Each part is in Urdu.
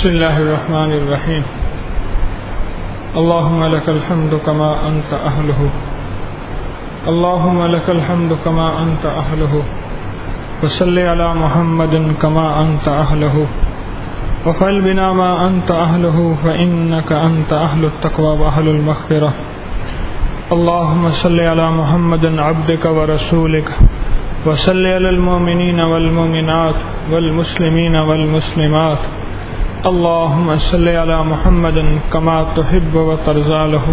بسم الله الرحمن الرحيم. اللهم لك الحمد كما أنت أهله، اللهم لك الحمد كما أنت أهله، وصل على محمد كما أنت أهله، وفعل بنا ما أنت أهله، فإنك أنت أهل التقوى وأهل المغفرة. اللهم صل على محمد عبدك ورسولك، وصل على المؤمنين والمؤمنات والمسلمين والمسلمات. اللهم صل على محمد كما تحب وترضى له.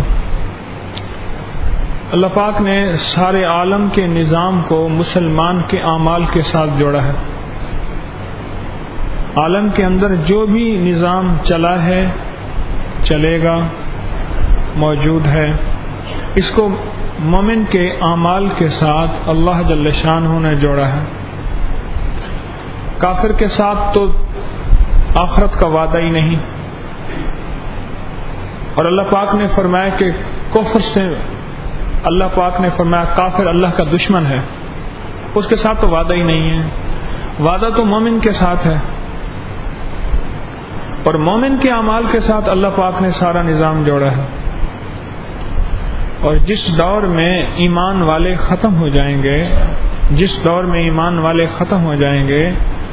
اللہ پاک نے سارے عالم کے نظام کو مسلمان کے اعمال کے ساتھ جوڑا ہے. عالم کے اندر جو بھی نظام چلا ہے، چلے گا، موجود ہے، اس کو مومن کے اعمال کے ساتھ اللہ جل شانہ نے جوڑا ہے. کافر کے ساتھ تو آخرت کا وعدہ ہی نہیں، اور اللہ پاک نے فرمایا کہ کفر سے اللہ پاک نے فرمایا کافر اللہ کا دشمن ہے، اس کے ساتھ تو وعدہ ہی نہیں ہے. وعدہ تو مومن کے ساتھ ہے، اور مومن کے اعمال کے ساتھ اللہ پاک نے سارا نظام جوڑا ہے. اور جس دور میں ایمان والے ختم ہو جائیں گے، جس دور میں ایمان والے ختم ہو جائیں گے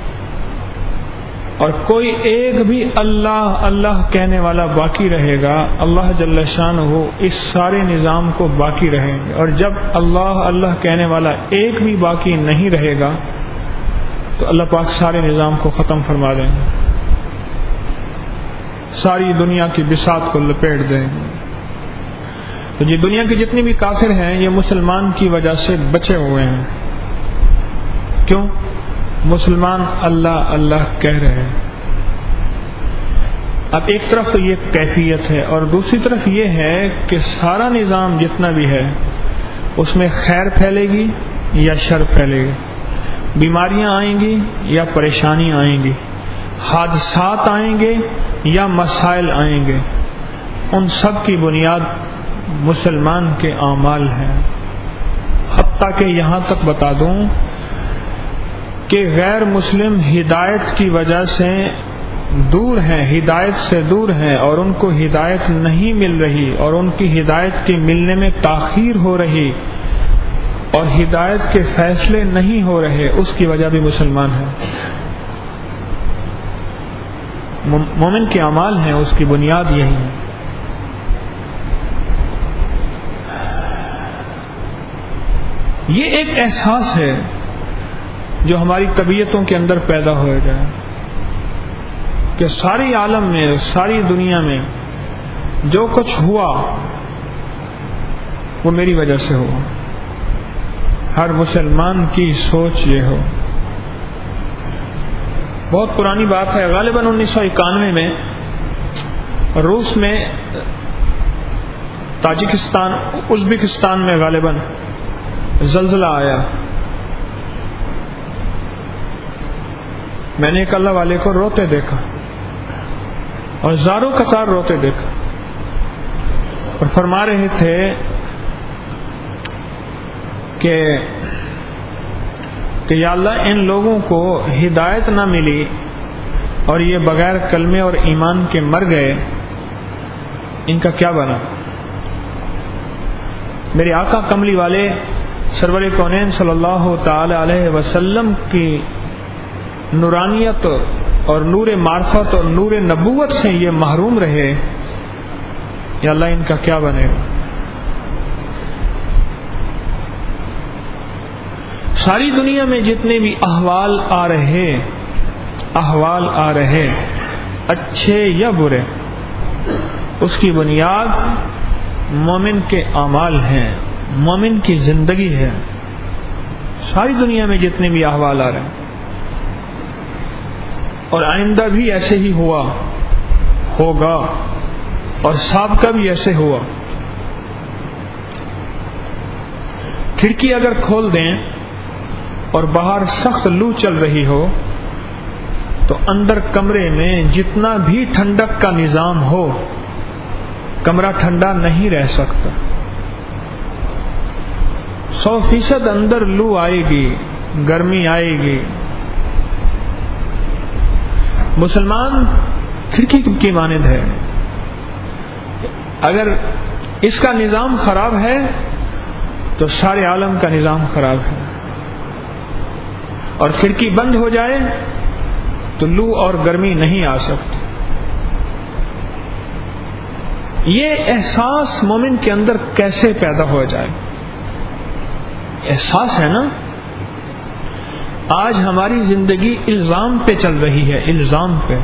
اور کوئی ایک بھی اللہ اللہ کہنے والا باقی رہے گا، اللہ جل شانہ اس سارے نظام کو باقی رہیں گے. اور جب اللہ اللہ کہنے والا ایک بھی باقی نہیں رہے گا تو اللہ پاک سارے نظام کو ختم فرما دیں گے، ساری دنیا کی بساط کو لپیٹ دیں گے. تو یہ دنیا کے جتنے بھی کافر ہیں یہ مسلمان کی وجہ سے بچے ہوئے ہیں. کیوں؟ مسلمان اللہ اللہ کہہ رہے ہیں. اب ایک طرف تو یہ کیفیت ہے، اور دوسری طرف یہ ہے کہ سارا نظام جتنا بھی ہے اس میں خیر پھیلے گی یا شر پھیلے گی، بیماریاں آئیں گی یا پریشانی آئیں گی، حادثات آئیں گے یا مسائل آئیں گے، ان سب کی بنیاد مسلمان کے اعمال ہیں. حتیٰ کہ یہاں تک بتا دوں کہ غیر مسلم ہدایت کی وجہ سے دور ہیں، ہدایت سے دور ہیں، اور ان کو ہدایت نہیں مل رہی، اور ان کی ہدایت کے ملنے میں تاخیر ہو رہی، اور ہدایت کے فیصلے نہیں ہو رہے، اس کی وجہ بھی مسلمان ہیں. مومن کے اعمال ہیں، اس کی بنیاد یہی ہے. یہ ایک احساس ہے جو ہماری طبیعتوں کے اندر پیدا ہو جائے کہ ساری عالم میں، ساری دنیا میں جو کچھ ہوا وہ میری وجہ سے ہوا. ہر مسلمان کی سوچ یہ ہو. بہت پرانی بات ہے، غالباً 1991 میں روس میں، تاجکستان، ازبکستان میں غالباً زلزلہ آیا. میں نے ایک اللہ والے کو روتے دیکھا، اور زاروں قطار روتے دیکھا، اور فرما رہے تھے کہ یا اللہ ان لوگوں کو ہدایت نہ ملی اور یہ بغیر کلمے اور ایمان کے مر گئے، ان کا کیا بنا. میرے آقا کملی والے سرور کونین صلی اللہ تعالی علیہ وسلم کی نورانیت اور نور معرفت اور نور نبوت سے یہ محروم رہے، یا اللہ ان کا کیا بنے گا. ساری دنیا میں جتنے بھی احوال آ رہے اچھے یا برے، اس کی بنیاد مومن کے اعمال ہیں، مومن کی زندگی ہے. ساری دنیا میں جتنے بھی احوال آ رہے ہیں، اور آئندہ بھی ایسے ہی ہوا، ہوگا، اور سابقہ بھی ایسے ہوا. کھڑکی اگر کھول دیں اور باہر سخت لو چل رہی ہو تو اندر کمرے میں جتنا بھی ٹھنڈک کا نظام ہو، کمرہ ٹھنڈا نہیں رہ سکتا. 100% اندر لو آئے گی، گرمی آئے گی. مسلمان کھڑکی کی مانند ہے. اگر اس کا نظام خراب ہے تو سارے عالم کا نظام خراب ہے. اور کھڑکی بند ہو جائے تو لو اور گرمی نہیں آ سکتی. یہ احساس مومن کے اندر کیسے پیدا ہو جائے؟ احساس ہے نا. آج ہماری زندگی الزام پہ چل رہی ہے، الزام پہ.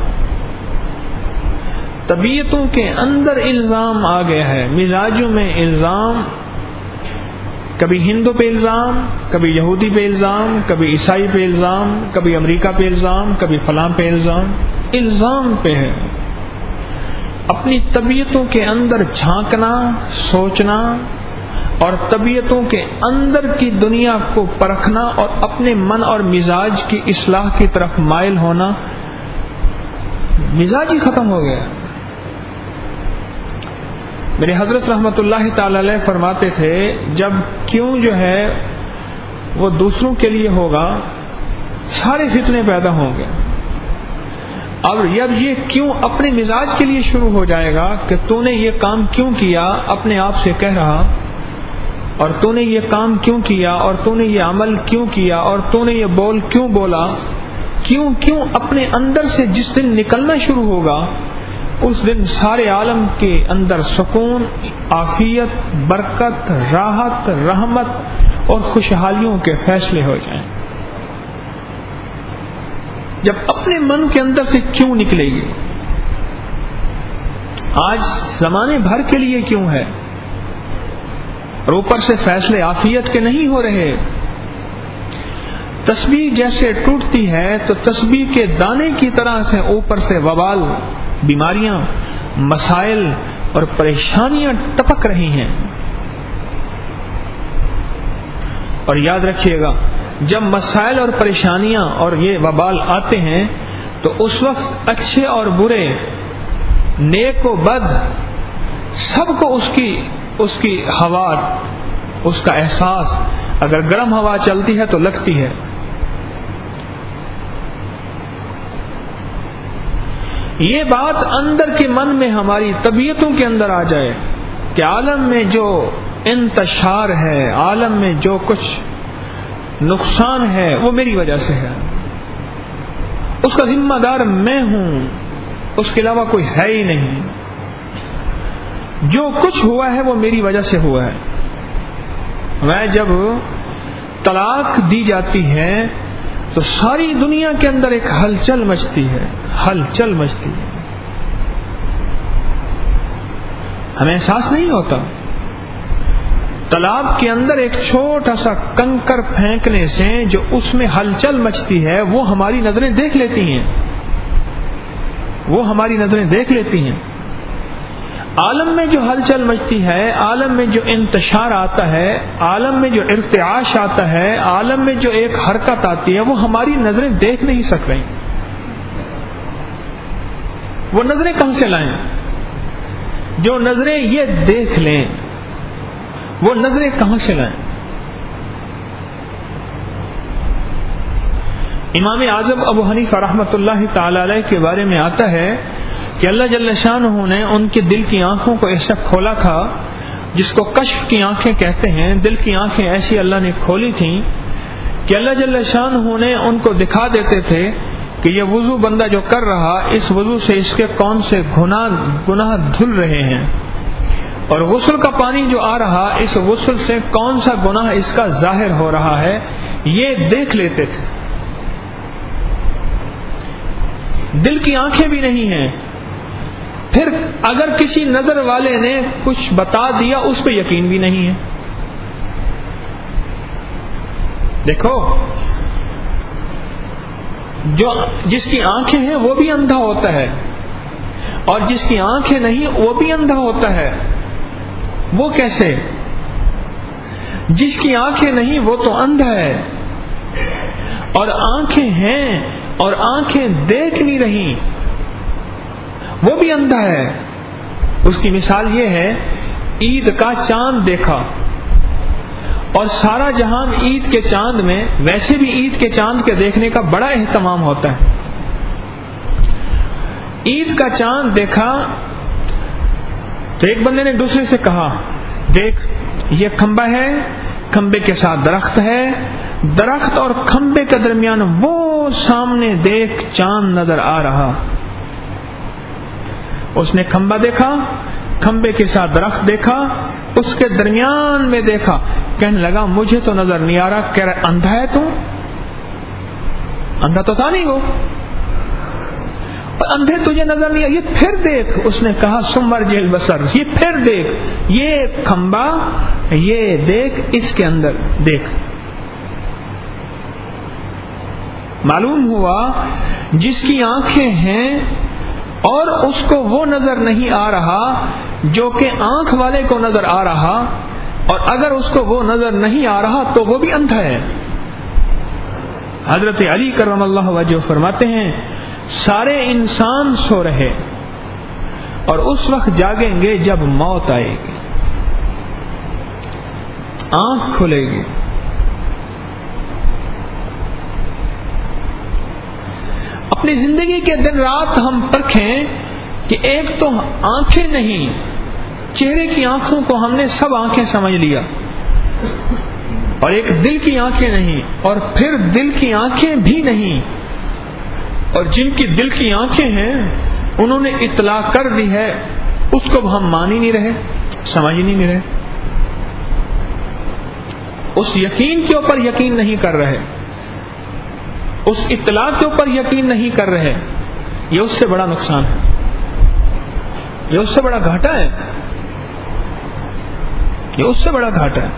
طبیعتوں کے اندر الزام آ گیا ہے، مزاجوں میں الزام. کبھی ہندو پہ الزام، کبھی یہودی پہ الزام، کبھی عیسائی پہ الزام، کبھی امریکہ پہ الزام، کبھی فلاں پہ الزام. الزام پہ ہے. اپنی طبیعتوں کے اندر جھانکنا، سوچنا اور طبیعتوں کے اندر کی دنیا کو پرکھنا اور اپنے من اور مزاج کی اصلاح کی طرف مائل ہونا، مزاج ہی ختم ہو گیا. میرے حضرت رحمت اللہ تعالی علیہ فرماتے تھے جب کیوں جو ہے وہ دوسروں کے لیے ہوگا سارے فتنے پیدا ہوں گے. اب جب یہ کیوں اپنے مزاج کے لیے شروع ہو جائے گا کہ تو نے یہ کام کیوں کیا، اپنے آپ سے کہہ رہا، اور تو نے یہ کام کیوں کیا، اور تو نے یہ عمل کیوں کیا، اور تو نے یہ بول کیوں بولا، کیوں اپنے اندر سے جس دن نکلنا شروع ہوگا اس دن سارے عالم کے اندر سکون، عافیت، برکت، راحت، رحمت اور خوشحالیوں کے فیصلے ہو جائیں. جب اپنے من کے اندر سے کیوں نکلے گی. آج زمانے بھر کے لیے کیوں ہے، اور اوپر سے فیصلے عافیت کے نہیں ہو رہے. تسبیح جیسے ٹوٹتی ہے تو تسبیح کے دانے کی طرح سے اوپر سے وبال، بیماریاں، مسائل اور پریشانیاں ٹپک رہی ہیں. اور یاد رکھیے گا جب مسائل اور پریشانیاں اور یہ وبال آتے ہیں تو اس وقت اچھے اور برے، نیک و بد، سب کو اس کی ہوا، اس کا احساس، اگر گرم ہوا چلتی ہے تو لگتی ہے. یہ بات اندر کے من میں ہماری طبیعتوں کے اندر آ جائے کہ عالم میں جو انتشار ہے، عالم میں جو کچھ نقصان ہے وہ میری وجہ سے ہے، اس کا ذمہ دار میں ہوں، اس کے علاوہ کوئی ہے ہی نہیں. جو کچھ ہوا ہے وہ میری وجہ سے ہوا ہے. میں جب طلاق دی جاتی ہے تو ساری دنیا کے اندر ایک ہلچل مچتی ہے، ہلچل مچتی ہے. ہمیں احساس نہیں ہوتا. تالاب کے اندر ایک چھوٹا سا کنکر پھینکنے سے جو اس میں ہلچل مچتی ہے وہ ہماری نظریں دیکھ لیتی ہیں، وہ ہماری نظریں دیکھ لیتی ہیں. عالم میں جو ہلچل مچتی ہے، عالم میں جو انتشار آتا ہے، عالم میں جو ارتعاش آتا ہے، عالم میں جو ایک حرکت آتی ہے وہ ہماری نظریں دیکھ نہیں سک رہی. وہ نظریں کہاں سے لائیں؟ جو نظریں یہ دیکھ لیں وہ نظریں کہاں سے لائیں؟ امام اعظم ابو حنیفہ رحمۃ اللہ تعالی علیہ کے بارے میں آتا ہے کہ اللہ جل شانہ نے ان کے دل کی آنکھوں کو ایسا کھولا تھا جس کو کشف کی آنکھیں کہتے ہیں. دل کی آنکھیں ایسی اللہ نے کھولی تھیں کہ اللہ جل شانہ نے ان کو دکھا دیتے تھے کہ یہ وضو بندہ جو کر رہا، اس وضو سے اس کے کون سے گناہ دھل رہے ہیں، اور غسل کا پانی جو آ رہا اس غسل سے کون سا گناہ اس کا ظاہر ہو رہا ہے، یہ دیکھ لیتے تھے. دل کی آنکھیں بھی نہیں ہیں. پھر اگر کسی نظر والے نے کچھ بتا دیا اس پہ یقین بھی نہیں ہے. دیکھو جس کی آنکھیں ہیں وہ بھی اندھا ہوتا ہے، اور جس کی آنکھیں نہیں وہ بھی اندھا ہوتا ہے. وہ کیسے؟ جس کی آنکھیں نہیں وہ تو اندھا ہے، اور آنکھیں ہیں اور آنکھیں دیکھ نہیں رہی وہ بھی اندھا ہے. اس کی مثال یہ ہے، عید کا چاند دیکھا اور سارا جہان عید کے چاند میں، ویسے بھی عید کے چاند کے دیکھنے کا بڑا اہتمام ہوتا ہے. عید کا چاند دیکھا تو ایک بندے نے دوسرے سے کہا دیکھ یہ کھمبا ہے، کھمبے کے ساتھ درخت ہے، درخت اور کھمبے کے درمیان وہ سامنے دیکھ چاند نظر آ رہا۔ اس نے کھمبا دیکھا، کھمبے کے ساتھ درخت دیکھا، اس کے درمیان میں دیکھا، کہنے لگا مجھے تو نظر نہیں آ رہا۔ کہہ رہا اندھا ہے تو؟ اندھا تو تھا نہیں وہ، اندھے تجھے نظر نہیں آیا، یہ پھر دیکھ۔ اس نے کہا سمرج البصر، یہ پھر دیکھ، یہ کھمبا، یہ دیکھ، اس کے اندر دیکھ۔ معلوم ہوا جس کی آنکھیں ہیں اور اس کو وہ نظر نہیں آ رہا جو کہ آنکھ والے کو نظر آ رہا، اور اگر اس کو وہ نظر نہیں آ رہا تو وہ بھی اندھا ہے۔ حضرت علی کرم اللہ وجہہ فرماتے ہیں سارے انسان سو رہے اور اس وقت جاگیں گے جب موت آئے گی، آنکھ کھلے گی۔ اپنی زندگی کے دن رات ہم پرکھیں کہ ایک تو آنکھیں نہیں، چہرے کی آنکھوں کو ہم نے سب آنکھیں سمجھ لیا، اور ایک دل کی آنکھیں نہیں، اور پھر دل کی آنکھیں بھی نہیں، اور جن کی دل کی آنکھیں ہیں انہوں نے اطلاع کر دی ہے، اس کو ہم مان ہی نہیں رہے، سمجھ ہی نہیں رہے، اس یقین کے اوپر یقین نہیں کر رہے، اس اطلاع کے اوپر یقین نہیں کر رہے۔ یہ اس سے بڑا نقصان ہے، یہ اس سے بڑا گھاٹا ہے، یہ اس سے بڑا گھاٹا ہے۔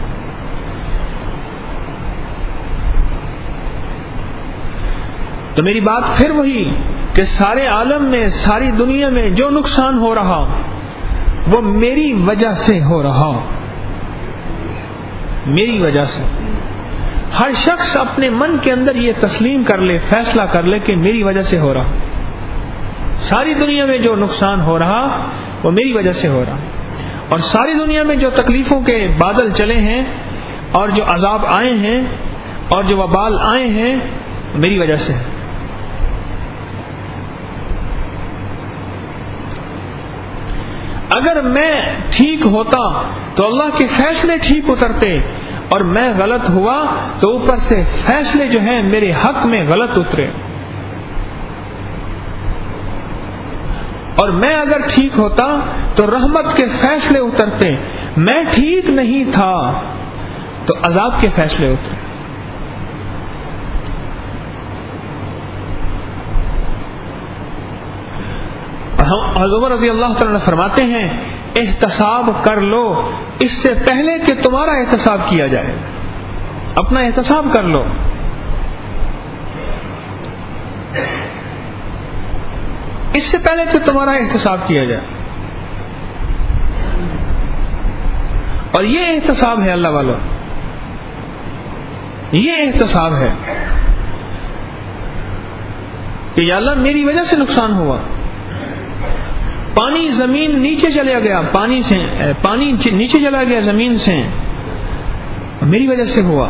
تو میری بات پھر وہی کہ سارے عالم میں، ساری دنیا میں جو نقصان ہو رہا وہ میری وجہ سے ہو رہا، میری وجہ سے۔ ہر شخص اپنے من کے اندر یہ تسلیم کر لے، فیصلہ کر لے کہ میری وجہ سے ہو رہا، ساری دنیا میں جو نقصان ہو رہا وہ میری وجہ سے ہو رہا، اور ساری دنیا میں جو تکلیفوں کے بادل چلے ہیں اور جو عذاب آئے ہیں اور جو وبال آئے ہیں میری وجہ سے ہے۔ اگر میں ٹھیک ہوتا تو اللہ کے فیصلے ٹھیک اترتے، اور میں غلط ہوا تو اوپر سے فیصلے جو ہیں میرے حق میں غلط اترے، اور میں اگر ٹھیک ہوتا تو رحمت کے فیصلے اترتے، میں ٹھیک نہیں تھا تو عذاب کے فیصلے اترے۔ حضرت عمر رضی اللہ تعالیٰ عنہ فرماتے ہیں احتساب کر لو اس سے پہلے کہ تمہارا احتساب کیا جائے، اپنا احتساب کر لو، اس سے پہلے کہ تمہارا احتساب کیا جائے۔ اور یہ احتساب ہے اللہ والو، یہ احتساب ہے کہ یا اللہ میری وجہ سے نقصان ہوا، پانی زمین نیچے چلا گیا، پانی نیچے چلا گیا زمین سے، میری وجہ سے ہوا،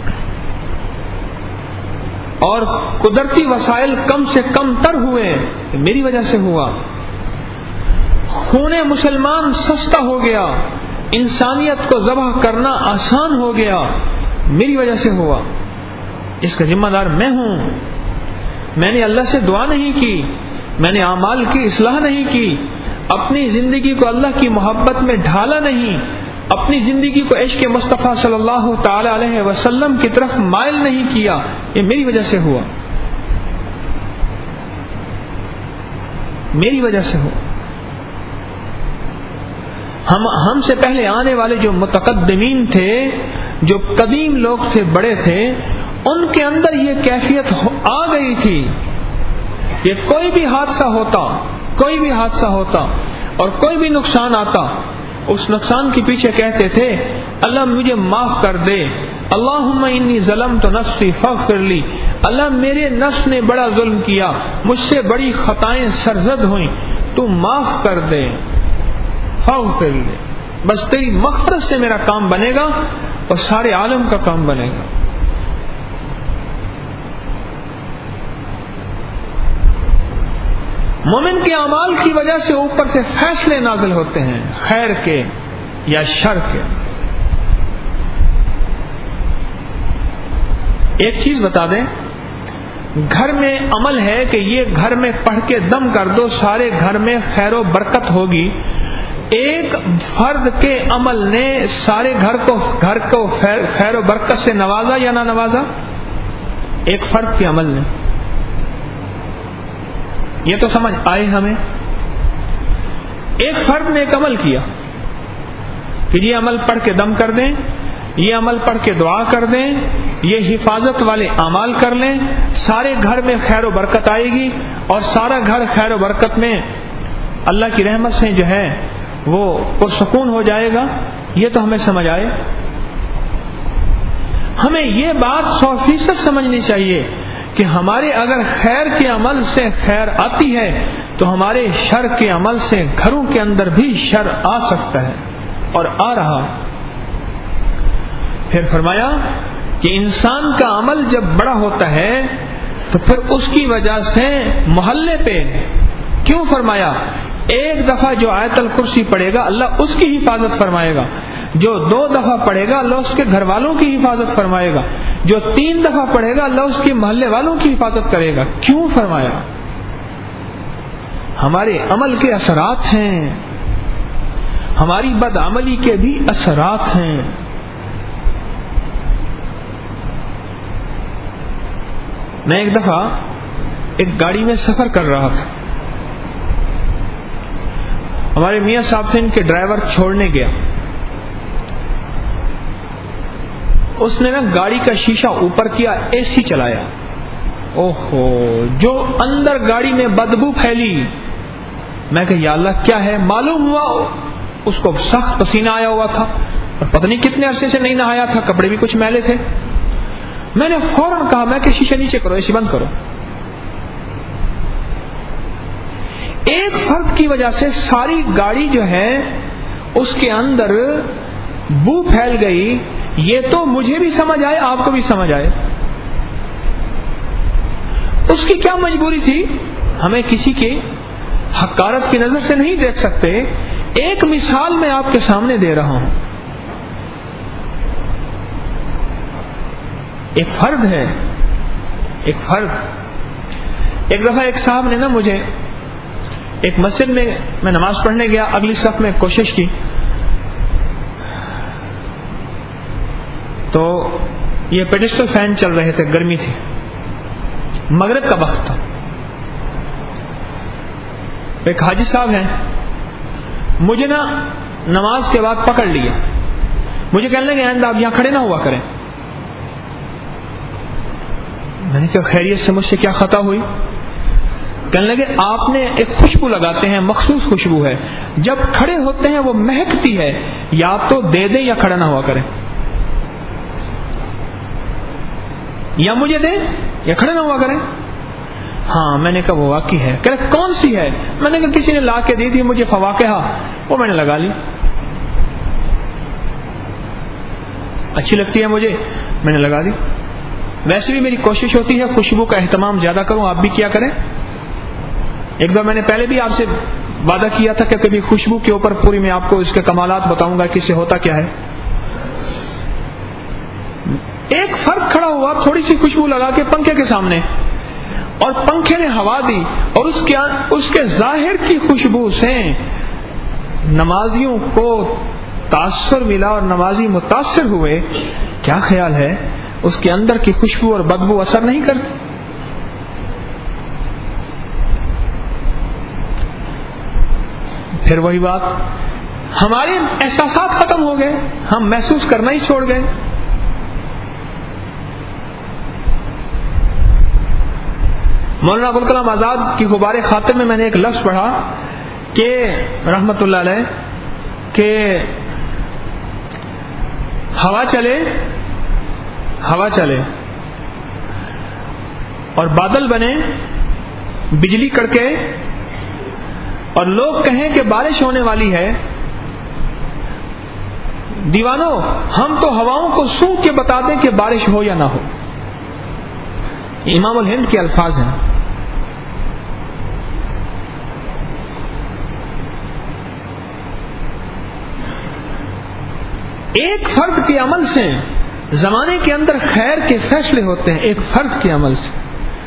اور قدرتی وسائل کم سے کم تر ہوئے، میری وجہ سے ہوا، خون مسلمان سستا ہو گیا، انسانیت کو ذبح کرنا آسان ہو گیا، میری وجہ سے ہوا، اس کا ذمہ دار میں ہوں۔ میں نے اللہ سے دعا نہیں کی، میں نے اعمال کی اصلاح نہیں کی، اپنی زندگی کو اللہ کی محبت میں ڈھالا نہیں، اپنی زندگی کو عشق مصطفیٰ صلی اللہ تعالی علیہ وسلم کی طرف مائل نہیں کیا، یہ میری وجہ سے ہوا، میری وجہ سے ہوا۔ ہم سے پہلے آنے والے جو متقدمین تھے، جو قدیم لوگ تھے، بڑے تھے، ان کے اندر یہ کیفیت آ گئی تھی کہ کوئی بھی حادثہ ہوتا اور کوئی بھی نقصان آتا، اس نقصان کے پیچھے کہتے تھے اللہ مجھے معاف کر دے، اللہم انی ظلمت نفسی فاغفر لی، اللہ میرے نفس نے بڑا ظلم کیا، مجھ سے بڑی خطائیں سرزد ہوئیں، تو معاف کر دے، فاغفر لی، بس تیری مغفرت سے میرا کام بنے گا اور سارے عالم کا کام بنے گا۔ مومن کے اعمال کی وجہ سے اوپر سے فیصلے نازل ہوتے ہیں، خیر کے یا شر کے۔ ایک چیز بتا دیں، گھر میں عمل ہے کہ یہ گھر میں پڑھ کے دم کر دو، سارے گھر میں خیر و برکت ہوگی۔ ایک فرد کے عمل نے سارے گھر کو خیر و برکت سے نوازا یا نہ نوازا؟ ایک فرد کے عمل نے۔ یہ تو سمجھ آئے ہمیں۔ ایک فرد نے ایک عمل کیا کہ یہ عمل پڑھ کے دم کر دیں، یہ عمل پڑھ کے دعا کر دیں، یہ حفاظت والے اعمال کر لیں، سارے گھر میں خیر و برکت آئے گی اور سارا گھر خیر و برکت میں اللہ کی رحمت سے جو ہے وہ پرسکون ہو جائے گا۔ یہ تو ہمیں سمجھ آئے۔ ہمیں یہ بات 100% سمجھنی چاہیے کہ ہمارے اگر خیر کے عمل سے خیر آتی ہے تو ہمارے شر کے عمل سے گھروں کے اندر بھی شر آ سکتا ہے اور آ رہا۔ پھر فرمایا کہ انسان کا عمل جب بڑا ہوتا ہے تو پھر اس کی وجہ سے محلے پہ کیوں فرمایا ایک دفعہ جو آیت الکرسی پڑھے گا اللہ اس کی حفاظت فرمائے گا، جو 2 دفعہ پڑھے گا اللہ اس کے گھر والوں کی حفاظت فرمائے گا، جو 3 دفعہ پڑھے گا اللہ اس کے محلے والوں کی حفاظت کرے گا۔ کیوں فرمایا؟ ہمارے عمل کے اثرات ہیں، ہماری بدعملی کے بھی اثرات ہیں۔ میں ایک دفعہ ایک گاڑی میں سفر کر رہا تھا، ہمارے میاں صاحب سے ان کے ڈرائیور چھوڑنے گیا، اس نے نا گاڑی کا شیشہ اوپر کیا، اے سی چلایا، اوہو جو اندر گاڑی میں بدبو پھیلی، میں کہا یا اللہ کیا ہے؟ معلوم ہوا اس کو سخت پسینہ آیا ہوا تھا اور پتہ نہیں کتنے عرصے سے نہیں نہایا تھا، کپڑے بھی کچھ میلے تھے۔ میں نے فوراً کہا میں کہ شیشہ نیچے کرو، اے سی بند کرو۔ ایک فرد کی وجہ سے ساری گاڑی جو ہے اس کے اندر بو پھیل گئی۔ یہ تو مجھے بھی سمجھ آئے، آپ کو بھی سمجھ آئے۔ اس کی کیا مجبوری تھی؟ ہمیں کسی کی حقارت کی نظر سے نہیں دیکھ سکتے۔ ایک مثال میں آپ کے سامنے دے رہا ہوں۔ ایک فرد ہے، ایک فرد۔ ایک دفعہ ایک صاحب نے نا مجھے ایک مسجد میں نماز پڑھنے گیا، اگلی صف میں کوشش کی تو یہ پیڈسٹل فین چل رہے تھے، گرمی تھی، مغرب کا وقت تھا۔ ایک حاجی صاحب ہیں، مجھے نا نماز کے بعد پکڑ لیا، مجھے کہنے لگے آئندہ آپ یہاں کھڑے نہ ہوا کریں۔ میں نے کہا خیریت سے، مجھ سے کیا خطا ہوئی؟ کہنے لگے آپ نے ایک خوشبو لگاتے ہیں، مخصوص خوشبو ہے، جب کھڑے ہوتے ہیں وہ مہکتی ہے، یا تو دے دیں یا کھڑا نہ ہوا کریں، یا مجھے دیں یا کھڑے نہ ہوا کریں۔ ہاں میں نے کہا وہ واقعی ہے۔ کہہ رہے کون سی ہے؟ میں نے کہا کسی نے لا کے دی تھی مجھے فواکہ، وہ میں نے لگا لی، اچھی لگتی ہے مجھے، میں نے لگا دی۔ ویسے بھی میری کوشش ہوتی ہے خوشبو کا اہتمام زیادہ کروں، آپ بھی کیا کریں۔ ایک بار میں نے پہلے بھی آپ سے وعدہ کیا تھا کہ کبھی خوشبو کے اوپر پوری میں آپ کو اس کے کمالات بتاؤں گا کہ اس سے ہوتا کیا ہے۔ ایک فرد کھڑا ہوا تھوڑی سی خوشبو لگا کے پنکھے کے سامنے، اور پنکھے نے ہوا دی اور اس کے ظاہر کی خوشبو سے نمازیوں کو تاثر ملا اور نمازی متاثر ہوئے۔ کیا خیال ہے اس کے اندر کی خوشبو اور بدبو اثر نہیں کرتی؟ پھر وہی بات، ہمارے احساسات ختم ہو گئے، ہم محسوس کرنا ہی چھوڑ گئے۔ مولانا ابوالکلام آزاد کی غبار خاطر میں نے ایک لفظ پڑھا کہ رحمت اللہ علیہ کہ ہوا چلے اور بادل بنے، بجلی کڑکے اور لوگ کہیں کہ بارش ہونے والی ہے، دیوانو ہم تو ہواؤں کو سونگ کے بتا دیں کہ بارش ہو یا نہ ہو۔ امام الہند کے الفاظ ہیں۔ ایک فرد کے عمل سے زمانے کے اندر خیر کے فیصلے ہوتے ہیں، ایک فرد کے عمل سے.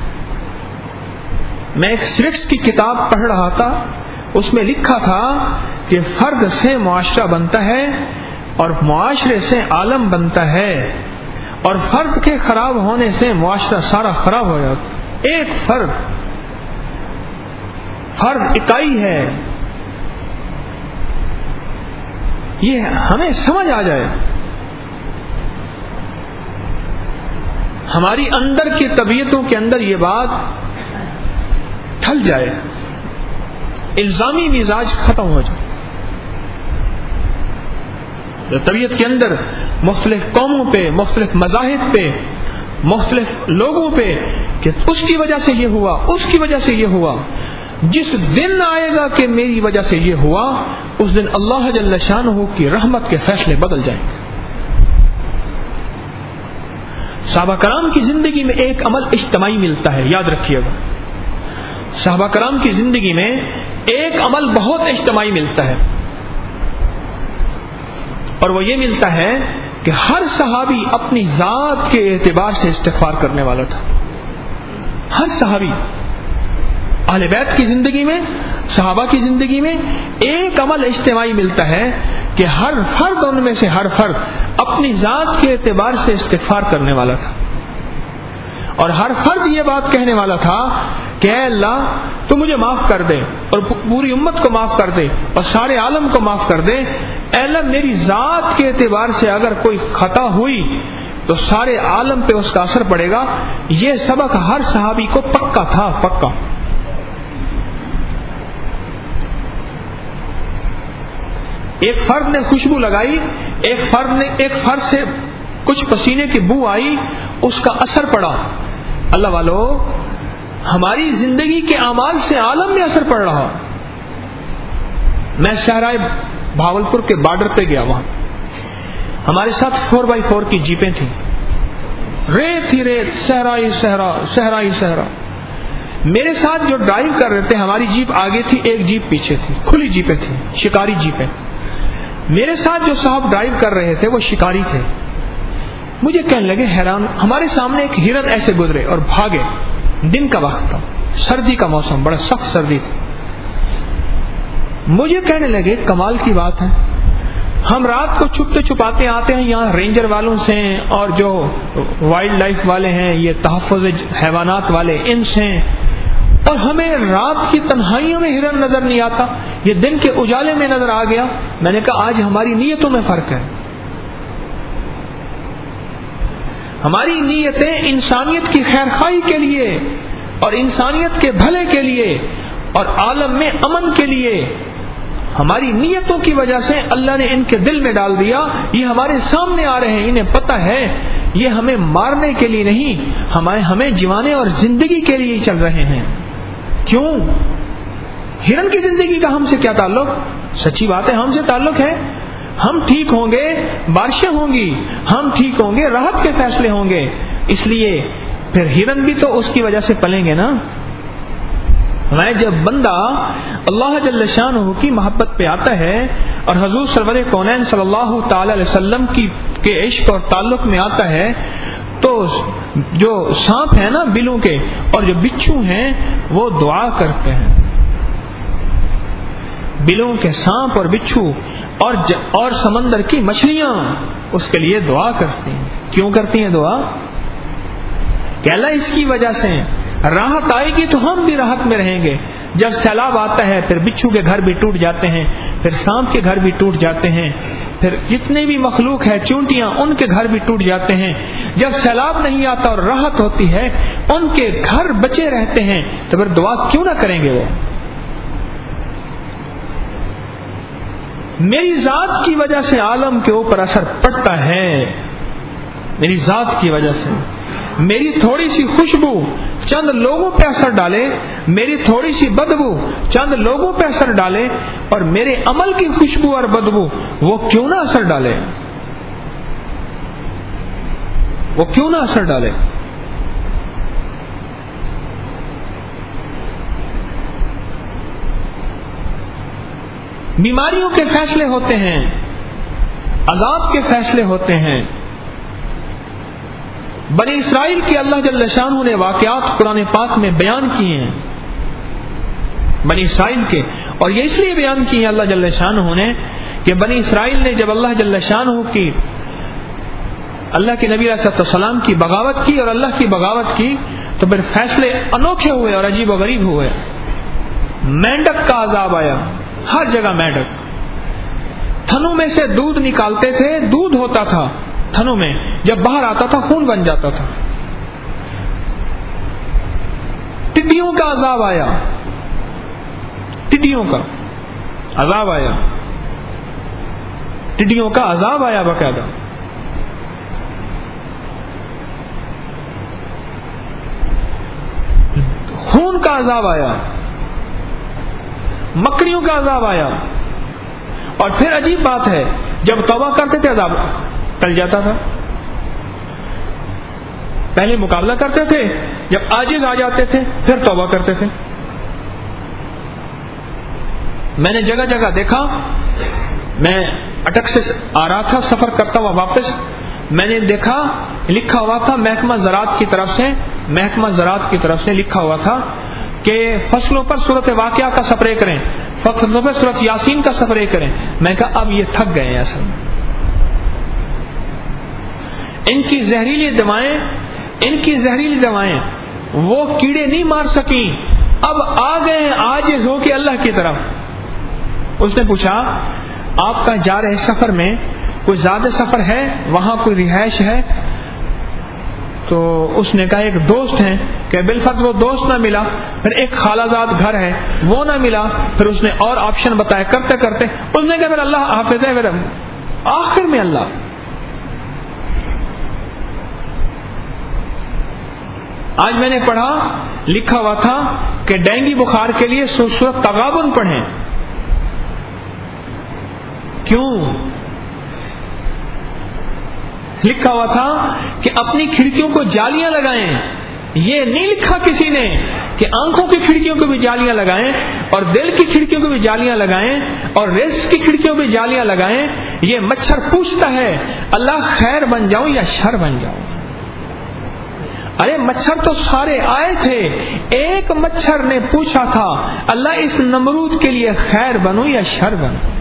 میں ایک سوکس کی کتاب پڑھ رہا تھا، اس میں لکھا تھا کہ فرد سے معاشرہ بنتا ہے اور معاشرے سے عالم بنتا ہے، اور فرد کے خراب ہونے سے معاشرہ سارا خراب ہو جاتا ہے. ایک فرد اکائی ہے، یہ ہمیں سمجھ آ جائے، ہماری اندر کی طبیعتوں کے اندر یہ بات ڈھل جائے، الزامی مزاج ختم ہو جائے. طبیعت کے اندر مختلف قوموں پہ، مختلف مذاہب پہ، مختلف لوگوں پہ کہ اس کی وجہ سے یہ ہوا، اس کی وجہ سے یہ ہوا. جس دن آئے گا کہ میری وجہ سے یہ ہوا، اس دن اللہ جل شانہ کی رحمت کے فیصلے بدل جائیں گے. صحابہ کرام کی زندگی میں ایک عمل اجتماعی ملتا ہے، یاد رکھیے گا. صحابہ کرام کی زندگی میں ایک عمل بہت اجتماعی ملتا ہے، اور وہ یہ ملتا ہے کہ ہر صحابی اپنی ذات کے اعتبار سے استغفار کرنے والا تھا. ہر صحابی، اہل بیت کی زندگی میں، صحابہ کی زندگی میں ایک عمل اجتماعی ملتا ہے کہ ہر فرد، ان میں سے ہر فرد اپنی ذات کے اعتبار سے استغفار کرنے والا تھا، اور ہر فرد یہ بات کہنے والا تھا کہ اے اللہ تو مجھے معاف کر دے، اور پوری امت کو معاف کر دے، اور سارے عالم کو معاف کر دے. اے اللہ میری ذات کے اعتبار سے اگر کوئی خطا ہوئی تو سارے عالم پہ اس کا اثر پڑے گا. یہ سبق ہر صحابی کو پکا تھا، پکا. ایک فرد نے خوشبو لگائی، ایک فرد سے کچھ پسینے کی بو آئی، اس کا اثر پڑا. اللہ والو، ہماری زندگی کے اعمال سے عالم میں اثر پڑ رہا. میں صحرائے بھاولپور کے بارڈر پہ گیا، وہاں ہمارے ساتھ 4x4 کی جیپیں تھیں، ریت ہی ریت، صحرا ہی صحرا، صحرا ہی صحرا. میرے ساتھ جو ڈرائیو کر رہے تھے، ہماری جیپ آگے تھی، ایک جیپ پیچھے تھی، کھلی جیپیں تھیں، شکاری جیپیں. میرے ساتھ جو صاحب ڈرائیو کر رہے تھے وہ شکاری تھے. مجھے کہنے لگے حیران، ہمارے سامنے ایک ہرن ایسے گزرے اور بھاگے. دن کا وقت تھا، سردی کا موسم، بڑا سخت سردی تھی. مجھے کہنے لگے کمال کی بات ہے، ہم رات کو چھپتے چھپاتے آتے ہیں یہاں رینجر والوں سے، اور جو وائلڈ لائف والے ہیں، یہ تحفظ حیوانات والے، ان سے، اور ہمیں رات کی تنہائیوں میں ہرن نظر نہیں آتا، یہ دن کے اجالے میں نظر آ گیا. میں نے کہا آج ہماری نیتوں میں فرق ہے. ہماری نیتیں انسانیت کی خیر خواہی کے لیے اور انسانیت کے بھلے کے لیے اور عالم میں امن کے لیے، ہماری نیتوں کی وجہ سے اللہ نے ان کے دل میں ڈال دیا. یہ ہمارے سامنے آ رہے ہیں، انہیں پتہ ہے یہ ہمیں مارنے کے لیے نہیں، ہمیں جیوانے اور زندگی کے لیے چل رہے ہیں. کیوں؟ ہرن کی زندگی کا ہم سے کیا تعلق؟ سچی بات ہے، ہم سے تعلق ہے. ہم ٹھیک ہوں گے، بارشیں ہوں گی، ہم ٹھیک ہوں گے، راحت کے فیصلے ہوں گے. اس لیے پھر ہرن بھی تو اس کی وجہ سے پلیں گے نا. میں جب بندہ اللہ جل شانہ کی محبت پہ آتا ہے اور حضور سرور کونین صلی اللہ تعالی علیہ وسلم کے عشق اور تعلق میں آتا ہے، تو جو سانپ ہیں نا بلوں کے، اور جو بچھو ہیں، وہ دعا کرتے ہیں. بلوں کے سانپ اور بچھو اور سمندر کی مچھلیاں اس کے لیے دعا کرتی ہیں. کیوں کرتی ہیں دعا؟ کہ اللہ اس کی وجہ سے راحت آئے گی تو ہم بھی راحت میں رہیں گے. جب سیلاب آتا ہے پھر بچھو کے گھر بھی ٹوٹ جاتے ہیں، پھر سانپ کے گھر بھی ٹوٹ جاتے ہیں، پھر جتنے بھی مخلوق ہے، چونٹیاں، ان کے گھر بھی ٹوٹ جاتے ہیں. جب سیلاب نہیں آتا اور راحت ہوتی ہے، ان کے گھر بچے رہتے ہیں، تو پھر دعا کیوں نہ کریں گے وہ؟ میری ذات کی وجہ سے عالم کے اوپر اثر پڑتا ہے. میری ذات کی وجہ سے میری تھوڑی سی خوشبو چند لوگوں پہ اثر ڈالے، میری تھوڑی سی بدبو چند لوگوں پہ اثر ڈالے، اور میرے عمل کی خوشبو اور بدبو وہ کیوں نہ اثر ڈالے؟ وہ کیوں نہ اثر ڈالے؟ بیماریوں کے فیصلے ہوتے ہیں، عذاب کے فیصلے ہوتے ہیں. بنی اسرائیل کی اللہ جل شانہ نے واقعات قرآن پاک میں بیان کیے ہیں بنی اسرائیل کے, اور یہ اس لیے بیان کیے ہیں اللہ جل شانہ نے کہ بنی اسرائیل نے جب اللہ جل شانہ کی اللہ کے نبی علیہ السلام کی بغاوت کی اور اللہ کی بغاوت کی تو پھر فیصلے انوکھے ہوئے اور عجیب و غریب ہوئے. مینڈک کا عذاب آیا, ہر جگہ مینڈک. تھنوں میں سے دودھ نکالتے تھے, دودھ ہوتا تھا تھنوں میں, جب باہر آتا تھا خون بن جاتا تھا. ٹڈیوں کا عذاب آیا, ٹڈیوں کا عذاب آیا, ٹڈیوں کا عذاب آیا باقاعدہ. خون کا عذاب آیا, مکڑیوں کا عذاب آیا. اور پھر عجیب بات ہے, جب توبہ کرتے تھے عذاب ٹل جاتا تھا. پہلے مقابلہ کرتے تھے, جب عاجز آ جاتے تھے پھر توبہ کرتے تھے. میں نے جگہ جگہ دیکھا, میں اٹک سے آ رہا تھا سفر کرتا ہوا واپس, میں نے دیکھا لکھا ہوا تھا محکمہ زراعت کی طرف سے لکھا ہوا تھا کہ فصلوں پر سورۃ واقعہ کا سپرے کریں, فصلوں پر سورۃ یاسین کا سپرے کریں. میں کہا اب یہ تھک گئے ہیں اصل میں, ان کی زہریلی دوائیں وہ کیڑے نہیں مار سکیں, اب آ گئے عاجز ہو کے اللہ کی طرف. اس نے پوچھا آپ کا جا رہے سفر میں کوئی زیادہ سفر ہے, وہاں کوئی رہائش ہے؟ تو اس نے کہا ایک دوست ہے. کہ بالفرض وہ دوست نہ ملا, پھر ایک خالہ زاد گھر ہے وہ نہ ملا, پھر اس نے اور آپشن بتایا کرتے کرتے اس نے کہا پھر اللہ حافظ ہے. پھر آخر میں اللہ آج میں نے پڑھا لکھا ہوا تھا کہ ڈینگی بخار کے لیے سورۃ تغابن پڑھیں. کیوں لکھا ہوا تھا کہ اپنی کھڑکیوں کو جالیاں لگائیں. یہ نہیں لکھا کسی نے کہ آنکھوں کی کھڑکیوں کو بھی جالیاں لگائیں, اور دل کی کھڑکیوں کو بھی جالیاں لگائیں, اور رزق کی کھڑکیوں بھی جالیاں لگائیں. یہ مچھر پوچھتا ہے اللہ خیر بن جاؤں یا شر بن جاؤں. ارے مچھر تو سارے آئے تھے, ایک مچھر نے پوچھا تھا اللہ اس نمرود کے لیے خیر بنوں یا شر بنوں.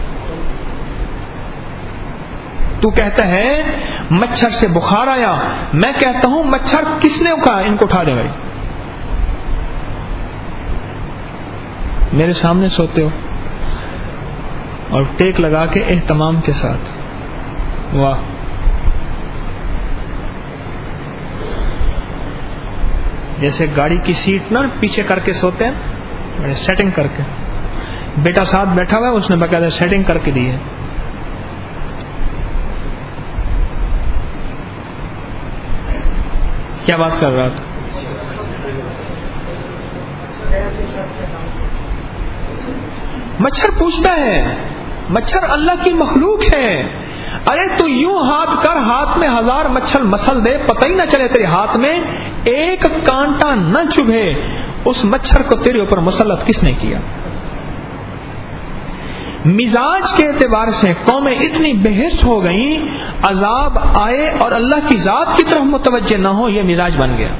تو کہتا ہے مچھر سے بخار آیا, میں کہتا ہوں مچھر کس نے کہا ان کو اٹھا دے بھائی. میرے سامنے سوتے ہو اور ٹیک لگا کے اہتمام کے ساتھ, واہ جیسے گاڑی کی سیٹ نا پیچھے کر کے سوتے ہیں, سیٹنگ کر کے. بیٹا ساتھ بیٹھا ہوا ہے, اس نے باقاعدہ سیٹنگ کر کے دی ہے. کیا بات کر رہا تھا؟ مچھر پوچھتا ہے, مچھر اللہ کی مخلوق ہے. ارے تو یوں ہاتھ کر, ہاتھ میں 1000 مچھر مسل دے, پتہ ہی نہ چلے تیرے ہاتھ میں ایک کانٹا نہ چبھے. اس مچھر کو تیرے اوپر مسلط کس نے کیا؟ مزاج کے اعتبار سے قومیں اتنی بحث ہو گئیں, عذاب آئے اور اللہ کی ذات کی طرف متوجہ نہ ہو, یہ مزاج بن گیا.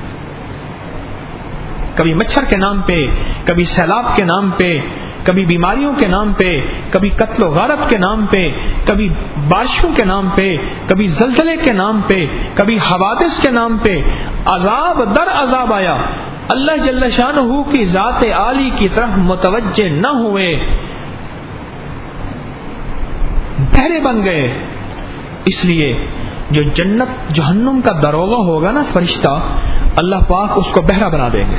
کبھی مچھر کے نام پہ, کبھی سیلاب کے نام پہ, کبھی بیماریوں کے نام پہ, کبھی قتل و غارت کے نام پہ, کبھی بارشوں کے نام پہ, کبھی زلزلے کے نام پہ, کبھی حوادث کے نام پہ عذاب در عذاب آیا. اللہ جل شانہ کی ذات عالی کی طرف متوجہ نہ ہوئے, بہرے بن گئے. اس لیے جو جنت جہنم کا دروغہ ہوگا نا فرشتہ, اللہ پاک اس کو بہرا بنا دیں گے.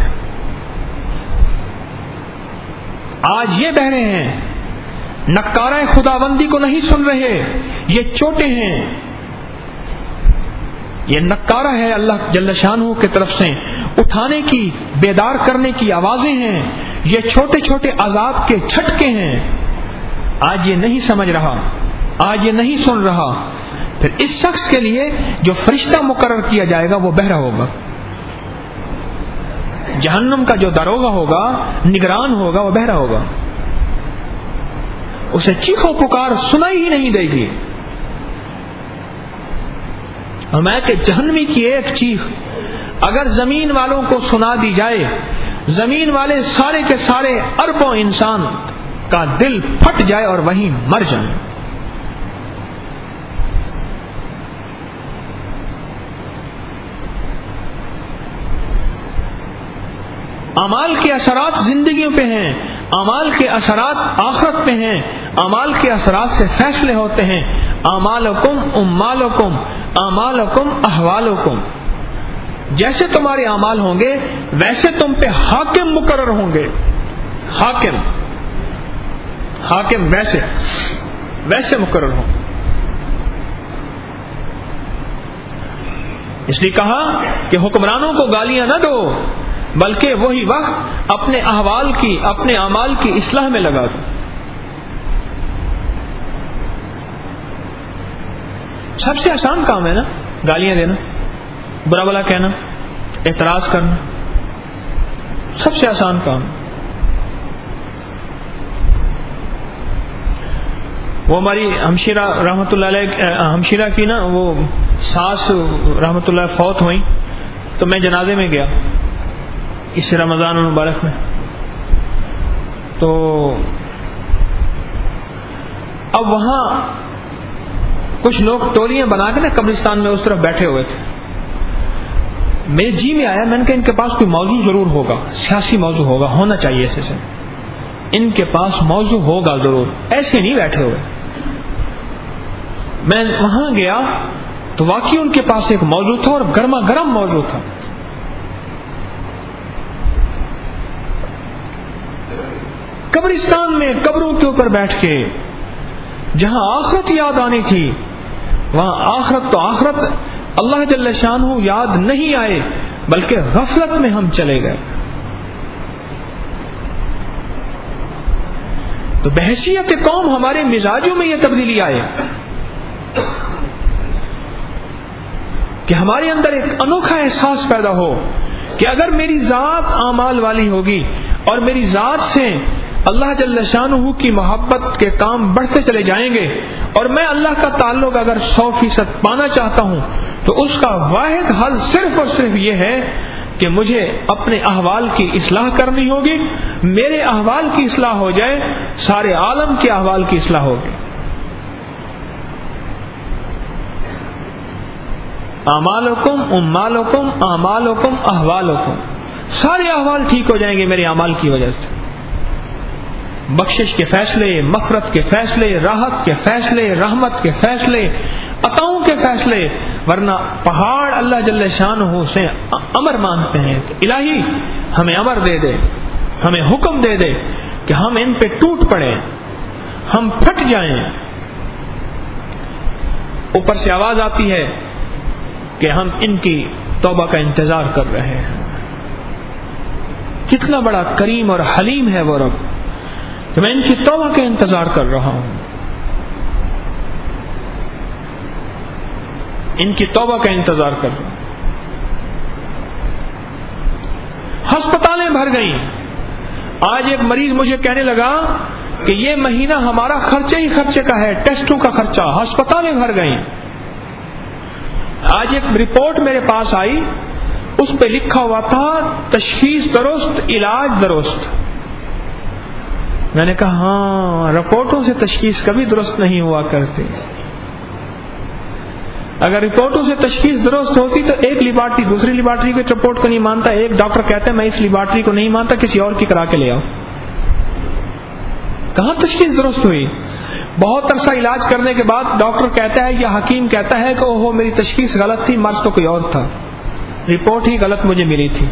آج یہ بہرے ہیں, نکارہ خداوندی کو نہیں سن رہے, یہ چوٹے ہیں. یہ نکارہ ہے اللہ جل شانہ کی طرف سے اٹھانے کی, بیدار کرنے کی آوازیں ہیں. یہ چھوٹے چھوٹے عذاب کے جھٹکے ہیں. آج یہ نہیں سمجھ رہا, آج یہ نہیں سن رہا. پھر اس شخص کے لیے جو فرشتہ مقرر کیا جائے گا وہ بہرا ہوگا. جہنم کا جو داروغہ ہوگا, نگران ہوگا, وہ بہرا ہوگا. اسے چیخو پکار سنائی ہی نہیں دے گی. میں کہ جہنمی کی ایک چیخ اگر زمین والوں کو سنا دی جائے، زمین والے سارے کے سارے اربوں انسان کا دل پھٹ جائے اور وہیں مر جائیں۔ اعمال کے اثرات زندگیوں پہ ہیں، اعمال کے اثرات آخرت پہ ہیں، اعمال کے اثرات سے فیصلے ہوتے ہیں۔ اعمالکم امالکم اعمالکم احوالکم، جیسے تمہارے اعمال ہوں گے ویسے تم پہ حاکم مقرر ہوں گے۔ حاکم ویسے مقرر ہوں۔ اس لیے کہا کہ حکمرانوں کو گالیاں نہ دو، بلکہ وہی وقت اپنے اعمال کی اصلاح میں لگا دو۔ سب سے آسان کام ہے نا گالیاں دینا، برا بلا کہنا، اعتراض کرنا، سب سے آسان کام۔ وہ ہماری ہمشیرہ رحمۃ اللہ علیہ، ہمشیرہ کی نا وہ ساس رحمۃ اللہ فوت ہوئی، تو میں جنازے میں گیا اس رمضان المبارک میں۔ تو اب وہاں کچھ لوگ ٹولیاں بنا کے نا قبرستان میں اس طرف بیٹھے ہوئے تھے۔ میرے جی میں آیا، میں نے کہا ان کے پاس کوئی موضوع ضرور ہوگا، سیاسی موضوع ہوگا، ہونا چاہیے ایسے سے، ان کے پاس موضوع ہوگا ضرور، ایسے نہیں بیٹھے ہوئے۔ میں وہاں گیا تو واقعی ان کے پاس ایک موضوع تھا اور گرما گرم موضوع تھا۔ قبرستان میں قبروں کے اوپر بیٹھ کے جہاں آخرت یاد آنی تھی، وہاں آخرت اللہ جل شانہ یاد نہیں آئے، بلکہ غفلت میں ہم چلے گئے۔ تو بحیثیت قوم ہمارے مزاجوں میں یہ تبدیلی آئے کہ ہمارے اندر ایک انوکھا احساس پیدا ہو کہ اگر میری ذات اعمال والی ہوگی اور میری ذات سے اللہ جل شانہ کی محبت کے کام بڑھتے چلے جائیں گے، اور میں اللہ کا تعلق اگر 100% پانا چاہتا ہوں، تو اس کا واحد حل صرف اور صرف یہ ہے کہ مجھے اپنے احوال کی اصلاح کرنی ہوگی۔ میرے احوال کی اصلاح ہو جائے، سارے عالم کے احوال کی اصلاح ہوگی۔ اعمالکم امالکم اعمالکم احوالکم، سارے احوال ٹھیک ہو جائیں گے میرے اعمال کی وجہ سے۔ بخشش کے فیصلے، مغفرت کے فیصلے، راحت کے فیصلے، رحمت کے فیصلے، عطاؤں کے فیصلے، ورنہ پہاڑ اللہ جل شانہ سے امر مانگتے ہیں کہ الہی ہمیں امر دے دے، ہمیں حکم دے دے کہ ہم ان پہ ٹوٹ پڑیں، ہم پھٹ جائیں۔ اوپر سے آواز آتی ہے کہ ہم ان کی توبہ کا انتظار کر رہے ہیں۔ کتنا بڑا کریم اور حلیم ہے وہ رب کہ میں ان کی توبہ کا انتظار کر رہا ہوں، ان کی توبہ کا انتظار کر رہا ہوں۔ ہسپتالیں بھر گئیں۔ آج ایک مریض مجھے کہنے لگا کہ یہ مہینہ ہمارا خرچے کا ہے، ٹیسٹوں کا خرچہ، ہسپتالیں بھر گئیں۔ آج ایک رپورٹ میرے پاس آئی، اس پہ لکھا ہوا تھا تشخیص درست، علاج درست۔ میں نے کہا ہاں، رپورٹوں سے تشخیص کبھی درست نہیں ہوا کرتی۔ اگر رپورٹوں سے تشخیص درست ہوتی تو ایک لیبارٹری دوسری لیبارٹری کے رپورٹ کو نہیں مانتا، ایک ڈاکٹر کہتا ہے میں اس لیبارٹری کو نہیں مانتا، کسی اور کی کرا کے لے آؤ۔ کہاں تشخیص درست ہوئی؟ بہت عرصہ علاج کرنے کے بعد ڈاکٹر کہتا ہے یا حکیم کہتا ہے کہ اوہو میری تشخیص غلط تھی، مرض تو کوئی اور تھا، رپورٹ ہی غلط مجھے ملی تھی۔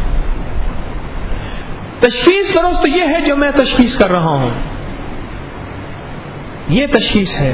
تشخیص درست یہ ہے جو میں تشخیص کر رہا ہوں، یہ تشخیص ہے۔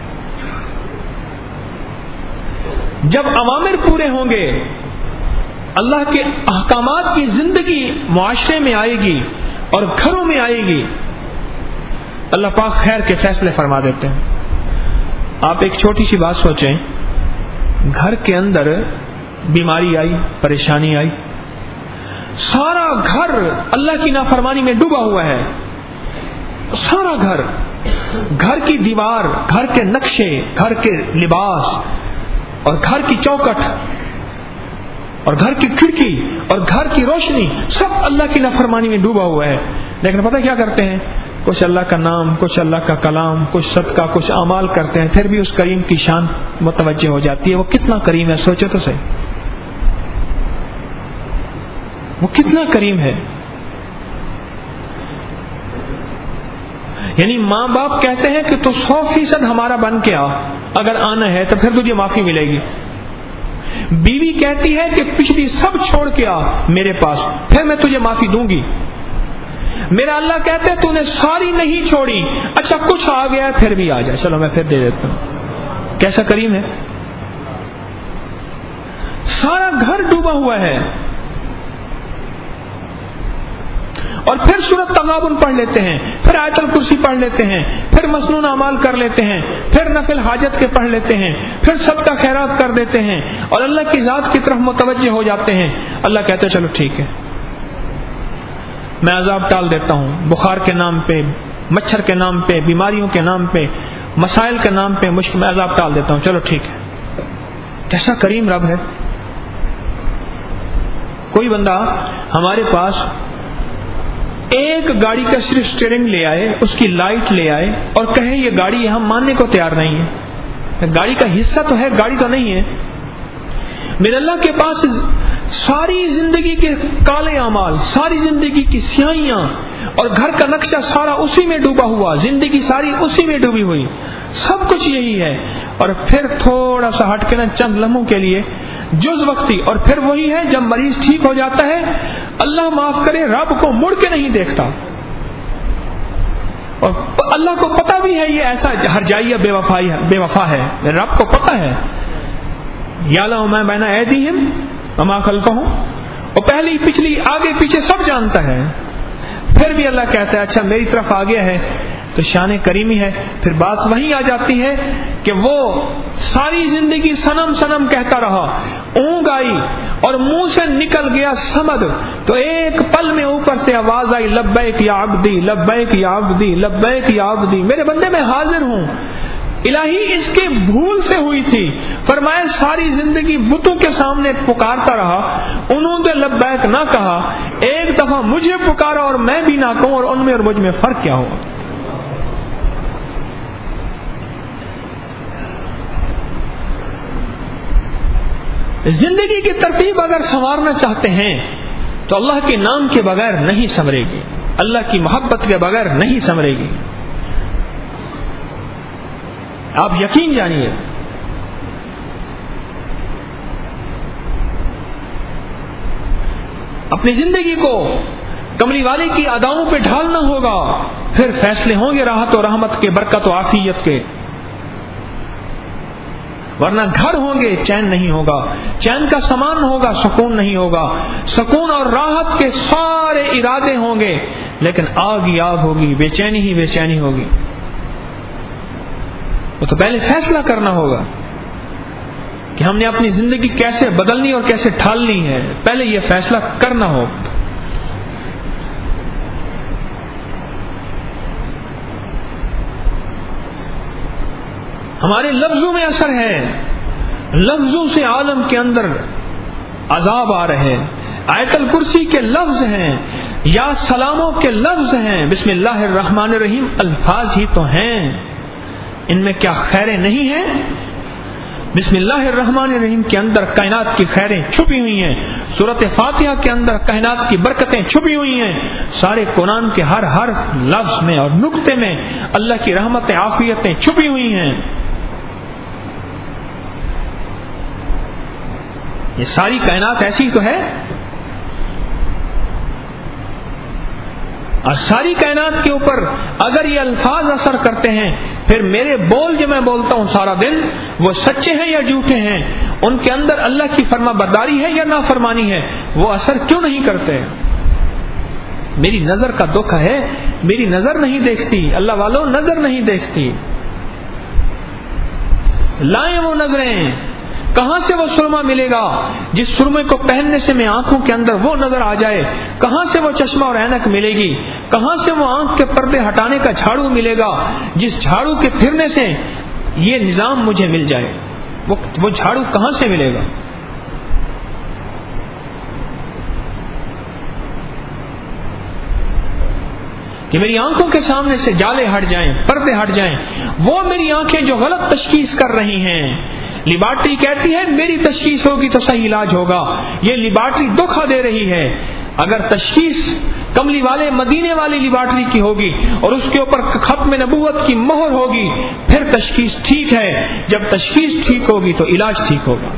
جب اوامر پورے ہوں گے، اللہ کے احکامات کی زندگی معاشرے میں آئے گی اور گھروں میں آئے گی، اللہ پاک خیر کے فیصلے فرما دیتے ہیں۔ آپ ایک چھوٹی سی بات سوچیں، گھر کے اندر بیماری آئی، پریشانی آئی، سارا گھر اللہ کی نافرمانی میں ڈوبا ہوا ہے، سارا گھر کی دیوار، گھر کے نقشے، گھر کے لباس، اور گھر کی چوکٹ اور گھر کی کھڑکی اور گھر کی روشنی سب اللہ کی نافرمانی میں ڈوبا ہوا ہے. لیکن پتہ کیا کرتے ہیں؟ کچھ اللہ کا نام، کچھ اللہ کا کلام، کچھ صدقہ، کچھ اعمال کرتے ہیں، پھر بھی اس کریم کی شان متوجہ ہو جاتی ہے. وہ کتنا کریم ہے، سوچو تو صحیح، وہ کتنا کریم ہے. یعنی ماں باپ کہتے ہیں کہ تو 100% ہمارا بن کے آ، اگر آنا ہے تو پھر تجھے معافی ملے گی. بیوی کہتی ہے کہ پچھلی سب چھوڑ کے آ میرے پاس، پھر میں تجھے معافی دوں گی. میرا اللہ کہتے ہیں تو نے ساری نہیں چھوڑی، اچھا کچھ آ گیا ہے پھر بھی آ جائے، چلو میں پھر دے دیتا ہوں. کیسا کریم ہے. سارا گھر ڈوبا ہوا ہے. اور پھر سورۃ تغابن پڑھ لیتے ہیں، پھر آیت الکرسی پڑھ لیتے ہیں، پھر مسنون اعمال کر لیتے ہیں، پھر نفل حاجت کے پڑھ لیتے ہیں، پھر صدقہ خیرات کر دیتے ہیں اور اللہ کی ذات کی طرف متوجہ ہو جاتے ہیں. اللہ کہتے ہیں چلو ٹھیک ہے، میں عذاب ٹال دیتا ہوں. بخار کے نام پہ، مچھر کے نام پہ، بیماریوں کے نام پہ، مسائل کے نام پہ مشکل میں عذاب ٹال دیتا ہوں، چلو ٹھیک ہے. کیسا کریم رب ہے. کوئی بندہ ہمارے پاس ایک گاڑی کا صرف اسٹیئرنگ لے آئے، اس کی لائٹ لے آئے اور کہے یہ گاڑی ہم ماننے کو تیار نہیں ہے. گاڑی کا حصہ تو ہے، گاڑی تو نہیں ہے. میرے اللہ کے پاس ساری زندگی کے کالے اعمال، ساری زندگی کی سیاہیاں اور گھر کا نقشہ سارا اسی میں ڈوبا ہوا، زندگی ساری اسی میں ڈوبی ہوئی، سب کچھ یہی ہے. اور پھر تھوڑا سا ہٹ کے نا چند لمحوں کے لیے جز وقتی، اور پھر وہی ہے جب مریض ٹھیک ہو جاتا ہے اللہ معاف کرے رب کو مڑ کے نہیں دیکھتا. اور اللہ کو پتا بھی ہے یہ ایسا ہرجائیہ بے وفا ہے، رب کو پتا ہے. یعلم ما بین ایدیہم وما خلفہم، وہ پہلی پچھلی آگے پیچھے سب جانتا ہے. پھر بھی اللہ کہتا ہے اچھا میری طرف آ گیا ہے تو شان کریمی ہے. پھر بات وہیں آ جاتی ہے کہ وہ ساری زندگی سنم سنم کہتا رہا، اونگ آئی اور منہ سے نکل گیا سمد، تو ایک پل میں اوپر سے آواز آئی لبیک یا عبدی، لبیک یا عبدی، لبیک یا عبدی، میرے بندے میں حاضر ہوں. الہی اس کے بھول سے ہوئی تھی. فرمایا ساری زندگی بتوں کے سامنے پکارتا رہا، انہوں نے لبیک نہ کہا، ایک دفعہ مجھے پکارا اور میں بھی نہ کہوں، اور ان میں اور مجھ میں فرق کیا ہوا. زندگی کی ترتیب اگر سنوارنا چاہتے ہیں تو اللہ کے نام کے بغیر نہیں سنورے گی، اللہ کی محبت کے بغیر نہیں سنورے گی. آپ یقین جانیے. اپنی زندگی کو کملی والے کی اداؤں پہ ڈھالنا ہوگا، پھر فیصلے ہوں گے راحت و رحمت کے، برکت و عافیت کے. ورنہ گھر ہوں گے چین نہیں ہوگا، چین کا سامان ہوگا سکون نہیں ہوگا، سکون اور راحت کے سارے ارادے ہوں گے لیکن آگ ہی آگ ہوگی، بے چینی ہی بے چینی ہوگی. وہ تو پہلے فیصلہ کرنا ہوگا کہ ہم نے اپنی زندگی کیسے بدلنی اور کیسے ڈھالنی ہے، پہلے یہ فیصلہ کرنا ہوگا. ہمارے لفظوں میں اثر ہے، لفظوں سے عالم کے اندر عذاب آ رہے ہیں. آیت الکرسی کے لفظ ہیں یا سلاموں کے لفظ ہیں، بسم اللہ الرحمن الرحیم الفاظ ہی تو ہیں، ان میں کیا خیریں نہیں ہیں؟ بسم اللہ الرحمن الرحیم کے اندر کائنات کی خیریں چھپی ہوئی ہیں، سورۃ فاتحہ کے اندر کائنات کی برکتیں چھپی ہوئی ہیں، سارے قرآن کے ہر حرف لفظ میں اور نقطے میں اللہ کی رحمتیں عافیتیں چھپی ہوئی ہیں. یہ ساری کائنات ایسی تو ہے، اور ساری کائنات کے اوپر اگر یہ الفاظ اثر کرتے ہیں، پھر میرے بول جو میں بولتا ہوں سارا دن وہ سچے ہیں یا جھوٹے ہیں، ان کے اندر اللہ کی فرما برداری ہے یا نافرمانی ہے، وہ اثر کیوں نہیں کرتے؟ میری نظر کا دکھ ہے، میری نظر نہیں دیکھتی، اللہ والوں نظر نہیں دیکھتی. لائیں وہ نظریں، کہاں سے وہ سرما ملے گا جس سرمے کو پہننے سے میں آنکھوں کے اندر وہ نظر آ جائے؟ کہاں سے وہ چشمہ اور عینک ملے گی؟ کہاں سے وہ آنکھ کے پردے ہٹانے کا جھاڑو ملے گا جس جھاڑو کے پھرنے سے یہ نظام مجھے مل جائے؟ وہ جھاڑو کہاں سے ملے گا؟ کہ میری آنکھوں کے سامنے سے جالے ہٹ جائیں، پردے ہٹ جائیں. وہ میری آنکھیں جو غلط تشخیص کر رہی ہیں. لیبارٹری کہتی ہے میری تشخیص ہوگی تو صحیح علاج ہوگا، یہ لیبارٹری دھوکہ دے رہی ہے. اگر تشخیص کملی والے مدینے والی لیبارٹری کی ہوگی اور اس کے اوپر ختم نبوت کی مہر ہوگی، پھر تشخیص ٹھیک ہے. جب تشخیص ٹھیک ہوگی تو علاج ٹھیک ہوگا.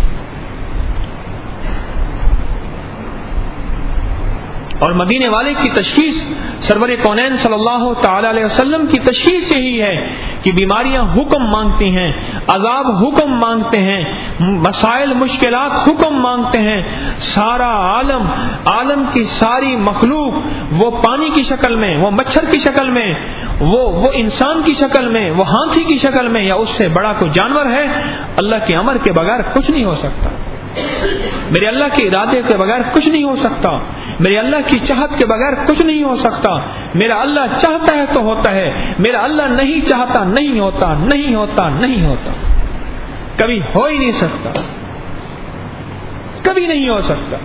اور مدینے والے کی تشخیص سرور کونین صلی اللہ تعالی علیہ وسلم کی تشخیص یہی ہے کہ بیماریاں حکم مانگتی ہیں، عذاب حکم مانگتے ہیں، مسائل مشکلات حکم مانگتے ہیں. سارا عالم کی ساری مخلوق، وہ پانی کی شکل میں، وہ مچھر کی شکل میں، وہ انسان کی شکل میں، وہ ہاتھی کی شکل میں، یا اس سے بڑا کوئی جانور ہے، اللہ کے امر کے بغیر کچھ نہیں ہو سکتا. میرے اللہ کے ارادے کے بغیر کچھ نہیں ہو سکتا. میرے اللہ کی چاہت کے بغیر کچھ نہیں ہو سکتا. میرا اللہ چاہتا ہے تو ہوتا ہے، میرا اللہ نہیں چاہتا نہیں ہوتا، نہیں ہوتا نہیں ہوتا. کبھی ہو ہی نہیں سکتا، کبھی نہیں ہو سکتا.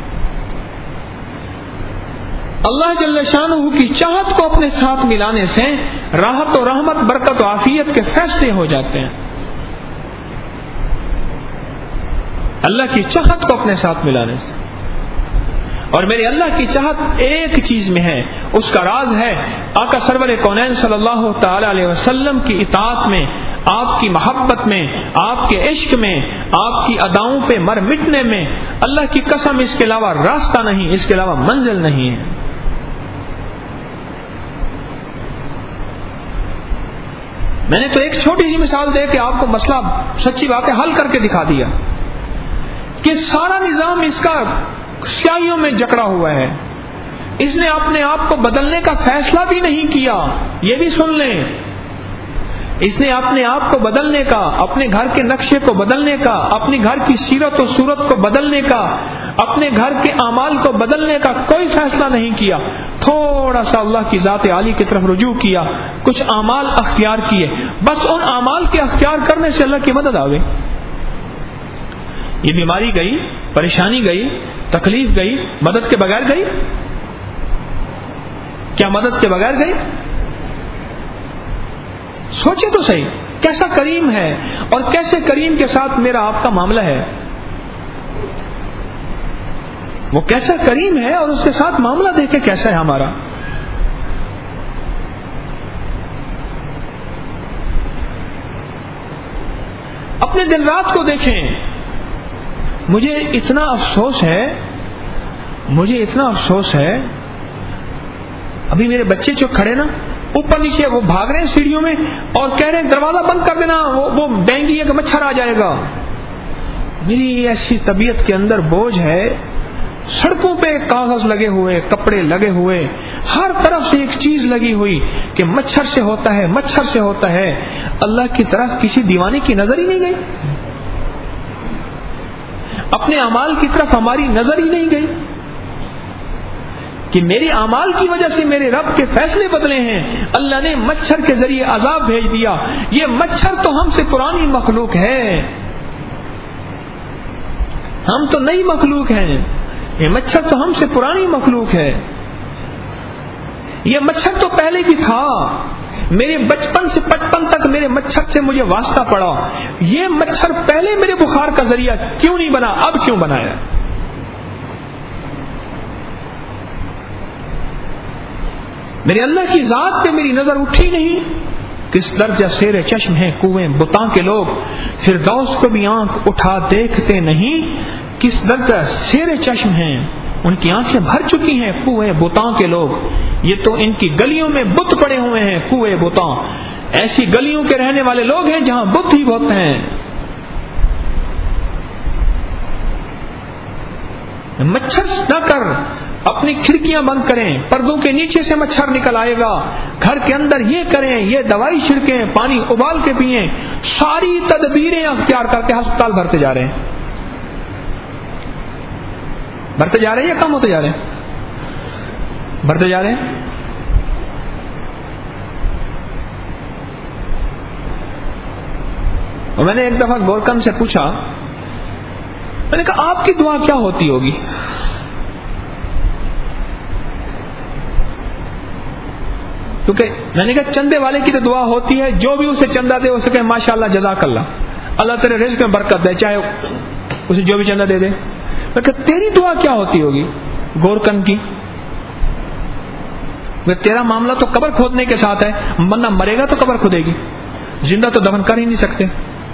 اللہ جل شانہ کی چاہت کو اپنے ساتھ ملانے سے راحت و رحمت، برکت و عافیت کے فیصلے ہو جاتے ہیں. اللہ کی چاہت کو اپنے ساتھ ملانے سے. اور میرے اللہ کی چاہت ایک چیز میں ہے، اس کا راز ہے آقا سرور کونین صلی اللہ تعالی علیہ وسلم کی اطاعت میں، آپ کی محبت میں، آپ کے عشق میں، آپ کی اداؤں پہ مر مٹنے میں. اللہ کی قسم اس کے علاوہ راستہ نہیں، اس کے علاوہ منزل نہیں ہے. میں نے تو ایک چھوٹی سی مثال دے کے آپ کو مسئلہ سچی بات ہے حل کر کے دکھا دیا کہ سارا نظام اس کا سیاہیوں میں جکڑا ہوا ہے. اس نے اپنے آپ کو بدلنے کا فیصلہ بھی نہیں کیا. یہ بھی سن لیں، اس نے اپنے آپ کو بدلنے کا، اپنے گھر کے نقشے کو بدلنے کا، اپنے گھر کی سیرت و صورت کو بدلنے کا، اپنے گھر کے اعمال کو بدلنے کا کوئی فیصلہ نہیں کیا. تھوڑا سا اللہ کی ذات عالی کی طرف رجوع کیا، کچھ اعمال اختیار کیے، بس ان اعمال کے اختیار کرنے سے اللہ کی مدد آ گئی. یہ بیماری گئی، پریشانی گئی، تکلیف گئی، مدد کے بغیر گئی؟ کیا مدد کے بغیر گئی؟ سوچے تو صحیح، کیسا کریم ہے اور کیسے کریم کے ساتھ میرا آپ کا معاملہ ہے. وہ کیسا کریم ہے اور اس کے ساتھ معاملہ دیکھے کیسا ہے ہمارا. اپنے دن رات کو دیکھیں. مجھے اتنا افسوس ہے، ابھی میرے بچے جو کھڑے نا اوپر نیچے وہ بھاگ رہے ہیں سیڑھیوں میں اور کہہ رہے ہیں دروازہ بند کر دینا، وہ ڈینگی ہے کہ مچھر آ جائے گا. میری ایسی طبیعت کے اندر بوجھ ہے، سڑکوں پہ کاغذ لگے ہوئے، کپڑے لگے ہوئے، ہر طرف سے ایک چیز لگی ہوئی کہ مچھر سے ہوتا ہے، مچھر سے ہوتا ہے. اللہ کی طرف کسی دیوانے کی نظر ہی نہیں گئی، اپنے اعمال کی طرف ہماری نظر ہی نہیں گئی کہ میرے اعمال کی وجہ سے میرے رب کے فیصلے بدلے ہیں. اللہ نے مچھر کے ذریعے عذاب بھیج دیا. یہ مچھر تو ہم سے پرانی مخلوق ہے، ہم تو نئی مخلوق ہیں. یہ مچھر تو ہم سے پرانی مخلوق ہے. یہ مچھر تو پہلے بھی تھا، میرے بچپن سے پچپن تک میرے مچھر سے مجھے واسطہ پڑا. یہ مچھر پہلے میرے بخار کا ذریعہ کیوں نہیں بنا، اب کیوں بنایا؟ میرے اللہ کی ذات پہ میری نظر اٹھی نہیں. کس درجہ سیر چشم ہیں کنویں بتاں کے لوگ، فردوس کو بھی آنکھ اٹھا دیکھتے نہیں. کس درجہ سیر چشم ہیں، ان کی آنکھیں بھر چکی ہیں کنویں بتاں کے لوگ. یہ تو ان کی گلیوں میں بت پڑے ہوئے ہیں کنویں بتاں. ایسی گلیوں کے رہنے والے لوگ ہیں جہاں بت ہی بت ہیں. مچھر نہ کر، اپنی کھڑکیاں بند کریں، پردوں کے نیچے سے مچھر نکل آئے گا. گھر کے اندر یہ کریں، یہ دوائی چھڑکیں، پانی ابال کے پئیں. ساری تدبیریں اختیار کر کے ہسپتال بھرتے جا رہے ہیں. بڑھتے جا رہے ہیں یا کم ہوتے جا رہے ہیں؟ بڑھتے جا رہے ہیں. اور میں نے ایک دفعہ گورکن سے پوچھا، میں نے کہا آپ کی دعا کیا ہوتی ہوگی؟ کیونکہ میں نے کہا چندے والے کی تو دعا ہوتی ہے، جو بھی اسے چندہ دے اسے کہے ماشاءاللہ جزاک اللہ، اللہ تیرے رزق میں برکت دے، چاہے اسے جو بھی چندہ دے دے۔ میں کہا تیری دعا کیا ہوتی ہوگی گورکن کی؟ تیرا معاملہ تو قبر کھودنے کے ساتھ ہے، بندہ مرے گا تو قبر کھودے گی، زندہ تو دفن کر ہی نہیں سکتے۔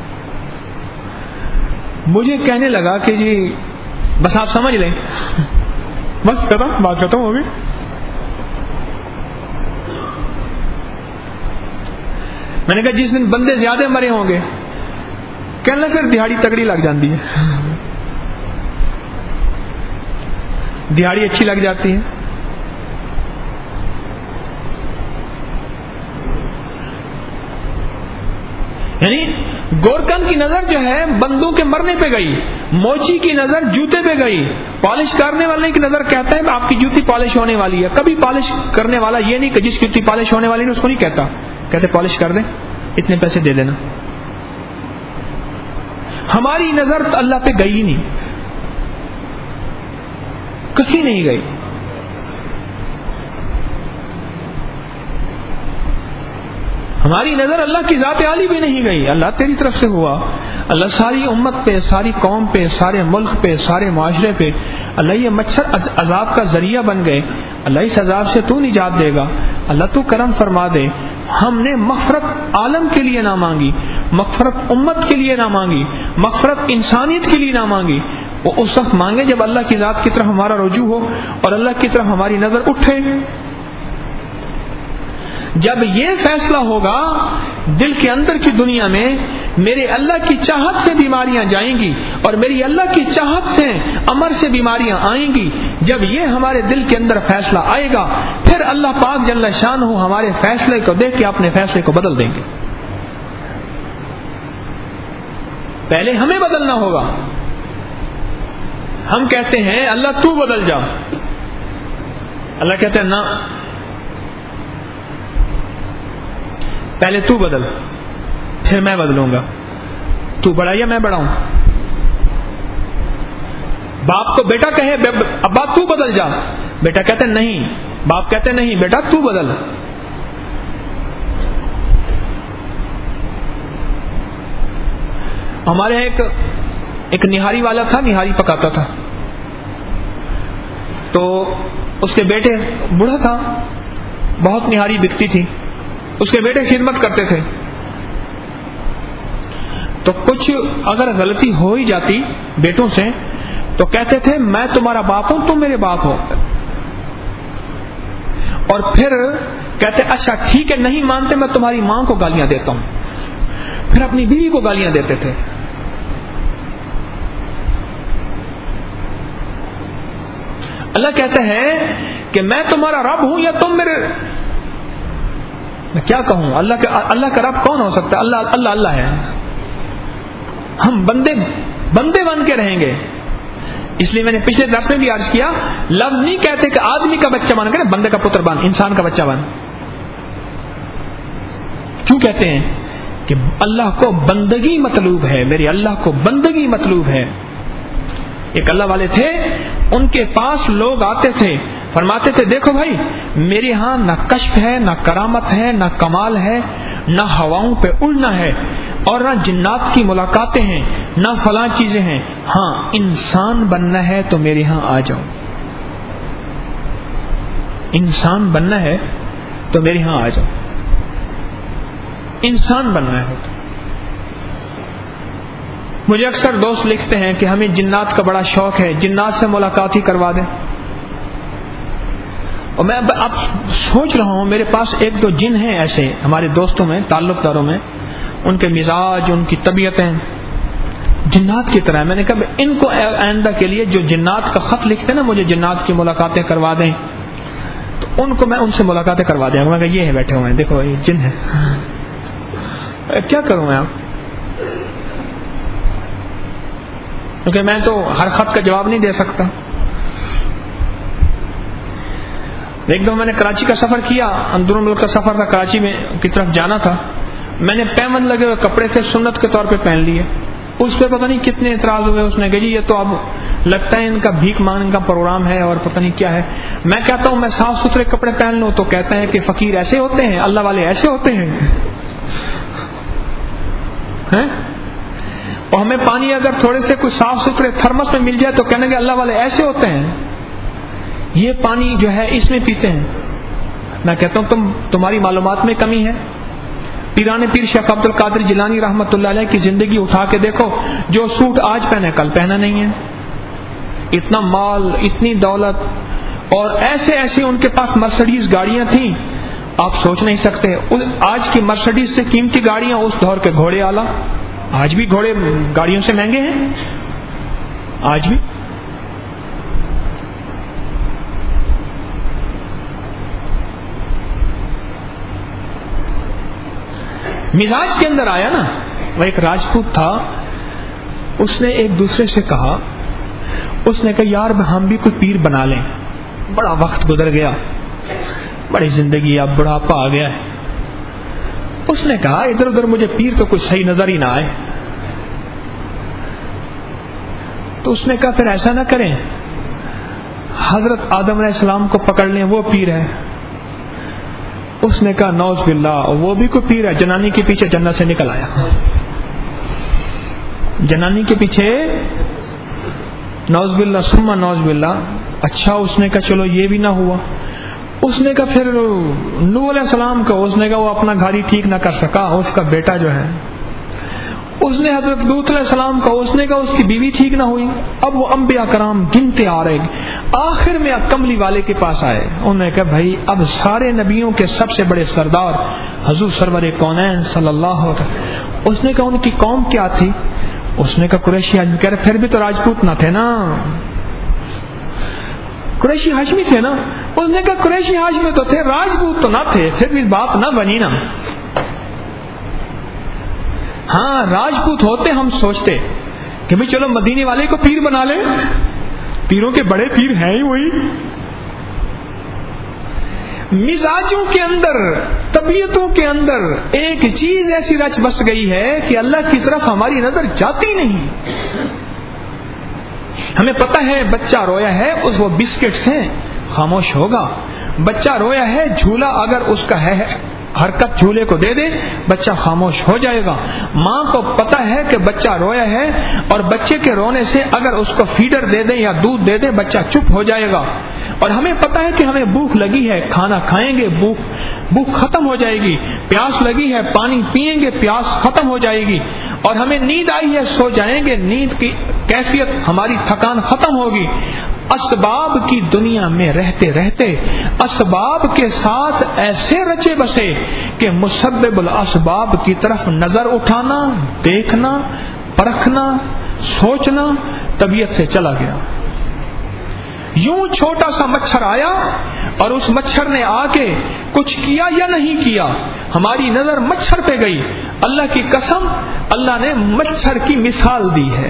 مجھے کہنے لگا کہ جی بس آپ سمجھ لیں، بس ختم، بات ختم ہو گئی۔ میں نے کہا جس دن بندے زیادہ مرے ہوں گے، کہنا پھر دہاڑی تگڑی لگ جاتی ہے، دہاڑی اچھی لگ جاتی ہے۔ یعنی گورکن کی نظر جو ہے بندوں کے مرنے پہ گئی، موچی کی نظر جوتے پہ گئی، پالش کرنے والے کی نظر کہتا ہے آپ کی جوتی پالش ہونے والی ہے۔ کبھی پالش کرنے والا یہ نہیں کہ جس کی جوتی پالش ہونے والی ہے اس کو نہیں کہتا، کہتے پالش کر دیں، اتنے پیسے دے دینا۔ ہماری نظر تو اللہ پہ گئی نہیں، کہیں نہیں گئی۔ ہماری نظر اللہ کی ذات عالی بھی نہیں گئی، اللہ تیری طرف سے ہوا، اللہ ساری امت پہ، ساری قوم پہ، سارے ملک پہ، سارے معاشرے پہ، اللہ یہ مچھر عذاب کا ذریعہ بن گئے، اللہ اس عذاب سے تو نجات دے گا، اللہ تو کرم فرما دے۔ ہم نے مغفرت عالم کے لیے نہ مانگی، مغفرت امت کے لیے نہ مانگی، مغفرت انسانیت کے لیے نہ مانگی، وہ اس وقت مانگے جب اللہ کی ذات کی طرف ہمارا رجوع ہو اور اللہ کی طرف ہماری نظر اٹھے۔ جب یہ فیصلہ ہوگا دل کے اندر کی دنیا میں میرے اللہ کی چاہت سے بیماریاں جائیں گی اور میری اللہ کی چاہت سے امر سے بیماریاں آئیں گی، جب یہ ہمارے دل کے اندر فیصلہ آئے گا پھر اللہ پاک جل شانہ ہمارے فیصلے کو دیکھ کے اپنے فیصلے کو بدل دیں گے۔ پہلے ہمیں بدلنا ہوگا۔ ہم کہتے ہیں اللہ تو بدل جا، اللہ کہتے ہیں نہ، پہلے تو بدل پھر میں بدلوں گا۔ تو بڑا یا میں بڑا ہوں؟ باپ کو بیٹا کہے ابا تو بدل جا، بیٹا کہتے نہیں، باپ کہتے نہیں بیٹا تو بدل۔ ہمارے ایک نہاری والا تھا، نہاری پکاتا تھا، تو اس کے بیٹے بوڑھا تھا، بہت نہاری بکتی تھی، اس کے بیٹے خدمت کرتے تھے، تو کچھ اگر غلطی ہو ہی جاتی بیٹوں سے تو کہتے تھے میں تمہارا باپ ہوں تم میرے باپ ہو، اور پھر کہتے اچھا ٹھیک ہے نہیں مانتے میں تمہاری ماں کو گالیاں دیتا ہوں، پھر اپنی بیوی کو گالیاں دیتے تھے۔ اللہ کہتا ہے کہ میں تمہارا رب ہوں یا تم میرے، میں کیا کہوں؟ اللہ کا رب کون ہو سکتا ہے؟ اللہ ہے۔ ہم بندے بن کے رہیں گے۔ اس لیے میں نے پچھلے درس میں بھی عرض کیا، لفظ نہیں کہتے کہ آدمی کا بچہ بن کر بندے کا پتر بن، انسان کا بچہ بن۔ کیوں کہتے ہیں؟ کہ اللہ کو بندگی مطلوب ہے، میرے اللہ کو بندگی مطلوب ہے۔ ایک اللہ والے تھے، ان کے پاس لوگ آتے تھے، فرماتے تھے دیکھو بھائی میرے ہاں نہ کشف ہے، نہ کرامت ہے، نہ کمال ہے، نہ ہواؤں پہ اڑنا ہے، اور نہ جنات کی ملاقاتیں ہیں، نہ فلاں چیزیں ہیں، ہاں انسان بننا ہے تو میرے ہاں آ جاؤ، انسان بننا ہے تو میرے ہاں آ جاؤ، انسان بننا ہے تو۔ مجھے اکثر دوست لکھتے ہیں کہ ہمیں جنات کا بڑا شوق ہے، جنات سے ملاقات ہی کروا دیں، اور میں اب سوچ رہا ہوں میرے پاس ایک دو جن ہیں ایسے ہمارے دوستوں میں، تعلق داروں میں، ان کے مزاج ان کی طبیعتیں جنات کی طرح ہے۔ میں نے کہا ان کو آئندہ کے لیے جو جنات کا خط لکھتے ہیں نا مجھے جنات کی ملاقاتیں کروا دیں، تو ان کو میں ان سے ملاقاتیں کروا دیں۔ میں کہا یہ ہیں بیٹھے ہوئے ہیں دیکھو یہ جن ہے، کیا کروں میں آپ، کیونکہ میں تو ہر خط کا جواب نہیں دے سکتا۔ ایک دو میں نے کراچی کا سفر کیا، اندرون ملک کا سفر تھا، کراچی میں کی طرف جانا تھا، میں نے پیمند لگے ہوئے کپڑے سے سنت کے طور پہ پہن لیے. اس پہ پتہ نہیں کتنے اعتراض ہوئے. اس نے کہا جی یہ تو اب لگتا ہے ان کا بھیک مانگنے کا پروگرام ہے اور پتہ نہیں کیا ہے. میں کہتا ہوں میں صاف ستھرے کپڑے پہن لوں تو کہتے ہیں کہ فقیر ایسے ہوتے ہیں, اللہ والے ایسے ہوتے ہیں. اور ہمیں پانی اگر تھوڑے سے کچھ صاف ستھرے تھرمس میں مل جائے تو کہنے کہ اللہ والے ایسے ہوتے ہیں, یہ پانی جو ہے اس میں پیتے ہیں. میں کہتا ہوں تمہاری معلومات میں کمی ہے. پیران پیر شیخ عبد القادر جیلانی رحمۃ اللہ علیہ کی زندگی اٹھا کے دیکھو, جو سوٹ آج پہنے کل پہنا نہیں ہے. اتنا مال, اتنی دولت, اور ایسے ان کے پاس مرسڈیز گاڑیاں تھیں آپ سوچ نہیں سکتے. آج کی مرسڈیز سے قیمتی گاڑیاں اس دور کے گھوڑے آلہ. آج بھی گھوڑے گاڑیوں سے مہنگے ہیں, آج بھی. مزاج کے اندر آیا نا. وہ ایک راجپوت تھا, اس نے ایک دوسرے سے کہا, اس نے کہا یار ہم بھی کوئی پیر بنا لیں, بڑا وقت گزر گیا, بڑی زندگی, اب بڑھاپا آ گیا ہے. اس نے کہا ادھر ادھر مجھے پیر تو کوئی صحیح نظر ہی نہ آئے. تو اس نے کہا پھر ایسا نہ کریں, حضرت آدم علیہ السلام کو پکڑ لیں, وہ پیر ہے. اس نے کہا نعوذ باللہ, وہ بھی کوئی پیر ہے, جنانی کے پیچھے جنت سے نکل آیا. جنانی کے پیچھے نعوذ باللہ ثم نعوذ باللہ. اچھا, اس نے کہا چلو یہ بھی نہ ہوا. اس نے کہا پھر نوح علیہ السلام کا, اس نے کہا وہ اپنا گھر ہی ٹھیک نہ کر سکا, اس کا بیٹا جو ہے. اس نے حضرت لوط علیہ السلام کا, اس نے کہا اس کی بیوی ٹھیک نہ ہوئی. اب وہ انبیاء کرام گنتے آ رہے, آخر میں کملی والے کے پاس آئے. انہوں نے کہا بھائی اب سارے نبیوں کے سب سے بڑے سردار حضور سرور کونین صلی اللہ علیہ وسلم. اس نے کہا ان کی قوم کیا تھی؟ اس نے کہا قریشی ہاشمی. کہہ رہے پھر بھی تو راجپوت نہ تھے نا, قریشی ہاشمی تھے نا. اس نے کہا قریشی ہاشمی تو تھے, راجپوت تو نہ تھے, پھر بھی بات نہ بنی نا. ہاں راجپوت ہوتے ہم سوچتے کہ بھئی چلو مدینے والے کو پیر بنا لیں, پیروں کے بڑے پیر ہیں ہی وہی. مزاجوں کے اندر, طبیعتوں کے اندر ایک چیز ایسی رچ بس گئی ہے کہ اللہ کی طرف ہماری نظر جاتی نہیں. ہمیں پتہ ہے بچہ رویا ہے, اس وہ بسکٹس ہیں خاموش ہوگا. بچہ رویا ہے, جھولا اگر اس کا ہے حرکت جھولے کو دے دے بچہ خاموش ہو جائے گا. ماں کو پتہ ہے کہ بچہ رویا ہے اور بچے کے رونے سے اگر اس کو فیڈر دے دے یا دودھ دے دے بچہ چپ ہو جائے گا. اور ہمیں پتہ ہے کہ ہمیں بھوک لگی ہے, کھانا کھائیں گے بھوک ختم ہو جائے گی. پیاس لگی ہے, پانی پئیں گے, پیاس ختم ہو جائے گی. اور ہمیں نیند آئی ہے, سو جائیں گے, نیند کی کیفیت ہماری تھکان ختم ہوگی. اسباب کی دنیا میں رہتے رہتے اسباب کے ساتھ ایسے رچے بسے کہ مسبب الاسباب کی طرف نظر اٹھانا, دیکھنا, پرکھنا, سوچنا طبیعت سے چلا گیا. یوں چھوٹا سا مچھر آیا اور اس مچھر نے آ کے کچھ کیا یا نہیں کیا, ہماری نظر مچھر پہ گئی. اللہ کی قسم, اللہ نے مچھر کی مثال دی ہے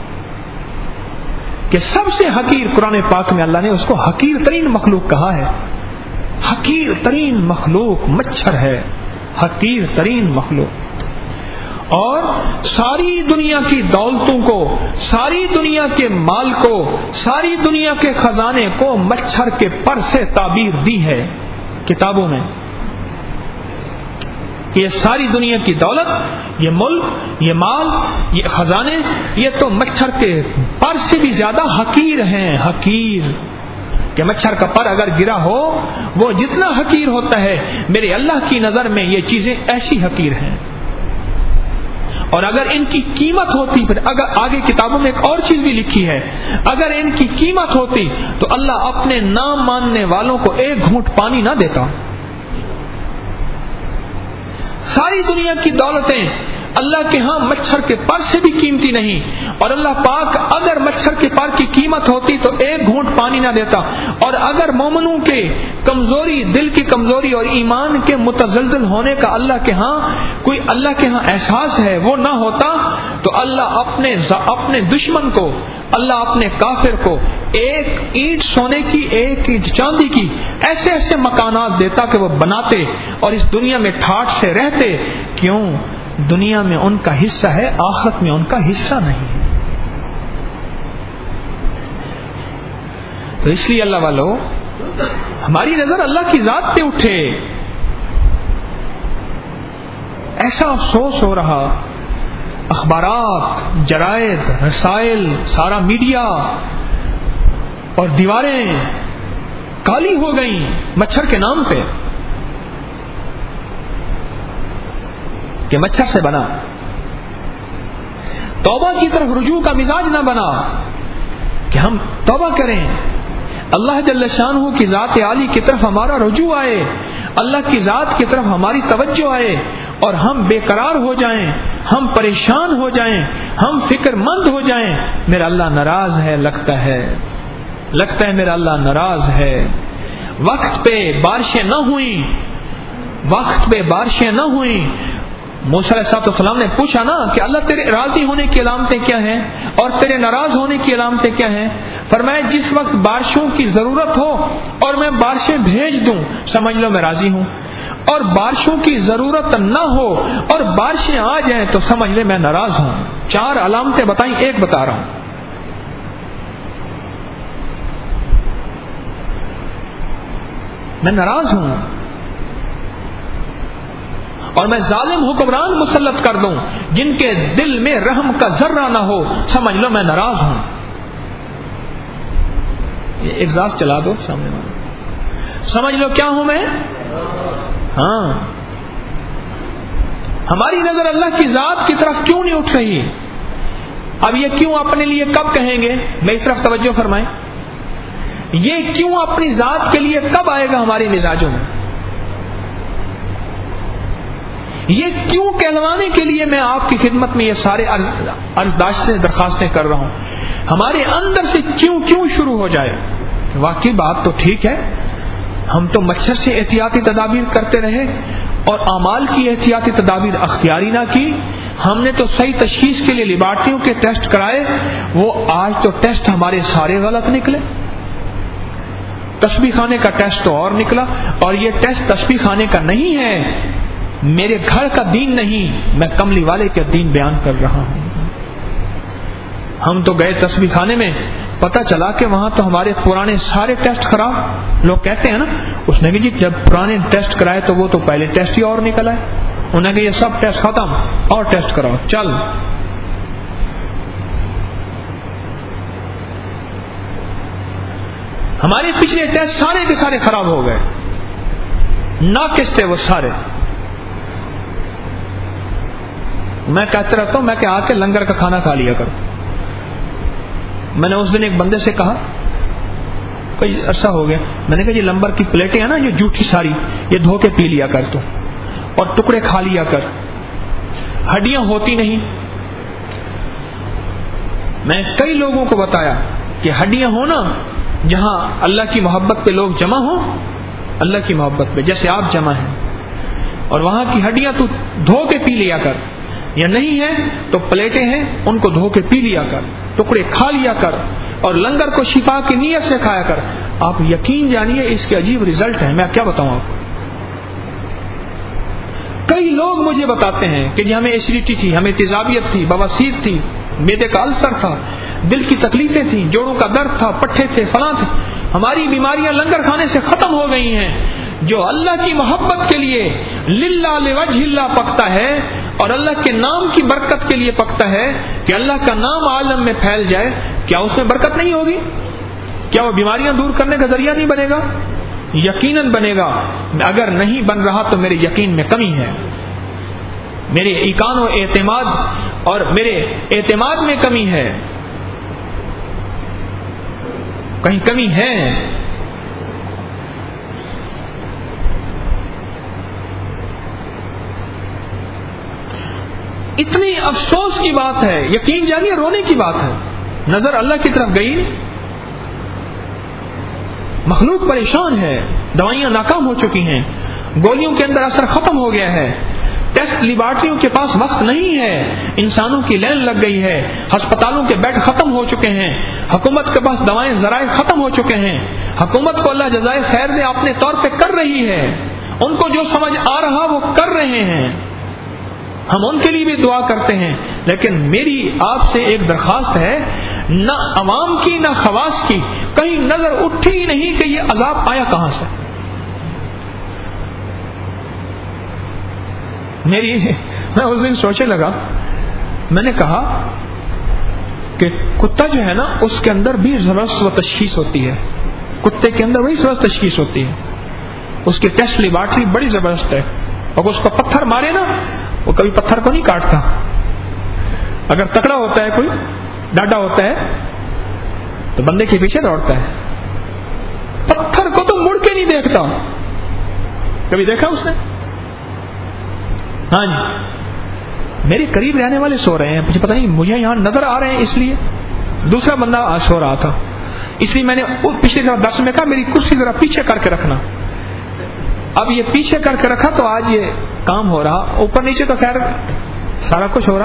کہ سب سے حقیر, قرآن پاک میں اللہ نے اس کو حقیر ترین مخلوق کہا ہے. حقیر ترین مخلوق مچھر ہے, حقیر ترین مخلوق. اور ساری دنیا کی دولتوں کو, ساری دنیا کے مال کو, ساری دنیا کے خزانے کو مچھر کے پر سے تعبیر دی ہے کتابوں میں. یہ ساری دنیا کی دولت, یہ ملک, یہ مال, یہ خزانے, یہ تو مچھر کے پر سے بھی زیادہ حقیر ہیں. حقیر کہ مچھر کا پر اگر گرا ہو وہ جتنا حقیر ہوتا ہے, میرے اللہ کی نظر میں یہ چیزیں ایسی حقیر ہیں. اور اگر ان کی قیمت ہوتی, پھر اگر آگے کتابوں میں ایک اور چیز بھی لکھی ہے, اگر ان کی قیمت ہوتی تو اللہ اپنے نام ماننے والوں کو ایک گھونٹ پانی نہ دیتا. ساری دنیا کی دولتیں اللہ کے ہاں مچھر کے پر سے بھی قیمتی نہیں. اور اللہ پاک اگر مچھر کے پر کی قیمت ہوتی تو ایک گھونٹ پانی نہ دیتا. اور اگر مومنوں کے کمزوری، دل کی کمزوری اور ایمان کے متزلزل ہونے کا اللہ کے ہاں کوئی اللہ کے ہاں احساس ہے وہ نہ ہوتا تو اللہ اپنے دشمن کو، اللہ اپنے کافر کو ایک اینٹ سونے کی، ایک اینٹ چاندی کی ایسے ایسے مکانات دیتا کہ وہ بناتے اور اس دنیا میں ٹھاٹھ سے رہتے. کیوں؟ دنیا میں ان کا حصہ ہے، آخرت میں ان کا حصہ نہیں ہے. تو اس لیے اللہ والو ہماری نظر اللہ کی ذات پہ اٹھے. ایسا افسوس ہو رہا، اخبارات، جرائد، رسائل، سارا میڈیا اور دیواریں کالی ہو گئیں مچھر کے نام پہ کہ مچھر سے بنا. توبہ کی طرف رجوع کا مزاج نہ بنا کہ ہم توبہ کریں، اللہ جل شانہ کی ذات عالی کی طرف ہمارا رجوع آئے، اللہ کی ذات کی طرف ہماری توجہ آئے اور ہم بے قرار ہو جائیں، ہم پریشان ہو جائیں، ہم فکر مند ہو جائیں. میرا اللہ ناراض ہے، لگتا ہے میرا اللہ ناراض ہے. وقت پہ بارشیں نہ ہوئیں. موسیٰ علیہ السلام نے پوچھا نا کہ اللہ تیرے راضی ہونے کی علامتیں کیا ہیں اور تیرے ناراض ہونے کی علامتیں کیا ہیں؟ فرمایا جس وقت بارشوں کی ضرورت ہو اور میں بارشیں بھیج دوں سمجھ لو میں راضی ہوں، اور بارشوں کی ضرورت نہ ہو اور بارشیں آ جائیں تو سمجھ لے میں ناراض ہوں. 4 علامتیں بتائیں، ایک بتا رہا ہوں. میں ناراض ہوں اور میں ظالم حکمران مسلط کر دوں جن کے دل میں رحم کا ذرہ نہ ہو، سمجھ لو میں ناراض ہوں. یہ اعزاز چلا دو سامنے والے، سمجھ لو کیا ہوں میں. ہاں، ہماری نظر اللہ کی ذات کی طرف کیوں نہیں اٹھ رہی؟ اب یہ کیوں اپنے لیے کب کہیں گے؟ میری طرف توجہ فرمائیں. یہ کیوں اپنی ذات کے لیے کب آئے گا ہمارے مزاجوں میں؟ یہ کیوں کہلوانے کے لیے میں آپ کی خدمت میں یہ سارے عرضداشتیں درخواستیں کر رہا ہوں؟ ہمارے اندر سے کیوں شروع ہو جائے. واقعی بات تو ٹھیک ہے، ہم تو مچھر سے احتیاطی تدابیر کرتے رہے اور اعمال کی احتیاطی تدابیر اختیاری نہ کی. ہم نے تو صحیح تشخیص کے لیے لیبارٹریوں کے ٹیسٹ کرائے، وہ آج تو ٹیسٹ ہمارے سارے غلط نکلے. تسبیح خانے کا ٹیسٹ تو اور نکلا، اور یہ ٹیسٹ تسبیح خانے کا نہیں ہے، میرے گھر کا دین نہیں، میں کملی والے کا دین بیان کر رہا ہوں. ہم تو گئے تسبیح خانے میں، پتہ چلا کہ وہاں تو ہمارے پرانے سارے ٹیسٹ خراب. لوگ کہتے ہیں نا، اس نے کہا جی جب پرانے ٹیسٹ کرائے تو وہ تو پہلے ٹیسٹ ہی اور نکل آئے. انہوں نے کہا یہ سب ٹیسٹ ختم، اور ٹیسٹ کراؤ چل. ہمارے پچھلے ٹیسٹ سارے کے سارے خراب ہو گئے، ناقص تھے وہ سارے. میں کہتا رہتا ہوں، میں کہ آ کے لنگر کا کھانا کھا لیا کرو. میں نے اس دن ایک بندے سے کہا، کوئی عرصہ ہو گیا، میں نے کہا یہ لمبر کی پلیٹیں ہیں نا جو جھوٹی ساری، یہ دھو کے پی لیا کر تو، اور ٹکڑے کھا لیا کر، ہڈیاں ہوتی نہیں. میں کئی لوگوں کو بتایا کہ ہڈیاں ہونا جہاں اللہ کی محبت پہ لوگ جمع ہوں، اللہ کی محبت پہ جیسے آپ جمع ہیں، اور وہاں کی ہڈیاں تو دھو کے پی لیا کر، یا نہیں ہے تو پلیٹیں ہیں ان کو دھو کے پی لیا کر، ٹکڑے کھا لیا کر، اور لنگر کو شفا کی نیت سے کھایا کر. آپ یقین جانیے اس کے عجیب رزلٹ ہیں. میں کیا بتاؤں آپ کو. کئی لوگ مجھے بتاتے ہیں کہ جی ہمیں ایسیڈیٹی تھی، ہمیں تیزابیت تھی، بواسیر تھی، معدے کا السر تھا، دل کی تکلیفیں تھیں، جوڑوں کا درد تھا، پٹھے تھے، فلاں تھے. ہماری بیماریاں لنگر کھانے سے ختم ہو گئی ہیں. جو اللہ کی محبت کے لیے للہ لوجہ اللہ پکتا ہے اور اللہ کے نام کی برکت کے لیے پکتا ہے کہ اللہ کا نام عالم میں پھیل جائے، کیا اس میں برکت نہیں ہوگی؟ کیا وہ بیماریاں دور کرنے کا ذریعہ نہیں بنے گا؟ یقیناً بنے گا. اگر نہیں بن رہا تو میرے یقین میں کمی ہے، میرے ایقان و اعتماد اور میرے اعتماد میں کمی ہے، کہیں کمی ہے. اتنی افسوس کی بات ہے، یقین جانیے رونے کی بات ہے. نظر اللہ کی طرف گئی، مخلوق پریشان ہے، دوائیاں ناکام ہو چکی ہیں، گولیوں کے اندر اثر ختم ہو گیا ہے، ٹیسٹ لیبارٹریوں کے پاس وقت نہیں ہے، انسانوں کی لائن لگ گئی ہے، ہسپتالوں کے بیڈ ختم ہو چکے ہیں، حکومت کے پاس دوائیں ذرائع ختم ہو چکے ہیں. حکومت کو اللہ جزائے خیر دے اپنے طور پہ کر رہی ہے، ان کو جو سمجھ آ رہا وہ کر رہے ہیں، ہم ان کے لیے بھی دعا کرتے ہیں. لیکن میری آپ سے ایک درخواست ہے، نہ عوام کی نہ خواص کی کہیں نظر اٹھی ہی نہیں کہ یہ عذاب آیا کہاں سے. میں اس دن سوچنے لگا، میں نے کہا کہ کتا جو ہے نا اس کے اندر بھی زبردست تشخیص ہوتی ہے، کتے کے اندر بڑی زبردست تشخیص ہوتی ہے، اس کی ٹیسٹ لیبارٹری بڑی زبردست ہے. اور اس کو پتھر مارے نا وہ کبھی پتھر کو نہیں کاٹتا، اگر تکڑا ہوتا ہے کوئی ڈاڈا ہوتا ہے تو بندے کے پیچھے دوڑتا ہے، پتھر کو تو مڑ کے نہیں دیکھتا. کبھی دیکھا اس نے؟ ہاں جی، میرے قریب رہنے والے سو رہے ہیں، مجھے پتہ نہیں مجھے یہاں نظر آ رہے ہیں، اس لیے دوسرا بندہ آج سو رہا تھا، اس لیے میں نے پچھلی طرف درس میں کہا میری کرسی ذرا پیچھے کر کے رکھنا. اب یہ پیچھے کر کے رکھا تو آج یہ کام ہو رہا، اوپر نیچے تو خیر سارا کچھ ہو رہا.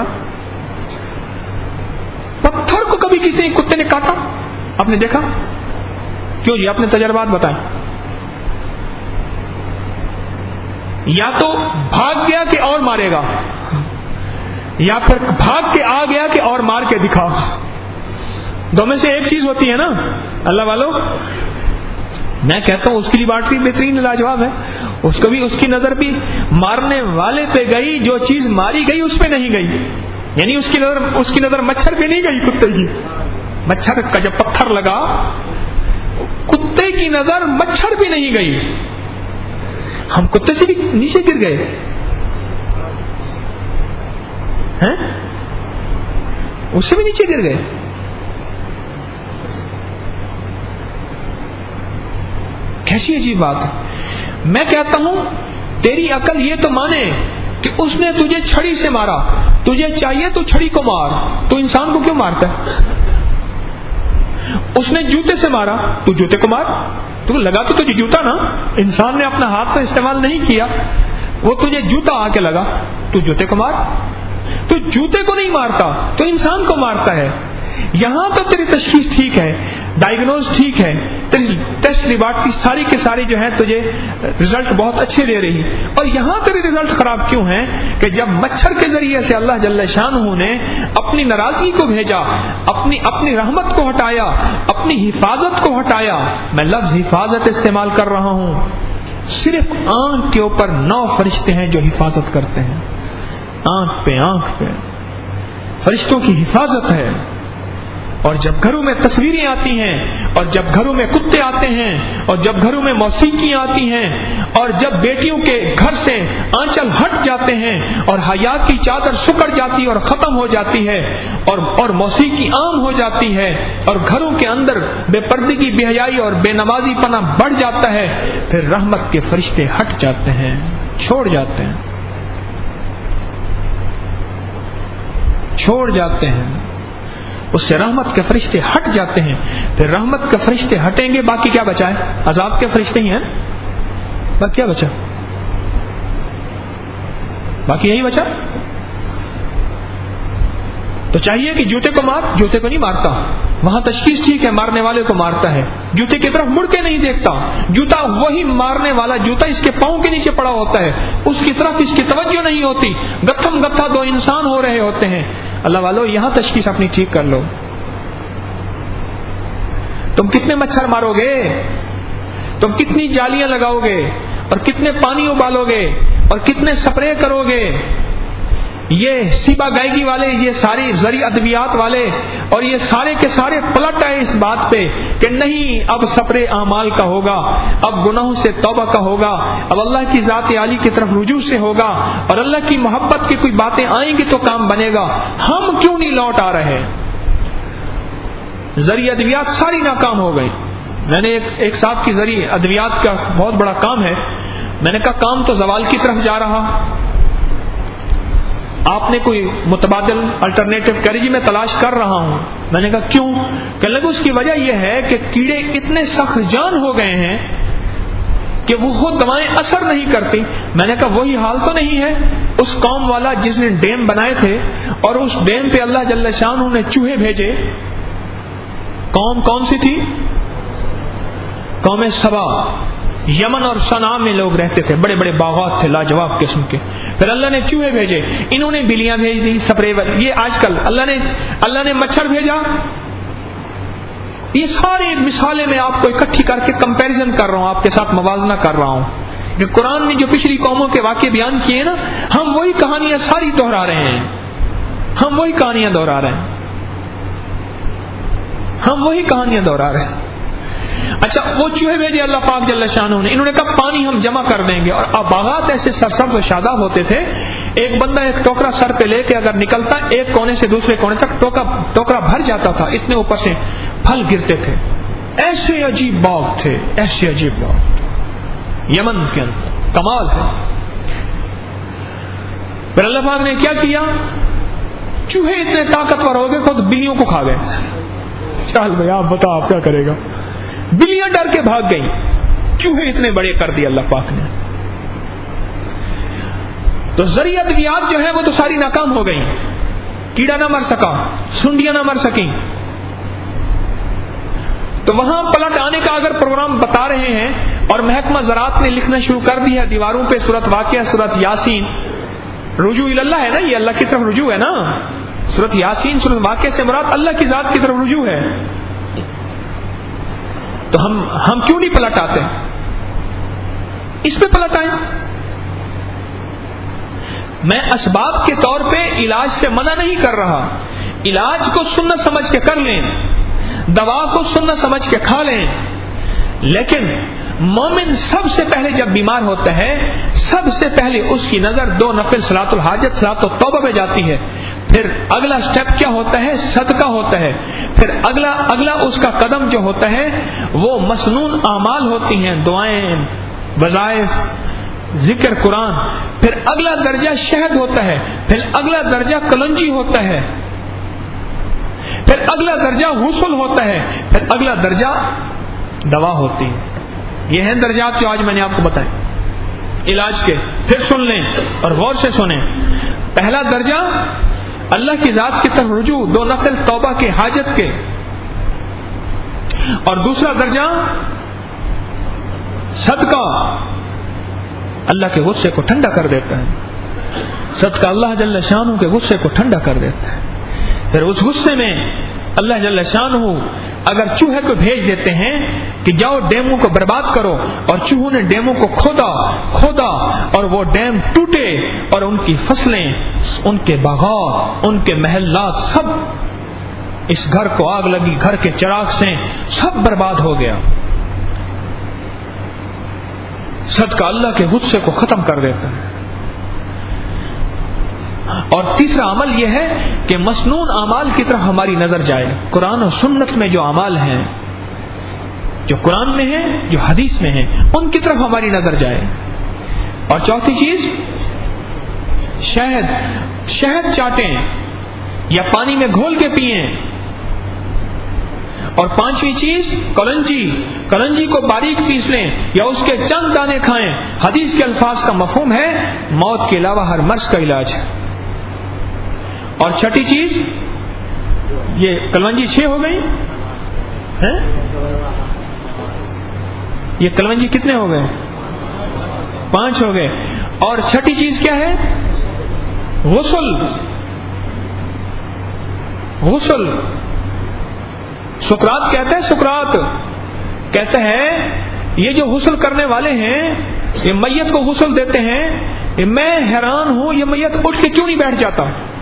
پتھر کو کبھی کسی کتے نے کاٹا آپ نے دیکھا؟ کیوں جی، اپنے تجربات بتائیں. یا تو بھاگ گیا کہ اور مارے گا، یا پھر بھاگ کے آ گیا کہ اور مار کے دکھا. دو میں سے ایک چیز ہوتی ہے نا. اللہ والو، میں کہتا ہوں اس کی لیبارٹری بہترین لاجواب ہے، اس کو بھی اس کی نظر بھی مارنے والے پہ گئی، جو چیز ماری گئی اس پہ نہیں گئی. یعنی اس کی نظر مچھر پہ نہیں گئی، کتے کی. مچھر کا جب پتھر لگا کتے کی نظر مچھر پہ نہیں گئی. ہم کتے سے بھی نیچے گر گئے ہیں، اس سے بھی نیچے گر گئے. کیسی عجیب بات ہے. میں کہتا ہوں تیری عقل یہ تو مانے کہ اس نے تجھے چھڑی سے مارا، تجھے چاہیے تو چھڑی کو مار، تو انسان کو کیوں مارتا ہے؟ اس نے جوتے سے مارا، تو جوتے کو مار. تو لگا تو تجھے جوتا نا، انسان نے اپنا ہاتھ تو استعمال نہیں کیا، وہ تجھے جوتا آ کے لگا، تو جوتے کو مار. تو جوتے کو نہیں مارتا تو انسان کو مارتا ہے. یہاں تو تیری تشخیص ٹھیک ہے، ڈائگنوز ٹھیک ہے، تیری ٹیسٹ لیبارٹری ساری کے ساری جو ہے تجھے رزلٹ بہت اچھے دے رہی، اور یہاں تیرے رزلٹ خراب کیوں ہیں کہ جب مچھر کے ذریعے سے اللہ جل شانہ نے اپنی ناراضگی کو بھیجا، اپنی رحمت کو ہٹایا، اپنی حفاظت کو ہٹایا. میں لفظ حفاظت استعمال کر رہا ہوں، صرف آنکھ کے اوپر 9 فرشتے ہیں جو حفاظت کرتے ہیں. آنکھ پہ فرشتوں کی حفاظت ہے. اور جب گھروں میں تصویریں آتی ہیں، اور جب گھروں میں کتے آتے ہیں، اور جب گھروں میں موسیقیاں آتی ہیں، اور جب بیٹیوں کے گھر سے آنچل ہٹ جاتے ہیں اور حیات کی چادر سکڑ جاتی ہے اور ختم ہو جاتی ہے، اور موسیقی عام ہو جاتی ہے، اور گھروں کے اندر بے پردگی، بے حیائی اور بے نمازی پنا بڑھ جاتا ہے، پھر رحمت کے فرشتے ہٹ جاتے ہیں، چھوڑ جاتے ہیں. اس سے رحمت کے فرشتے ہٹ جاتے ہیں. پھر رحمت کے فرشتے ہٹیں گے، باقی کیا بچا ہے؟ عذاب کے فرشتے ہی ہیں، باقی کیا بچا؟ باقی یہی بچا. تو چاہیے کہ جوتے کو مار، جوتے کو نہیں مارتا، وہاں تشخیص ٹھیک ہے، مارنے والے کو مارتا ہے، جوتے کی طرف مڑ کے نہیں دیکھتا. جوتا وہی مارنے والا جوتا اس کے پاؤں کے نیچے پڑا ہوتا ہے، اس کی طرف اس کی توجہ نہیں ہوتی. گتھم گتھا 2 انسان ہو رہے ہوتے ہیں. اللہ والو، یہاں تشخیص اپنی ٹھیک کر لو. تم کتنے مچھر مارو گے، تم کتنی جالیاں لگاؤ گے، اور کتنے پانی ابالو گے، اور کتنے سپرے کرو گے. یہ سیبا گائیگی والے، یہ ساری زرعی ادویات والے، اور یہ سارے کے سارے پلٹ آئے اس بات پہ کہ نہیں، اب سپرے اعمال کا ہوگا، اب گناہوں سے توبہ کا ہوگا، اب اللہ کی ذات عالی کی طرف رجوع سے ہوگا، اور اللہ کی محبت کی کوئی باتیں آئیں گی تو کام بنے گا. ہم کیوں نہیں لوٹ آ رہے؟ زرعی ادویات ساری ناکام ہو گئی. میں نے ایک صاحب کی زرعی ادویات کا بہت بڑا کام ہے، میں نے کہا کام تو زوال کی طرف جا رہا، آپ نے کوئی متبادل الٹرنیٹو کہہ جی میں تلاش کر رہا ہوں. میں نے کہا کیوں؟ کہنے لگے اس کی وجہ یہ ہے کہ کیڑے اتنے سخت جان ہو گئے ہیں کہ وہ خود دوائیں اثر نہیں کرتی. میں نے کہا وہی حال تو نہیں ہے اس قوم والا جس نے ڈیم بنائے تھے اور اس ڈیم پہ اللہ جل شانہ نے چوہے بھیجے. قوم کون سی تھی؟ قوم سبا. یمن اور صنعاء میں لوگ رہتے تھے, بڑے بڑے باغات تھے لاجواب قسم کے. پھر اللہ نے چوہے بھیجے, انہوں نے بلیاں بھیج دی, سپرے. یہ آج کل اللہ نے مچھر بھیجا. یہ ساری مثالیں میں آپ کو اکٹھی کر کے کمپیریزن کر رہا ہوں, آپ کے ساتھ موازنہ کر رہا ہوں کہ قرآن نے جو پچھلی قوموں کے واقعے بیان کیے نا, ہم وہی کہانیاں ساری دہرا رہے ہیں. ہم وہی کہانیاں دہرا رہے ہیں. ہم وہی کہانیاں دہرا رہے ہیں. اچھا, وہ چوہے بھیجے اللہ پاک جل شانہ نے. انہوں نے کہا پانی ہم جمع کر دیں گے. اور باغات ایسے سرسبز و شاداب ہوتے تھے, ایک بندہ ایک ٹوکرا سر پہ لے کے اگر نکلتا ایک کونے سے دوسرے کونے تک ٹوکرا بھر جاتا تھا, اتنے اوپر سے پھل گرتے تھے. ایسے عجیب باغ تھے, ایسے عجیب باغ یمن کے اندر, کمال ہے. پھر اللہ پاک نے کیا کیا, چوہے اتنے طاقتور ہو گئے خود بلیوں کو کھا گئے. چل بھائی آپ بتاؤ آپ کیا کرے گا. بلیاں ڈر کے بھاگ گئیں, چوہے اتنے بڑے کر دیے اللہ پاک نے. تو ذریعہ ادویات جو ہے وہ تو ساری ناکام ہو گئیں. کیڑا نہ مر سکا, سنڈیاں نہ مر سکیں. تو وہاں پلٹ آنے کا اگر پروگرام بتا رہے ہیں اور محکمہ زراعت نے لکھنا شروع کر دیا دیواروں پہ سورۃ واقعہ, سورۃ یاسین, رجوع اللہ ہے نا, یہ اللہ کی طرف رجوع ہے نا. سورۃ یاسین سورۃ واقعہ سے مراد اللہ کی ذات کی طرف رجوع ہے. تو ہم کیوں نہیں پلٹ آتے؟ اس پہ پلٹ آئیں. میں اسباب کے طور پہ علاج سے منع نہیں کر رہا. علاج کو سنت سمجھ کے کر لیں, دوا کو سنت سمجھ کے کھا لیں. لیکن مومن سب سے پہلے جب بیمار ہوتا ہے, سب سے پہلے اس کی نظر 2 نفل صلاۃ الحاجت صلاۃ التوبہ پہ جاتی ہے. پھر اگلا سٹیپ کیا ہوتا ہے؟ صدقہ ہوتا ہے. پھر اگلا اس کا قدم جو ہوتا ہے وہ مسنون اعمال ہوتی ہیں, دعائیں, وظائف, ذکر قرآن. پھر اگلا درجہ شہد ہوتا ہے. پھر اگلا درجہ کلنجی ہوتا ہے. پھر اگلا درجہ غسل ہوتا ہے. پھر اگلا درجہ دوا ہوتی ہے. یہ ہیں درجات جو آج میں نے آپ کو بتائے علاج کے. پھر سن لیں اور غور سے سنیں. پہلا درجہ اللہ کی ذات کی طرف رجوع, 2 نفل توبہ کے, حاجت کے. اور دوسرا درجہ صدقہ, اللہ کے غصے کو ٹھنڈا کر دیتا ہے. صدقہ اللہ جل شانہ کے غصے کو ٹھنڈا کر دیتا ہے. پھر اس غصے میں اللہ جل شانہ اگر چوہے کو بھیج دیتے ہیں کہ جاؤ ڈیموں کو برباد کرو, اور چوہوں نے ڈیموں کو کھودا اور وہ ڈیم ٹوٹے اور ان کی فصلیں, ان کے باغات, ان کے محلات, سب, اس گھر کو آگ لگی, گھر کے چراغ سے سب برباد ہو گیا. صدقہ اللہ کے غصے کو ختم کر دیتا ہے. اور تیسرا عمل یہ ہے کہ مسنون اعمال کی طرف ہماری نظر جائے. قرآن و سنت میں جو اعمال ہیں, جو قرآن میں ہیں, جو حدیث میں ہیں, ان کی طرف ہماری نظر جائے. اور چوتھی چیز شہد چاٹیں یا پانی میں گھول کے پئیں. اور 5ویں چیز کلنجی کو باریک پیس لیں یا اس کے چند دانے کھائیں. حدیث کے الفاظ کا مفہوم ہے موت کے علاوہ ہر مرض کا علاج ہے. اور چھٹی چیز, یہ کلونجی 6 ہو گئی ہیں, یہ کلونجی کتنے ہو گئے؟ 5 ہو گئے. اور چھٹی چیز کیا ہے؟ غسل. سقراط کہتا ہے یہ جو غسل کرنے والے ہیں, یہ میت کو غسل دیتے ہیں, میں حیران ہوں یہ میت اٹھ کے کیوں نہیں بیٹھ جاتا,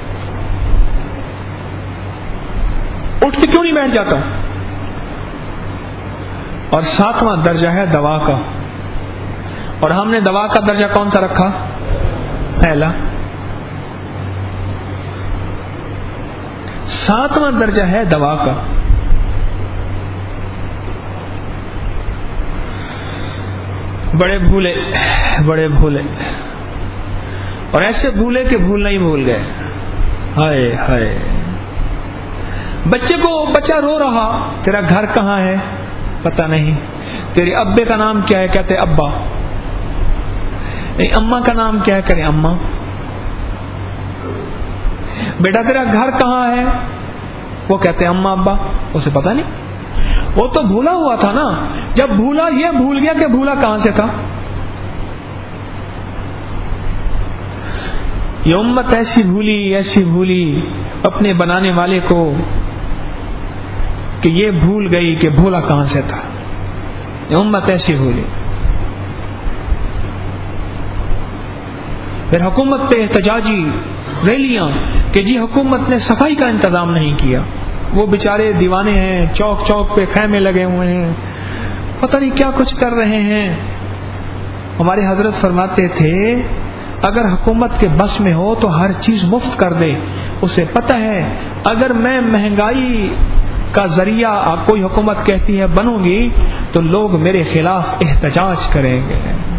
اور 7واں درجہ ہے دوا کا. اور ہم نے دوا کا درجہ کون سا رکھا؟ پہلا. 7واں درجہ ہے دوا کا. بڑے بھولے اور ایسے بھولے کہ بھولنا ہی بھول گئے. ہائے ہائے. بچہ رو رہا, تیرا گھر کہاں ہے پتہ نہیں, تیرے ابے کا نام کیا ہے, کہتے ابا. اماں کا نام کیا ہے, کرے اماں. بیٹا تیرا گھر کہاں ہے, وہ کہتے اماں ابا. اسے پتہ نہیں, وہ تو بھولا ہوا تھا نا. جب بھولا یہ بھول گیا کہ بھولا کہاں سے تھا. یہ امت ایسی بھولی اپنے بنانے والے کو کہ یہ بھول گئی کہ بھولا کہاں سے تھا. یہ امت ایسی بھولی. پھر حکومت پہ احتجاجی ریلیاں کہ جی حکومت نے صفائی کا انتظام نہیں کیا. وہ بیچارے دیوانے ہیں, چوک چوک پہ خیمے لگے ہوئے ہیں, پتہ نہیں کیا کچھ کر رہے ہیں. ہمارے حضرت فرماتے تھے اگر حکومت کے بس میں ہو تو ہر چیز مفت کر دے. اسے پتہ ہے اگر میں مہنگائی کا ذریعہ کوئی حکومت کہتی ہے بنوں گی تو لوگ میرے خلاف احتجاج کریں گے.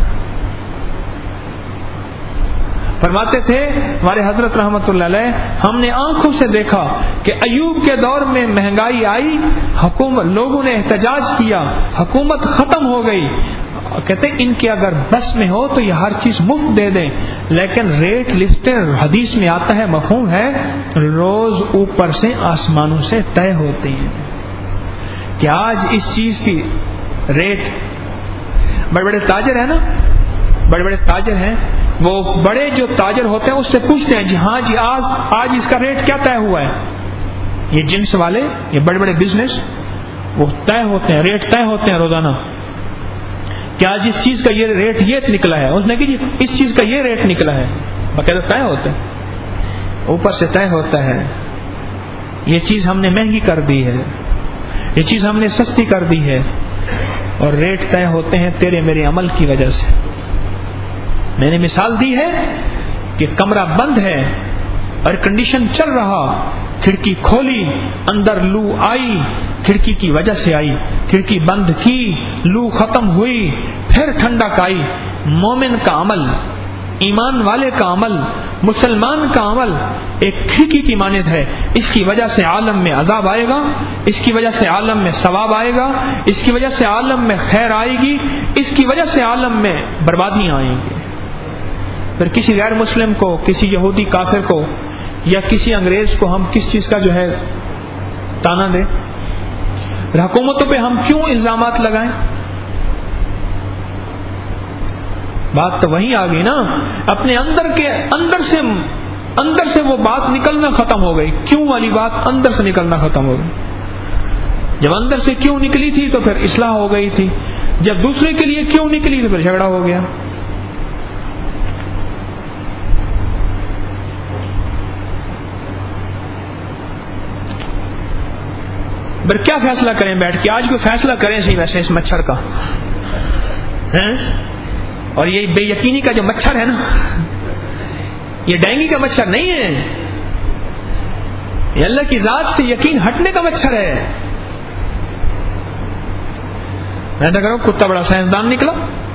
فرماتے تھے ہمارے حضرت رحمت اللہ علیہ, ہم نے آنکھوں سے دیکھا کہ ایوب کے دور میں مہنگائی آئی, لوگوں نے احتجاج کیا, حکومت ختم ہو گئی. کہتے ان کے اگر بس میں ہو تو یہ ہر چیز مفت دے دیں, لیکن ریٹ لسٹیں حدیث میں آتا ہے, مفہوم ہے, روز اوپر سے آسمانوں سے طے ہوتی ہیں. کہ آج اس چیز کی ریٹ, بڑے بڑے تاجر ہیں نا, بڑے بڑے تاجر ہیں, وہ بڑے جو تاجر ہوتے ہیں اس سے پوچھتے ہیں جی ہاں جی آج اس کا ریٹ کیا طے ہوا ہے. یہ جنس والے, یہ بڑے بڑے بزنس, وہ طے ہوتے ہیں, ریٹ طے ہوتے ہیں روزانہ کہ آج اس چیز کا یہ ریٹ یہ نکلا ہے. اس نے کہ جی اس چیز کا یہ ریٹ نکلا ہے, باقاعدہ طے ہوتا ہے, اوپر سے طے ہوتا ہے. یہ چیز ہم نے مہنگی کر دی ہے, یہ چیز ہم نے سستی کر دی ہے, اور ریٹ طے ہوتے ہیں تیرے میرے عمل کی وجہ سے. میں نے مثال دی ہے کہ کمرہ بند ہے, ایئر کنڈیشن چل رہا, کھڑکی کھولی, اندر لو آئی, کھڑکی کی وجہ سے آئی, کھڑکی بند کی, لو ختم ہوئی, پھر ٹھنڈک آئی. مومن کا عمل, ایمان والے کا عمل, مسلمان کا عمل ایک کھڑکی کی مانند ہے. اس کی وجہ سے عالم میں عذاب آئے گا, اس کی وجہ سے عالم میں ثواب آئے گا, اس کی وجہ سے عالم میں خیر آئے گی, اس کی وجہ سے عالم میں بربادیاں آئیں گی. پھر کسی غیر مسلم کو, کسی یہودی کافر کو یا کسی انگریز کو ہم کس چیز کا جو ہے تانا دیں؟ حکومتوں پہ ہم کیوں الزامات لگائیں؟ بات تو وہیں آ گئی نا, اپنے اندر سے وہ بات نکلنا ختم ہو گئی. کیوں والی بات اندر سے نکلنا ختم ہو گئی. جب اندر سے کیوں نکلی تھی تو پھر اصلاح ہو گئی تھی, جب دوسرے کے لیے کیوں نکلی تو پھر جھگڑا ہو گیا. پر کیا فیصلہ کریں بیٹھ کے؟ آج کوئی فیصلہ کریں سی ویسے اس مچھر کا, اور یہ بے یقینی کا جو مچھر ہے نا, یہ ڈینگی کا مچھر نہیں ہے, یہ اللہ کی ذات سے یقین ہٹنے کا مچھر ہے. میں نہ کروں کتا بڑا سائنسدان نکلا,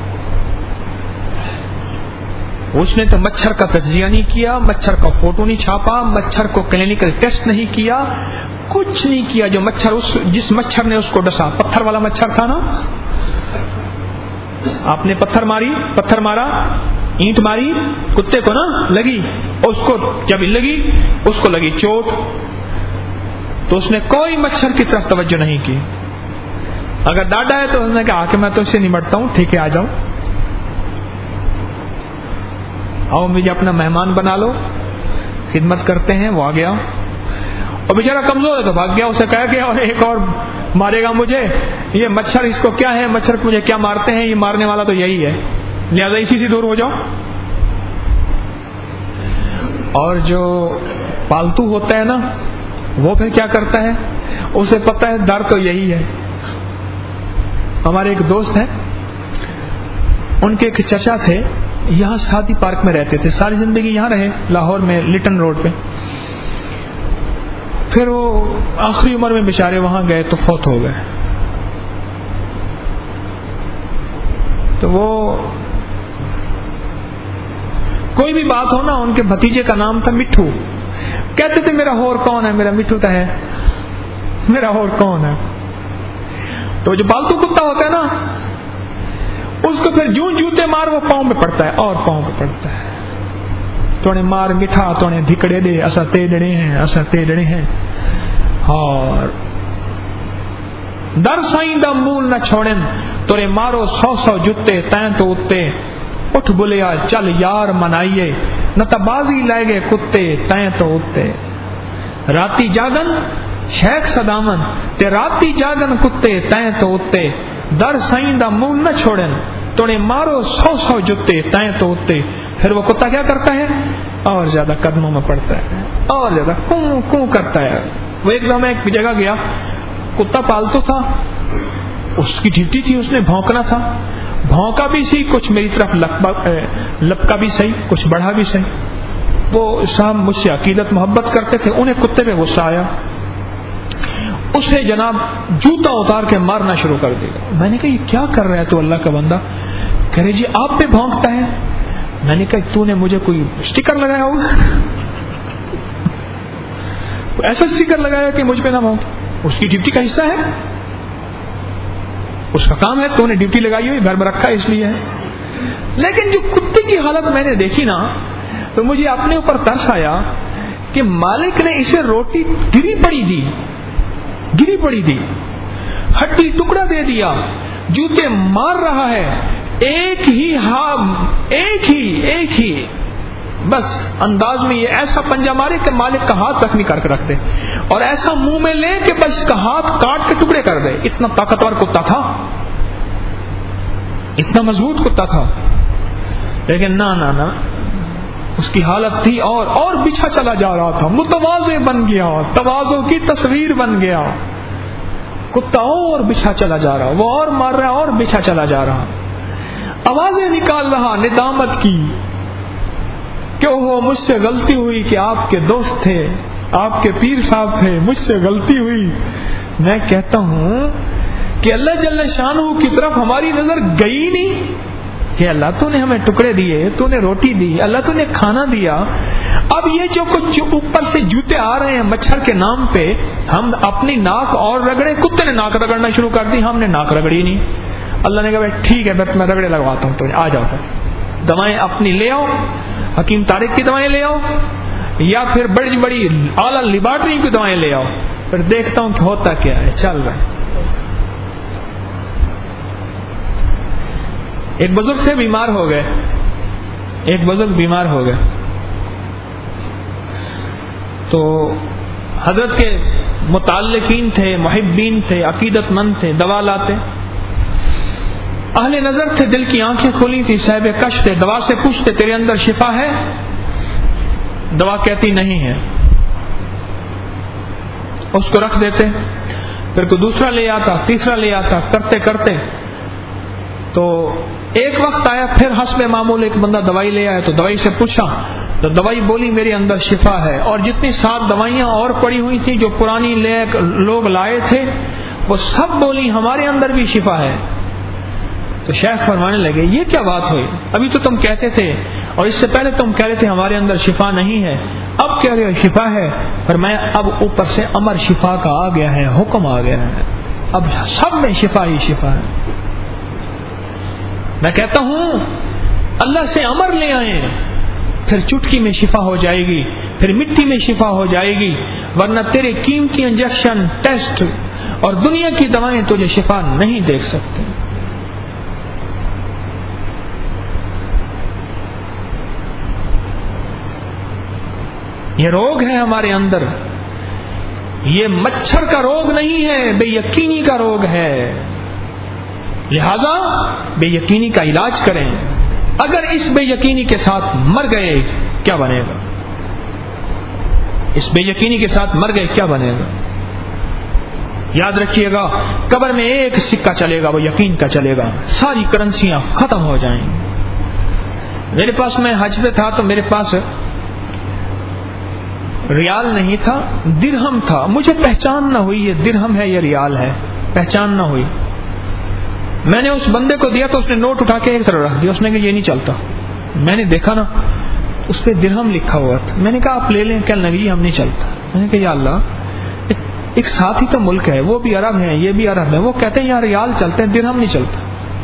اس نے تو مچھر کا تجزیہ نہیں کیا, مچھر کا فوٹو نہیں چھاپا, مچھر کو کلینکل ٹیسٹ نہیں کیا, کچھ نہیں کیا. جو مچھر جس مچھر نے اس کو ڈسا, پتھر والا مچھر تھا نا, آپ نے پتھر مارا, اینٹ ماری کتے کو نا, لگی, اس کو جب لگی اس کو لگی چوٹ, تو اس نے کوئی مچھر کی طرف توجہ نہیں کی. اگر ڈاٹا ہے تو اس نے کہا کہ میں تو اس سے نمٹتا ہوں, ٹھیک ہے آ جاؤ, آؤ مجھے اپنا مہمان بنا لو, خدمت کرتے ہیں. وہ آ گیا اور بیچارہ کمزور ہے تو بھاگ گیا. اسے کہا گیا اور ایک اور مارے گا مجھے, یہ مچھر اس کو کیا ہے, مچھر کو مجھے کیا مارتے ہیں, یہ مارنے والا تو یہی ہے, لہذا اسی سے دور ہو جاؤ. اور جو پالتو ہوتا ہے نا, وہ پھر کیا کرتا ہے, اسے پتہ ہے ڈر تو یہی ہے. ہمارے ایک دوست ہیں, ان کے ایک چچا تھے, یہاں سادی پارک میں رہتے تھے, ساری زندگی یہاں رہے لاہور میں لٹن روڈ پہ. پھر وہ آخری عمر میں بیچارے وہاں گئے تو فوت ہو گئے. تو وہ کوئی بھی بات ہو نا، ان کے بھتیجے کا نام تھا مٹھو، کہتے تھے میرا ہور کون ہے، میرا مٹھو تو ہے، میرا ہور کون ہے. تو جو پالتو کتا ہوتا ہے نا، اس کو پھر جوتے مار وہ پاؤں پہ پڑتا ہے اور پاؤں پہ پڑتا ہے. تونے مار مٹھا تونے دھکڑے دے، اسا تیڑے ہیں، اسا تیڑے ہیں. اور در سائیں دا مول نہ چھوڑن، تونے مارو 100 جتے تین تو اتے. اٹھ بلیا چل یار منائیے، نہ تبازی لائے گے کتے تین تو اتے. راتی جاگن شیخ صدامن تے راتی جاگن کتے تین تو اتے. در سائیں دا مول نہ چھوڑن، تونے مارو 100 جتے تین تو اتے. پھر وہ کتا کیا کرتا ہے؟ اور زیادہ قدموں میں پڑتا ہے، اور زیادہ کوں کوں کرتا ہے. وہ ایک دم ایک جگہ گیا، کتا پالتو تھا، اس کی ڈیوٹی تھی، اس نے بھونکنا تھا. بھونکا بھی سی، کچھ میری طرف لپکا بھی صحیح، کچھ بڑھا بھی صحیح. وہ صاحب مجھ سے عقیدت محبت کرتے تھے، انہیں کتے پہ غصہ آیا، اسے جناب جوتا اتار کے مارنا شروع کر دیا. میں نے کہا یہ کیا کر رہا ہے تو اللہ کا بندہ؟ کہہ رہے جی آپ پہ بھونکتا ہے. میں نے کہا تو نے مجھے کوئی اسٹیکر لگایا ہوگا، ایسا اسٹیکر لگایا کہ مجھ پہ نہ بھونک. اس کی ڈیوٹی کا حصہ ہے، اس کا کام ہے، تو نے ڈیوٹی لگائی ہوئی، گھر میں رکھا اس لیے ہے. لیکن جو کتے کی حالت میں نے دیکھی نا، تو مجھے اپنے اوپر ترس آیا کہ مالک نے اسے روٹی گری پڑی دی، ہڈی ٹکڑا دے دیا، جوتے مار رہا ہے، ایک ہی بس انداز میں یہ ایسا پنجہ مارے کہ مالک کا ہاتھ زخمی کر کے رکھ دے، اور ایسا منہ میں لے کہ بس اس کا ہاتھ کاٹ کے ٹکڑے کر دے. اتنا طاقتور کتا تھا، اتنا مضبوط کتا تھا. لیکن نہ اس کی حالت تھی اور بچھا چلا جا رہا تھا، متواضع بن گیا، تواضع کی تصویر بن گیا. کتا اور بچھا چلا جا رہا، وہ اور مار رہا اور بچھا چلا جا رہا. آوازیں نکال رہا ندامت کی کہ وہ مجھ سے غلطی ہوئی کہ آپ کے دوست تھے، آپ کے پیر صاحب تھے، مجھ سے غلطی ہوئی. میں کہتا ہوں کہ اللہ جل شانہ کی طرف ہماری نظر گئی نہیں کہ اللہ تو نے ہمیں ٹکڑے دیے، تو نے روٹی دی، اللہ تو نے کھانا دیا. اب یہ جو کچھ اوپر سے جوتے آ رہے ہیں مچھر کے نام پہ، ہم اپنی ناک اور رگڑے. کتے نے ناک رگڑنا شروع کر دی، ہم نے ناک رگڑی نہیں. اللہ نے کہا ٹھیک ہے میں رگڑے لگواتا ہوں، تو آ جاؤ، دوائیں اپنی لے آؤ، حکیم طارق کی دوائیں لے آؤ، یا پھر بڑی بڑی اعلیٰ لیبارٹری کی دوائیں لے آؤ، پھر دیکھتا ہوں کہ ہوتا کیا ہے. چل رہا ہے. ایک بزرگ تھے، بیمار ہو گئے، ایک بزرگ بیمار ہو گئے. تو حضرت کے متعلقین تھے، محبین تھے، عقیدت مند تھے، دوا لاتے. اہل نظر تھے، دل کی آنکھیں کھلی تھی، صاحب کش تھے. دوا سے پوچھتے تیرے اندر شفا ہے؟ دوا کہتی نہیں ہے. اس کو رکھ دیتے، پھر کوئی دوسرا لے آتا، تیسرا لے آتا، کرتے کرتے تو ایک وقت آیا پھر حسب معمول ایک بندہ دوائی لے آیا. تو دوائی سے پوچھا تو دوائی بولی میرے اندر شفا ہے. اور جتنی 7 دوائیاں اور پڑی ہوئی تھیں جو پرانی لوگ لائے تھے، وہ سب بولی ہمارے اندر بھی شفا ہے. تو شیخ فرمانے لگے یہ کیا بات ہوئی؟ ابھی تو تم کہتے تھے، اور اس سے پہلے تم کہہ رہے تھے ہمارے اندر شفا نہیں ہے، اب کہہ رہے ہو شفا ہے. پر میں اب اوپر سے امر شفا کا آ گیا ہے، حکم آ گیا ہے، اب سب میں شفا ہی شفا ہے. میں کہتا ہوں اللہ سے امر لے آئیں، پھر چٹکی میں شفا ہو جائے گی، پھر مٹی میں شفا ہو جائے گی. ورنہ تیرے قیمتی انجیکشن، ٹیسٹ اور دنیا کی دوائیں تجھے شفا نہیں دے سکتے. یہ روگ ہے ہمارے اندر، یہ مچھر کا روگ نہیں ہے، بے یقینی کا روگ ہے. لہذا بے یقینی کا علاج کریں. اگر اس بے یقینی کے ساتھ مر گئے کیا بنے گا؟ اس بے یقینی کے ساتھ مر گئے کیا بنے گا؟ یاد رکھیے گا، قبر میں ایک سکہ چلے گا، وہ یقین کا چلے گا، ساری کرنسیاں ختم ہو جائیں گی. میرے پاس، میں حج پہ تھا تو میرے پاس ریال نہیں تھا، درہم تھا. مجھے پہچان نہ ہوئی یہ درہم ہے یا ریال ہے، پہچان نہ ہوئی. میں نے اس بندے کو دیا تو اس نے نوٹ اٹھا کے ایک طرف رکھ دیا. اس نے کہا یہ نہیں چلتا. میں نے دیکھا نا اس پہ درہم لکھا ہوا تھا. میں نے کہا آپ لے لیں. کہ نبی ہم نہیں چلتا. میں نے کہا یا اللہ ایک ساتھ ہی تو ملک ہے, وہ بھی عرب ہیں یہ بھی عرب ہے, وہ کہتے ہیں یہاں ریال چلتے ہیں درہم نہیں چلتا.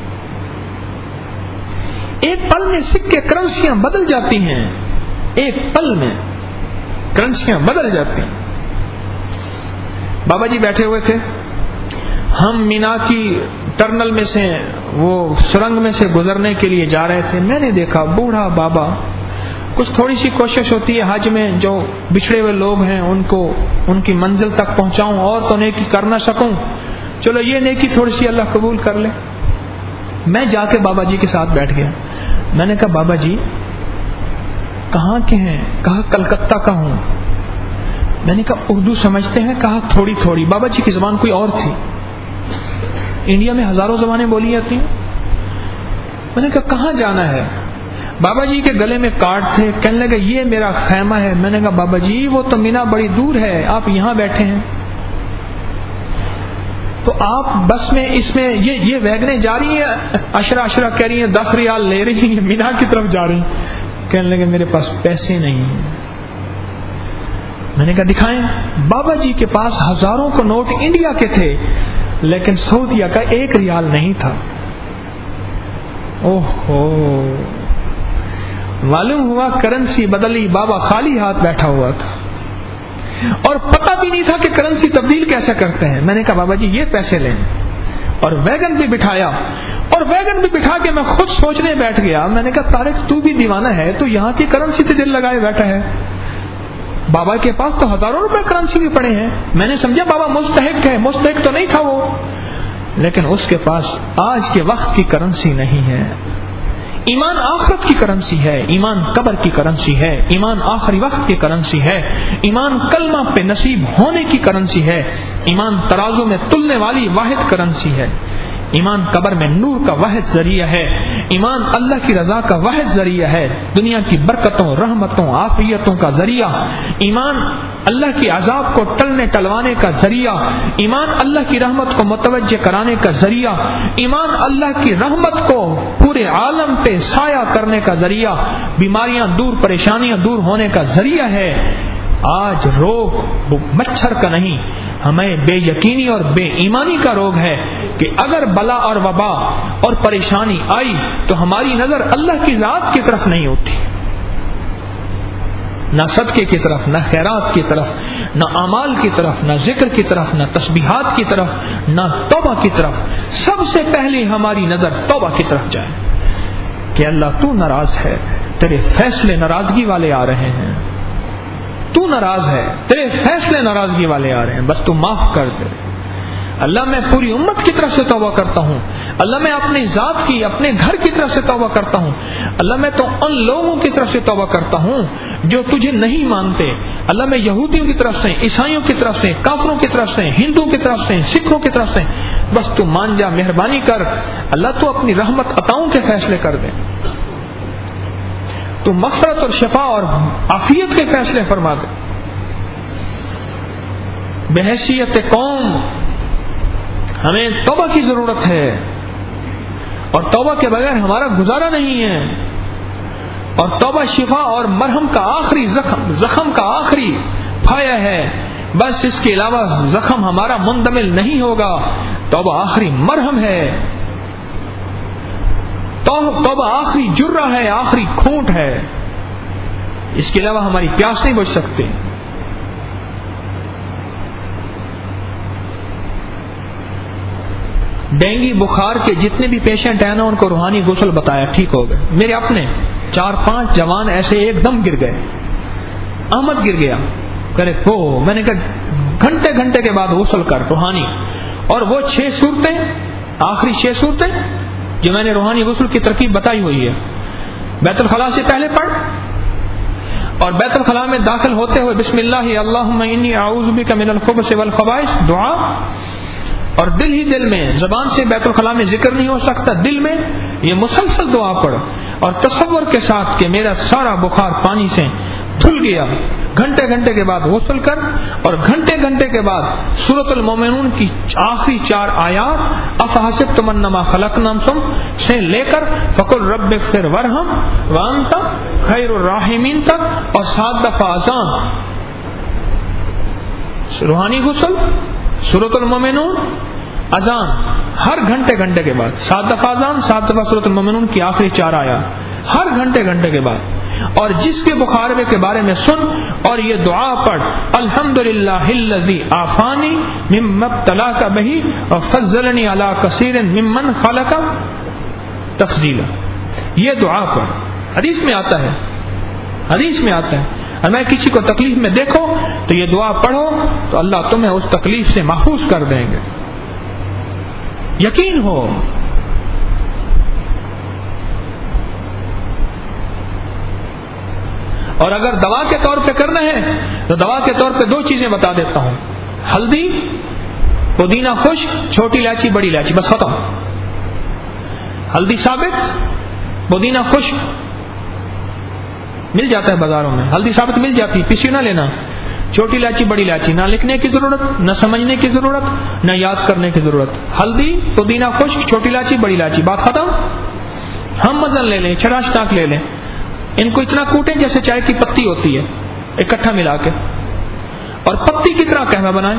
ایک پل میں سکے کرنسیاں بدل جاتی ہیں, ایک پل میں کرنسیاں بدل جاتی ہیں. بابا جی بیٹھے ہوئے تھے, ہم مینا کی ٹرنل میں سے وہ سرنگ میں سے گزرنے کے لیے جا رہے تھے. میں نے دیکھا بوڑھا بابا, کچھ تھوڑی سی کوشش ہوتی ہے حج میں جو بچھڑے ہوئے لوگ ہیں ان کو ان کی منزل تک پہنچاؤں, اور تو نیکی کر نہ سکوں, چلو یہ نیکی تھوڑی سی اللہ قبول کر لے. میں جا کے بابا جی کے ساتھ بیٹھ گیا. میں نے کہا بابا جی کہاں کے ہیں؟ کہا کلکتہ کا ہوں. میں نے کہا اردو سمجھتے ہیں؟ کہا تھوڑی تھوڑی. بابا جی کی زبان کوئی اور تھی, انڈیا میں ہزاروں زبانیں بولی جاتی ہیں. میں نے کہا کہاں جانا ہے؟ بابا جی کے گلے میں کارڈ تھے, کہنے لگے یہ میرا خیمہ ہے. میں نے کہا بابا جی وہ تو مینا بڑی دور ہے, آپ یہاں بیٹھے ہیں تو آپ بس میں اس میں یہ ویگنیں جا رہی ہیں, عشرہ کہہ رہی ہیں 10 ریال لے رہی ہیں, مینا کی طرف جا رہی ہیں. کہنے لگے میرے پاس پیسے نہیں ہیں. میں نے کہا دکھائیں. بابا جی کے پاس ہزاروں کو نوٹ انڈیا کے تھے, لیکن سعودیہ کا 1 ریال نہیں تھا. اوہو, معلوم ہوا کرنسی بدلی, بابا خالی ہاتھ بیٹھا ہوا تھا اور پتہ بھی نہیں تھا کہ کرنسی تبدیل کیسے کرتے ہیں. میں نے کہا بابا جی یہ پیسے لیں, اور ویگن بھی بٹھایا, اور ویگن بھی بٹھا کے میں خود سوچنے بیٹھ گیا. میں نے کہا طارق تو بھی دیوانہ ہے, تو یہاں کی کرنسی سے دل لگائے بیٹھا ہے. بابا کے پاس تو ہزاروں روپے کرنسی بھی پڑے ہیں. میں نے سمجھا بابا مستحق ہے, مستحق تو نہیں تھا وہ, لیکن اس کے پاس آج کے وقت کی کرنسی نہیں ہے. ایمان آخرت کی کرنسی ہے, ایمان قبر کی کرنسی ہے, ایمان آخری وقت کی کرنسی ہے, ایمان کلمہ پہ نصیب ہونے کی کرنسی ہے, ایمان ترازو میں تلنے والی واحد کرنسی ہے, ایمان قبر میں نور کا واحد ذریعہ ہے, ایمان اللہ کی رضا کا واحد ذریعہ ہے, دنیا کی برکتوں رحمتوں عافیتوں کا ذریعہ, ایمان اللہ کی عذاب کو ٹلوانے کا ذریعہ, ایمان اللہ کی رحمت کو متوجہ کرانے کا ذریعہ, ایمان اللہ کی رحمت کو پورے عالم پہ سایہ کرنے کا ذریعہ, بیماریاں دور پریشانیاں دور ہونے کا ذریعہ ہے. آج روگ مچھر کا نہیں, ہمیں بے یقینی اور بے ایمانی کا روگ ہے کہ اگر بلا اور وبا اور پریشانی آئی تو ہماری نظر اللہ کی ذات کی طرف نہیں ہوتی, نہ صدقے کی طرف, نہ خیرات کی طرف, نہ اعمال کی طرف, نہ ذکر کی طرف, نہ تسبیحات کی طرف, نہ توبہ کی طرف. سب سے پہلے ہماری نظر توبہ کی طرف جائے کہ اللہ تو ناراض ہے, تیرے فیصلے ناراضگی والے آ رہے ہیں, تو ناراض ہے, تیرے فیصلے ناراضگی والے آ رہے ہیں, بس تو معاف کر دے. اللہ میں پوری امت کی طرف سے توبہ کرتا ہوں, اللہ میں اپنی ذات کی اپنے گھر کی طرف سے توبہ کرتا ہوں, اللہ میں تو ان لوگوں کی طرف سے توبہ کرتا ہوں جو تجھے نہیں مانتے, اللہ میں یہودیوں کی طرف سے, عیسائیوں کی طرف سے, کافروں کی طرف سے, ہندوؤں کی طرف سے, سکھوں کی طرف سے, بس تو مان جا, مہربانی کر اللہ, تو اپنی رحمت عطاؤں کے فیصلے کر دے, تو مغفرت اور شفا اور عافیت کے فیصلے فرما دے. بحیثیت قوم ہمیں توبہ کی ضرورت ہے, اور توبہ کے بغیر ہمارا گزارا نہیں ہے, اور توبہ شفا اور مرہم کا آخری زخم کا آخری پھایا ہے, بس اس کے علاوہ زخم ہمارا مندمل نہیں ہوگا. توبہ آخری مرہم ہے, توبہ آخری جرہ ہے, آخری کھونٹ ہے, اس کے علاوہ ہماری پیاس نہیں بجھ سکتی. ڈینگی بخار کے جتنے بھی پیشنٹ ہیں نا, ان کو روحانی غسل بتایا, ٹھیک ہو گئے. میرے اپنے 4-5 جوان ایسے ایک دم گر گئے. احمد گر گیا, کرے وہ, میں نے کہا گھنٹے کے بعد غسل کر روحانی, اور وہ 6 صورتیں, آخری 6 صورتیں جو میں نے روحانی غسل کی ترکیب بتائی ہوئی ہے, بیت الخلاء سے پہلے پڑھ, اور بیت الخلاء میں داخل ہوتے ہوئے بسم اللہ اللہم انی اعوذ بک من الخبث والخبائث دعا, اور دل ہی دل میں, زبان سے بیت الخلاء میں ذکر نہیں ہو سکتا, دل میں یہ مسلسل دعا پڑھ, اور تصور کے ساتھ کہ میرا سارا بخار پانی سے دھل گیا، گھنٹے گھنٹے کے بعد غسل کر، اور گھنٹے گھنٹے کے بعد سورۃ المومنون کی آخری 4 آیات افحسبتم انما خلقناکم سے لے کر فقل رب اغفر وارحم وانت خیر الراحمین تک، اور 7 دفعہ اذان، روحانی غسل، سورۃ المومنون، اذان ہر گھنٹے گھنٹے کے بعد، 7 دفعہ اذان، 7 دفعہ سورۃ المومنون کی آخری 4 آیات ہر گھنٹے گھنٹے کے بعد. اور جس کے بخار کے بارے میں سن اور یہ دعا پڑھ، الحمدللہ الذی عافانی مما ابتلاک بہ وفضلنی علی کثیر ممن خلق تفضیلا. یہ دعا پڑھ، حدیث میں آتا ہے، حدیث میں آتا ہے، اور میں کسی کو تکلیف میں دیکھو تو یہ دعا پڑھو تو اللہ تمہیں اس تکلیف سے محفوظ کر دیں گے. یقین ہو. اور اگر دوا کے طور پہ کرنا ہے تو دوا کے طور پہ 2 چیزیں بتا دیتا ہوں، ہلدی، پودینہ خشک، چھوٹی الائچی، بڑی الائچی، بس ختم. ہلدی ثابت، پودینہ خشک مل جاتا ہے بازاروں میں، ہلدی ثابت مل جاتی، پیسی نہ لینا. چھوٹی الائچی، بڑی الائچی، نہ لکھنے کی ضرورت، نہ سمجھنے کی ضرورت، نہ یاد کرنے کی ضرورت. ہلدی، پودینہ خشک، چھوٹی الائچی، بڑی الائچی، بات ختم. ہم مزن لے لیں، چھڑاشتاک لے لیں، ان کو اتنا کوٹیں جیسے چائے کی پتی ہوتی ہے، اکٹھا ملا کے، اور پتی کی طرح قہوہ بنائیں.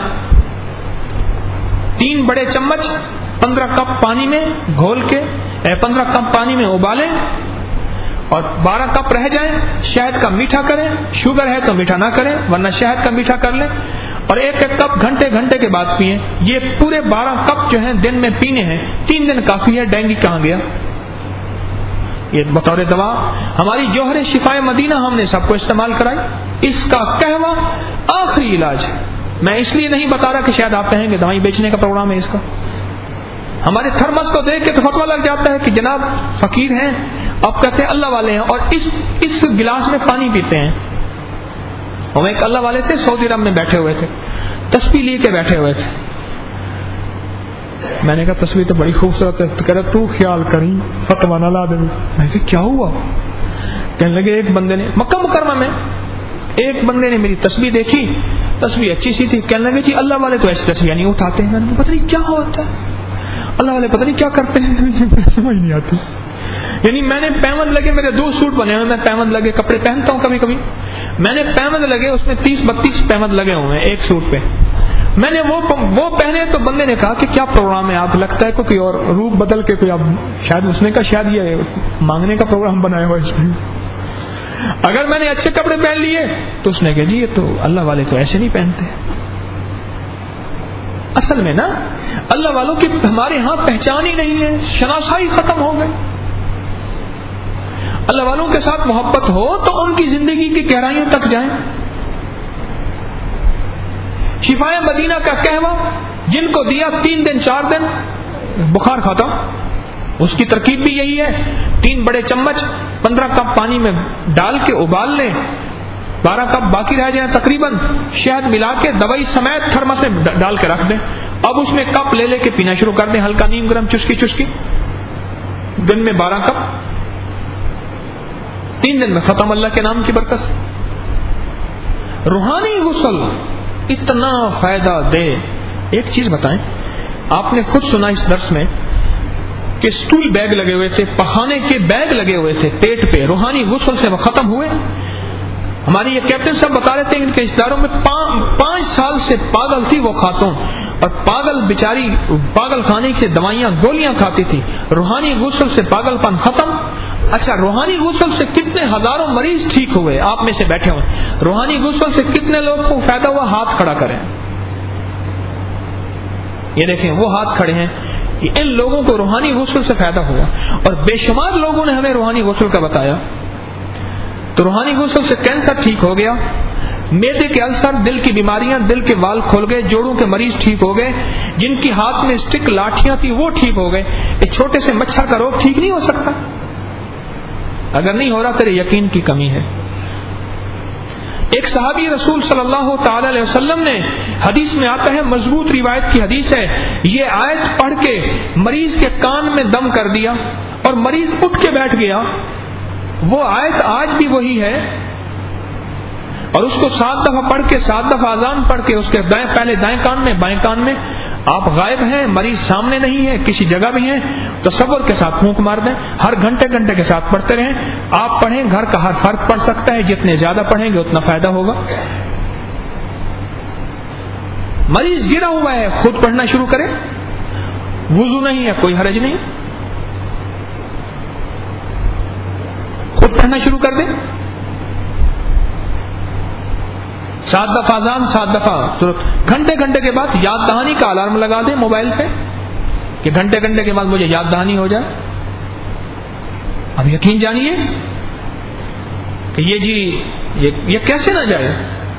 3 بڑے چمچ 15 کپ پانی میں گھول کے 15 کپ پانی میں ابالیں، اور 12 کپ رہ جائیں. شہد کا میٹھا کریں، شوگر ہے تو میٹھا نہ کریں ورنہ شہد کا میٹھا کر لیں، اور 1 کپ گھنٹے گھنٹے کے بعد پئیں. یہ پورے 12 کپ جو ہیں دن میں پینے ہیں، 3 دن کافی ہے. ڈینگی کہاں گیا؟ یہ بطور دوا ہماری جوہر شفائے مدینہ ہم نے سب کو استعمال کرائی. اس کا قہوہ آخری علاج ہے. میں اس لیے نہیں بتا رہا کہ شاید آپ کہیں گے دوائی بیچنے کا پروگرام ہے اس کا. ہمارے تھرمس کو دیکھ کے تو فتویٰ لگ جاتا ہے کہ جناب فقیر ہیں، آپ کہتے ہیں اللہ والے ہیں، اور اس گلاس میں پانی پیتے ہیں. ہم ایک اللہ والے تھے، سعودی عرب میں بیٹھے ہوئے تھے، تسبیح لے کے بیٹھے ہوئے تھے. میں نے کہا تصویر تو بڑی خوبصورت ہے. کہہ رہا تو خیال کریں فتویٰ نہ لا دیں. میں کہا کیا ہوا؟ کہنے لگے ایک بندے نے مکہ مکرمہ میں ایک بندے نے میری تصویر دیکھی، تصویر اچھی سی تھی. کہنے لگے جی اللہ والے تو ایسی تصویر نہیں اٹھاتے ہیں. میں نے پتہ نہیں کیا ہوتا ہے، اللہ والے پتہ نہیں کیا کرتے ہیں، سمجھ نہیں آتی. یعنی میں نے پیمند لگے، میرے 2 سوٹ بنے ہوئے، میں پیمند لگے کپڑے پہنتا ہوں کبھی کبھی. میں نے پیمند لگے، اس میں 30-32 پیمند لگے ہوئے ہیں ایک سوٹ پہ. میں نے وہ پہنے تو بندے نے کہا کہ کیا پروگرام ہے آپ؟ لگتا ہے کوئی اور روپ بدل کے کوئی، آپ شاید اس نے کہا شاید یہ مانگنے کا پروگرام بنایا ہوا اس میں. اگر میں نے اچھے کپڑے پہن لیے تو اس نے کہا جی یہ تو اللہ والے تو ایسے نہیں پہنتے. اصل میں نا اللہ والوں کی ہمارے ہاں پہچان ہی نہیں ہے، شناسائی ختم ہو گئی. اللہ والوں کے ساتھ محبت ہو تو ان کی زندگی کی گہرائیوں تک جائیں. شفائے مدینہ کا قہوہ جن کو دیا 3 دن 4 دن بخار ختم. اس کی ترکیب بھی یہی ہے، 3 بڑے چمچ 15 کپ پانی میں ڈال کے ابال لیں، 12 کپ باقی رہ جائیں تقریباً، شہد ملا کے دوائی سمیت تھرمس میں ڈال کے رکھ دیں. اب اس میں کپ لے کے پینا شروع کر دیں، ہلکا نیم گرم چسکی چسکی. دن میں 12 کپ، 3 دن میں ختم اللہ کے نام کی برکت سے. روحانی غسل اتنا فائدہ دے. ایک چیز بتائیں، آپ نے خود سنا اس درس میں کہ سٹول بیگ لگے ہوئے تھے، پخانے کے بیگ لگے ہوئے تھے پیٹ پہ، روحانی غسل سے وہ ختم ہوئے. ہماری یہ کیپٹن صاحب بتا رہے تھے ان کے رشتہ داروں میں 5 سال سے پاگل تھی وہ خاتون، اور پاگل بیچاری پاگل خانے سے دوائیاں گولیاں کھاتی تھی. روحانی غسل سے پاگل پن ختم. اچھا روحانی غسل سے کتنے ہزاروں مریض ٹھیک ہوئے آپ میں سے بیٹھے ہوئے. روحانی غسل سے کتنے لوگوں کو فائدہ ہوا؟ ہاتھ کھڑا کریں. یہ دیکھیں وہ ہاتھ کھڑے ہیں، ان لوگوں کو روحانی غسل سے فائدہ ہوا. اور بے شمار لوگوں نے ہمیں روحانی غسل کا بتایا. تو روحانی غسل سے کینسر ٹھیک ہو گیا، معدے کے السر، دل کی بیماریاں، دل کے وال کھول گئے، جوڑوں کے مریض ٹھیک ہو گئے، جن کی ہاتھ میں اسٹک لاٹھیاں تھی وہ ٹھیک ہو گئے. ایک چھوٹے سے مچھر کا روگ ٹھیک نہیں ہو سکتا؟ اگر نہیں ہو رہا تیرے یقین کی کمی ہے. ایک صحابی رسول صلی اللہ تعالی علیہ وسلم نے، حدیث میں آتا ہے، مضبوط روایت کی حدیث ہے، یہ آیت پڑھ کے مریض کے کان میں دم کر دیا اور مریض اٹھ کے بیٹھ گیا. وہ آیت آج بھی وہی ہے اور اس کو 7 دفعہ پڑھ کے 7 دفعہ اذان پڑھ کے اس کے پہلے دائیں کان میں بائیں کان میں آپ غائب ہیں، مریض سامنے نہیں ہے، کسی جگہ بھی ہیں، تصور کے ساتھ پھونک مار دیں. ہر گھنٹے کے ساتھ پڑھتے رہیں. آپ پڑھیں، گھر کا ہر فرد پڑھ سکتا ہے، جتنے زیادہ پڑھیں گے اتنا فائدہ ہوگا. مریض گرا ہوا ہے، خود پڑھنا شروع کرے، وضو نہیں ہے کوئی حرج نہیں، خود پڑھنا شروع کر دیں. 7 دفعہ اذان، 7 دفعہ سورت. گھنٹے کے بعد یاد دہانی کا الارم لگا دیں موبائل پہ کہ گھنٹے کے بعد مجھے یاد دہانی ہو جائے. اب یقین جانیے کہ یہ کیسے نہ جائے.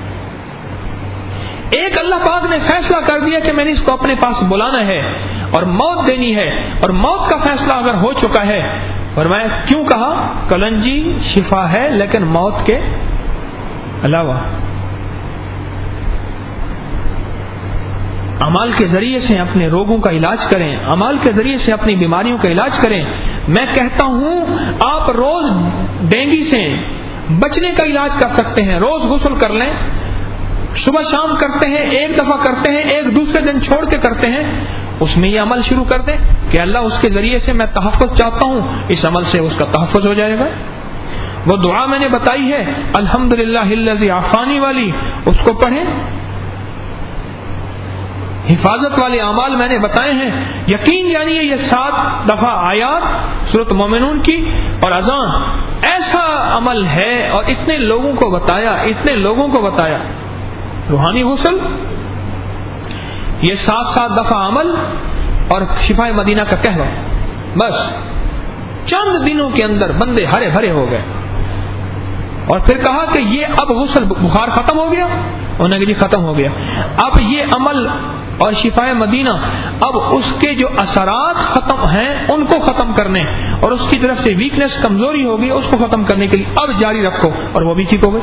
ایک اللہ پاک نے فیصلہ کر دیا کہ میں نے اس کو اپنے پاس بلانا ہے اور موت دینی ہے، اور موت کا فیصلہ اگر ہو چکا ہے، اور میں کیوں کہا کلنجی شفا ہے لیکن موت کے علاوہ. اعمال کے ذریعے سے اپنے روگوں کا علاج کریں، اعمال کے ذریعے سے اپنی بیماریوں کا علاج کریں. میں کہتا ہوں آپ روز ڈینگی سے بچنے کا علاج کر سکتے ہیں. روز غسل کر لیں، صبح شام کرتے ہیں، 1 دفعہ کرتے ہیں، ایک دوسرے دن چھوڑ کے کرتے ہیں. اس میں یہ عمل شروع کر دیں کہ اللہ اس کے ذریعے سے میں تحفظ چاہتا ہوں، اس عمل سے اس کا تحفظ ہو جائے گا. وہ دعا میں نے بتائی ہے الحمدللہ الذی عافانی والی، اس کو پڑھیں. حفاظت والے اعمال میں نے بتائے ہیں. یقین جانیے یہ 7 دفعہ آیات سورۃ مومنون کی اور اذان ایسا عمل ہے، اور اتنے لوگوں کو بتایا. روحانی غسل، یہ 7 دفعہ عمل اور شفائے مدینہ کا کہوا، بس چند دنوں کے اندر بندے ہرے بھرے ہو گئے. اور پھر کہا کہ یہ اب غسل بخار ختم ہو گیا، انہوں نے کہا جی ختم ہو گیا. اب یہ عمل اور شفائے مدینہ اب اس کے جو اثرات ختم ہیں ان کو ختم کرنے، اور اس کی طرف سے ویکنس کمزوری ہوگی اس کو ختم کرنے کے لیے اب جاری رکھو، اور وہ بھی ٹھیک ہو گئی.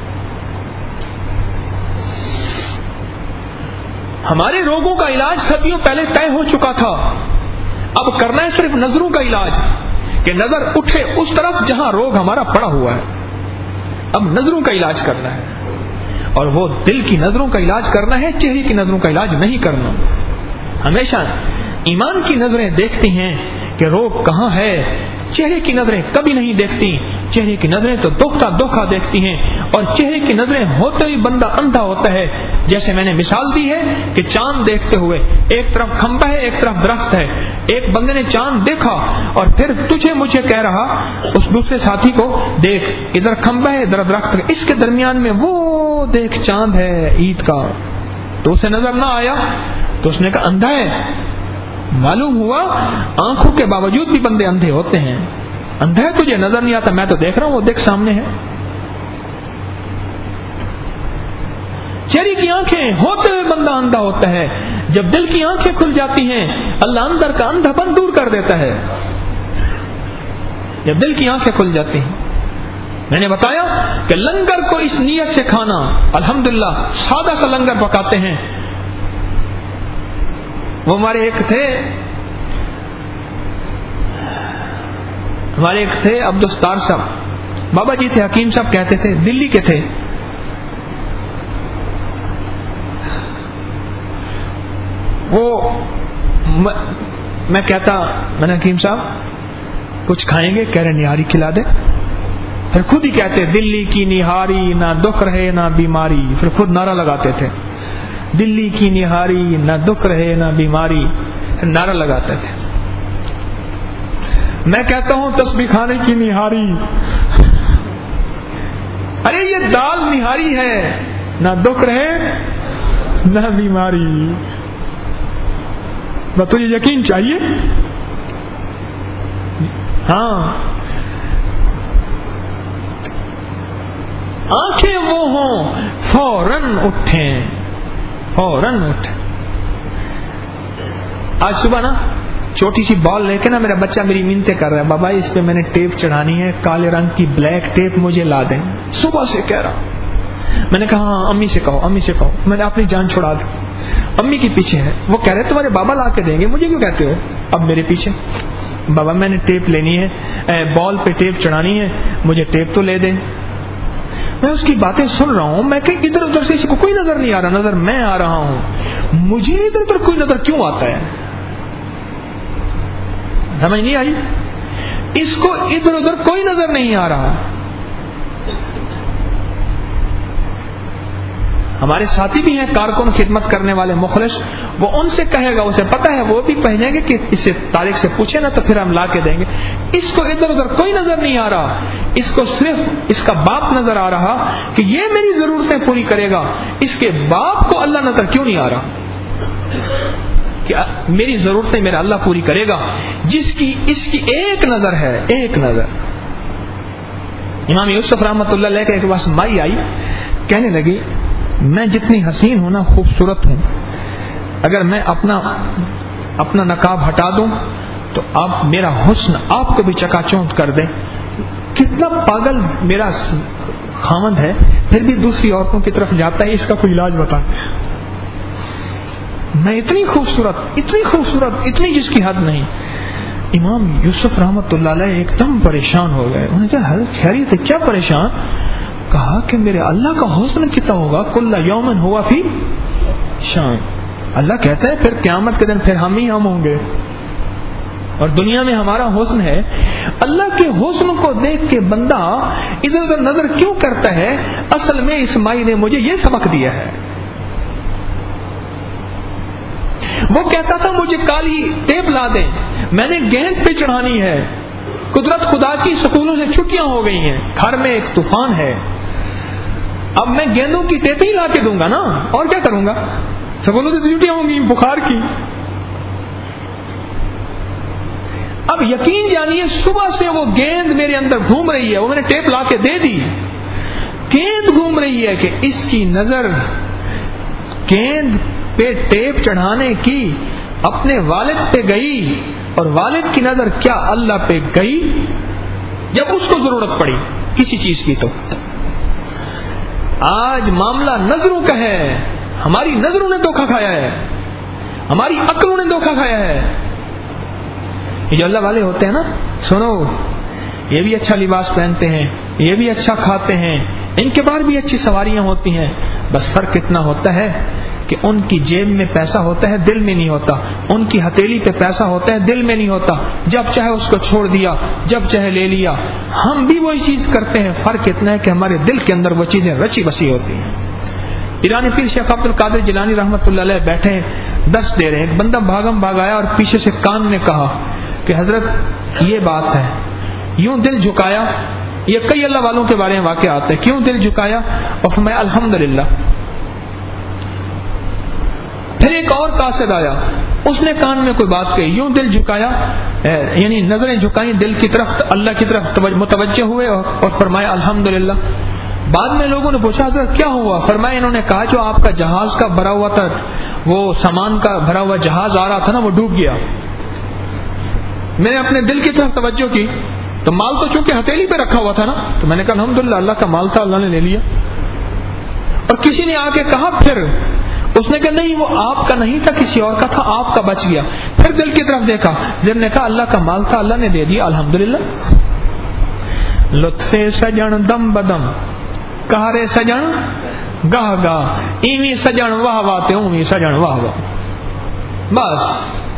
ہمارے روگوں کا علاج صدیوں پہلے طے ہو چکا تھا. اب کرنا ہے صرف نظروں کا علاج، کہ نظر اٹھے اس طرف جہاں روگ ہمارا پڑا ہوا ہے. اب نظروں کا علاج کرنا ہے، اور وہ دل کی نظروں کا علاج کرنا ہے، چہرے کی نظروں کا علاج نہیں کرنا. ہمیشہ ایمان کی نظریں دیکھتی ہیں کہ روگ کہاں ہے، چہرے کی نظریں کبھی نہیں دیکھتی. چہرے کی نظریں تو دھوکا دیکھتی ہیں، اور چہرے کی نظریں ہوتے ہی بندہ اندھا ہوتا ہے. جیسے میں نے مثال دی ہے کہ چاند دیکھتے ہوئے ایک طرف کھمبا ہے ایک طرف درخت ہے. ایک بندے نے چاند دیکھا اور پھر مجھے کہہ رہا اس دوسرے ساتھی کو دیکھ ادھر کھمبا ہے ادھر درخت ہے، اس کے درمیان میں وہ دیکھ چاند ہے عید کا. تو اسے نظر نہ آیا تو اس نے کہا اندھا ہے. معلوم ہوا آنکھوں کے باوجود بھی بندے اندھے ہوتے ہیں. اندھا ہے تجھے نظر نہیں آتا، میں تو دیکھ رہا ہوں، وہ دیکھ سامنے ہے. چہرے کی آنکھیں ہوتے ہوئے بندہ اندھا ہوتا ہے. جب دل کی آنکھیں کھل جاتی ہیں اللہ اندر کا اندھا پن دور کر دیتا ہے. جب دل کی آنکھیں کھل جاتی ہیں. میں نے بتایا کہ لنگر کو اس نیت سے کھانا، الحمدللہ سادہ سا لنگر پکاتے ہیں. وہ ہمارے ایک تھے عبدالستار صاحب، بابا جی تھے، حکیم صاحب کہتے تھے، دلی کے تھے. وہ میں کہتا میں نے حکیم صاحب کچھ کھائیں گے؟ کہہ رہے نہاری کھلا دے. پھر خود ہی کہتے دلی کی نہاری نہ دکھ رہے نہ بیماری. پھر خود نعرہ لگاتے تھے دلی کی نہاری نہ دکھ رہے نہ بیماری، نعرہ لگاتے تھے. میں کہتا ہوں تسبیح خانے کی نہاری. ارے یہ دال نہاری ہے، نہ دکھ رہے نہ بیماری. بس تجھے یقین چاہیے. ہاں آنکھیں وہ ہوں فوراً اٹھیں. آج صبح نا چھوٹی سی بال لے کے نا میرا بچہ میری منتیں کر رہا ہے، بابا اس پہ میں نے ٹیپ چڑھانی ہے، کالے رنگ کی بلیک ٹیپ مجھے لا دیں. صبح سے کہہ رہا. میں نے کہا ہاں امی سے کہو. میں نے اپنی جان چھڑا دی. امی کے پیچھے ہے. وہ کہہ رہے تمہارے بابا لا کے دیں گے، مجھے کیوں کہتے ہو؟ اب میرے پیچھے بابا میں نے ٹیپ لینی ہے، بال پہ ٹیپ چڑھانی ہے، مجھے ٹیپ تو لے دیں. میں اس کی باتیں سن رہا ہوں، میں کہ ادھر ادھر سے اس کو کوئی نظر نہیں آ رہا، نظر میں آ رہا ہوں، مجھے ادھر ادھر کوئی نظر کیوں آتا ہے؟ سمجھ نہیں آئی؟ اس کو ادھر ادھر کوئی نظر نہیں آ رہا. ہمارے ساتھی بھی ہیں کارکن، خدمت کرنے والے مخلص، وہ ان سے کہے گا، اسے پتہ ہے، وہ بھی کہیں گے کہ اس سے طارق سے پوچھے نا تو پھر ہم لا کے دیں گے. اس کو ادھر ادھر کوئی نظر نہیں آ رہا، اس کو صرف اس کا باپ نظر آ رہا کہ یہ میری ضرورتیں پوری کرے گا. اس کے باپ کو اللہ نظر کیوں نہیں آ رہا کہ میری ضرورتیں میرا اللہ پوری کرے گا، جس کی اس کی ایک نظر ہے، ایک نظر. امام یوسف رحمۃ اللہ علیہ کے ایک پاس مائی آئی، کہنے لگی میں جتنی حسین ہوں نا، خوبصورت ہوں، اگر میں اپنا نقاب ہٹا دوں تو آپ میرا حسن آپ کو بھی چکا چوند کر دے. کتنا پاگل میرا خاوند ہے، پھر بھی دوسری عورتوں کی طرف جاتا ہے، اس کا کوئی علاج بتا. میں اتنی خوبصورت، اتنی جس کی حد نہیں. امام یوسف رحمۃ اللہ علیہ ایک دم پریشان ہو گئے. انہوں نے کہا خیریت ہے کیا پریشان؟ کہا کہ میرے اللہ کا حسن کتنا ہوگا، کل یومن ہوا فی شان. اللہ کہتا ہے پھر قیامت کے دن پھر ہم ہی ہم ہوں گے، اور دنیا میں ہمارا حسن ہے. اللہ کے حسن کو دیکھ کے بندہ ادھر ادھر نظر کیوں کرتا ہے؟ اصل میں اس مائی نے مجھے یہ سبق دیا ہے. وہ کہتا تھا مجھے کالی ٹیپ لا دیں، میں نے گیند پہ چڑھانی ہے. قدرت خدا کی سکولوں سے چھٹیاں ہو گئی ہیں، گھر میں ایک طوفان ہے، اب میں گیندوں کی ٹیپ ہی لا کے دوں گا نا، اور کیا کروں گا؟ سکولوں سے چھٹیاں ہوں گی بخار کی. اب یقین جانیے صبح سے وہ گیند میرے اندر گھوم رہی ہے، وہ میں نے ٹیپ لا کے دے دی، گیند گھوم رہی ہے کہ اس کی نظر گیند پہ ٹیپ چڑھانے کی اپنے والد پہ گئی، اور والد کی نظر کیا اللہ پہ گئی جب اس کو ضرورت پڑی کسی چیز کی. تو آج معاملہ نظروں کا ہے، ہماری نظروں نے دھوکہ کھایا ہے، ہماری عقلوں نے دھوکہ کھایا ہے. یہ جو اللہ والے ہوتے ہیں نا، سنو، یہ بھی اچھا لباس پہنتے ہیں، یہ بھی اچھا کھاتے ہیں، ان کے بعد بھی اچھی سواریاں ہوتی ہیں، بس فرق اتنا ہوتا ہے کہ ان کی جیب میں پیسہ ہوتا ہے، دل میں نہیں ہوتا. ان کی ہتھیلی پہ پیسہ ہوتا ہے، دل میں نہیں ہوتا. جب چاہے اس کو چھوڑ دیا، جب چاہے لے لیا. ہم بھی وہی چیز کرتے ہیں، فرق اتنا ہے کہ ہمارے دل کے اندر وہ چیزیں رچی بسی ہوتی ہیں. ایرانی پیر شیخ عبد القادر جیلانی رحمۃ اللہ علیہ بیٹھے درس دے رہے ہیں، ایک بندہ بھاگم بھاگ آیا اور پیچھے سے کان میں کہا کہ حضرت یہ بات ہے، یوں دل جھکایا. یہ کئی اللہ والوں کے بارے میں واقع آتا ہے، کیوں دل جھکایا؟ اور فرمایا الحمدللہ. پھر ایک اور قاصد آیا، اس نے کان میں کوئی بات کہی، یوں دل جھکایا، یعنی نظریں جھکائیں دل کی طرف، اللہ کی طرف متوجہ ہوئے اور فرمایا الحمدللہ. بعد میں لوگوں نے پوچھا حضرت کیا ہوا؟ فرمایا انہوں نے کہا جو آپ کا جہاز کا بھرا ہوا تھا، وہ سامان کا بھرا ہوا جہاز آ رہا تھا نا، وہ ڈوب گیا. میں نے اپنے دل کی طرف توجہ کی تو مال تو چونکہ ہتھیلی پہ رکھا ہوا تھا نا، تو میں نے کہا الحمدللہ اللہ کا مال تھا، اللہ نے لے لیا. اور کسی نے آ کے کہا پھر، اس نے کہا نہیں وہ آپ کا نہیں تھا، کسی اور کا تھا، آپ کا بچ گیا. پھر دل کی طرف دیکھا، دل نے کہا اللہ کا مال تھا، اللہ نے دے دیا، الحمدللہ. لطف سجن دم بدم، کہارے سجن گاہ گاہ، ایویں سجن واہ واہ تے اویں سجن واہ واہ. بس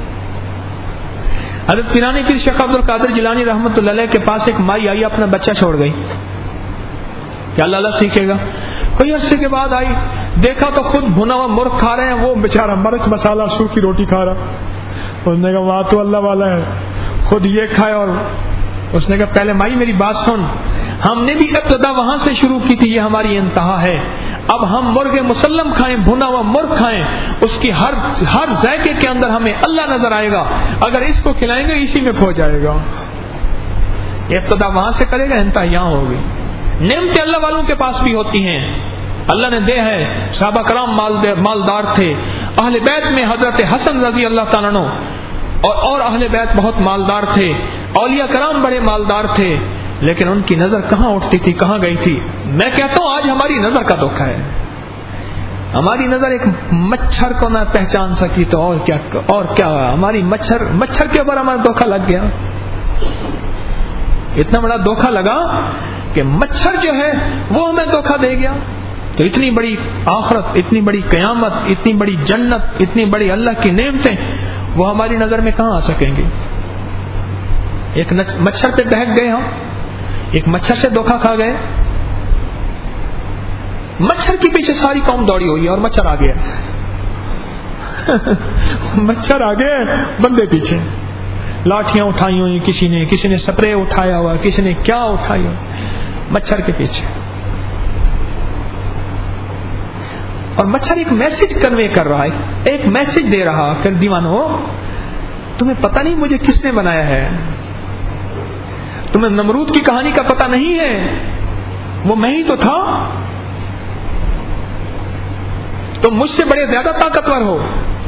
حضرت پیرانی پیر شیخ عبد القادر جیلانی رحمۃ اللہ علیہ کے پاس ایک مائی آئی، اپنا بچہ چھوڑ گئی. کیا اللہ سیکھے گا؟ کوئی عرصے کے بعد آئی، دیکھا تو خود بھنا ہوا مرغ کھا رہے ہیں، وہ بیچارہ مرچ مسالہ سوکھی روٹی کھا رہا. اس نے کہا وہاں تو اللہ والا ہے، خود یہ کھائے. اور اس نے کہا پہلے مائی میری بات سن، ہم نے بھی ابتدا وہاں سے شروع کی تھی، یہ ہماری انتہا ہے. اب ہم مرغ مسلم کھائیں، بھنا ہوا مرغ کھائیں، اس کی ہر ذائقے کے اندر ہمیں اللہ نظر آئے گا. اگر اس کو کھلائیں گے اسی میں کھو جائے گا. یہ ابتدا وہاں سے کرے گا، انتہا یہاں ہوگی. نعمتیں اللہ والوں کے پاس بھی ہوتی ہیں، اللہ نے دے ہے. صحابہ کرام مالدار تھے، اہل بیت میں حضرت حسن رضی اللہ تعالیٰ عنہ اور اہل بیت بہت مالدار تھے، اولیاء کرام بڑے مالدار تھے، لیکن ان کی نظر کہاں اٹھتی تھی، کہاں گئی تھی؟ میں کہتا ہوں آج ہماری نظر کا دھوکہ ہے. ہماری نظر ایک مچھر کو نہ پہچان سکی تو اور کیا ہماری مچھر کے اوپر ہمارا دھوکہ لگ گیا. اتنا بڑا دھوکہ لگا کہ مچھر جو ہے وہ ہمیں دھوکہ دے گیا، تو اتنی بڑی آخرت، اتنی بڑی قیامت، اتنی بڑی جنت، اتنی بڑی اللہ کی نعمتیں وہ ہماری نظر میں کہاں آ سکیں گی؟ ایک مچھر پہ بہک گئے ہم، ایک مچھر سے دھوکہ کھا گئے، مچھر کے پیچھے ساری قوم دوڑی ہوئی ہے اور مچھر آ گیا مچھر آ گئے، بندے پیچھے، لاٹھیاں اٹھائی ہوئی کسی نے سپرے اٹھایا ہوا، کسی نے کیا اٹھائی ہوئی، مچھر کے پیچھے. اور مچھر ایک میسج کنوے کر رہا ہے، ایک میسج دے رہا کہ دیوانو تمہیں پتہ نہیں مجھے کس نے بنایا ہے، تمہیں نمرود کی کہانی کا پتہ نہیں ہے، وہ میں ہی تو تھا، تم مجھ سے بڑے زیادہ طاقتور ہو،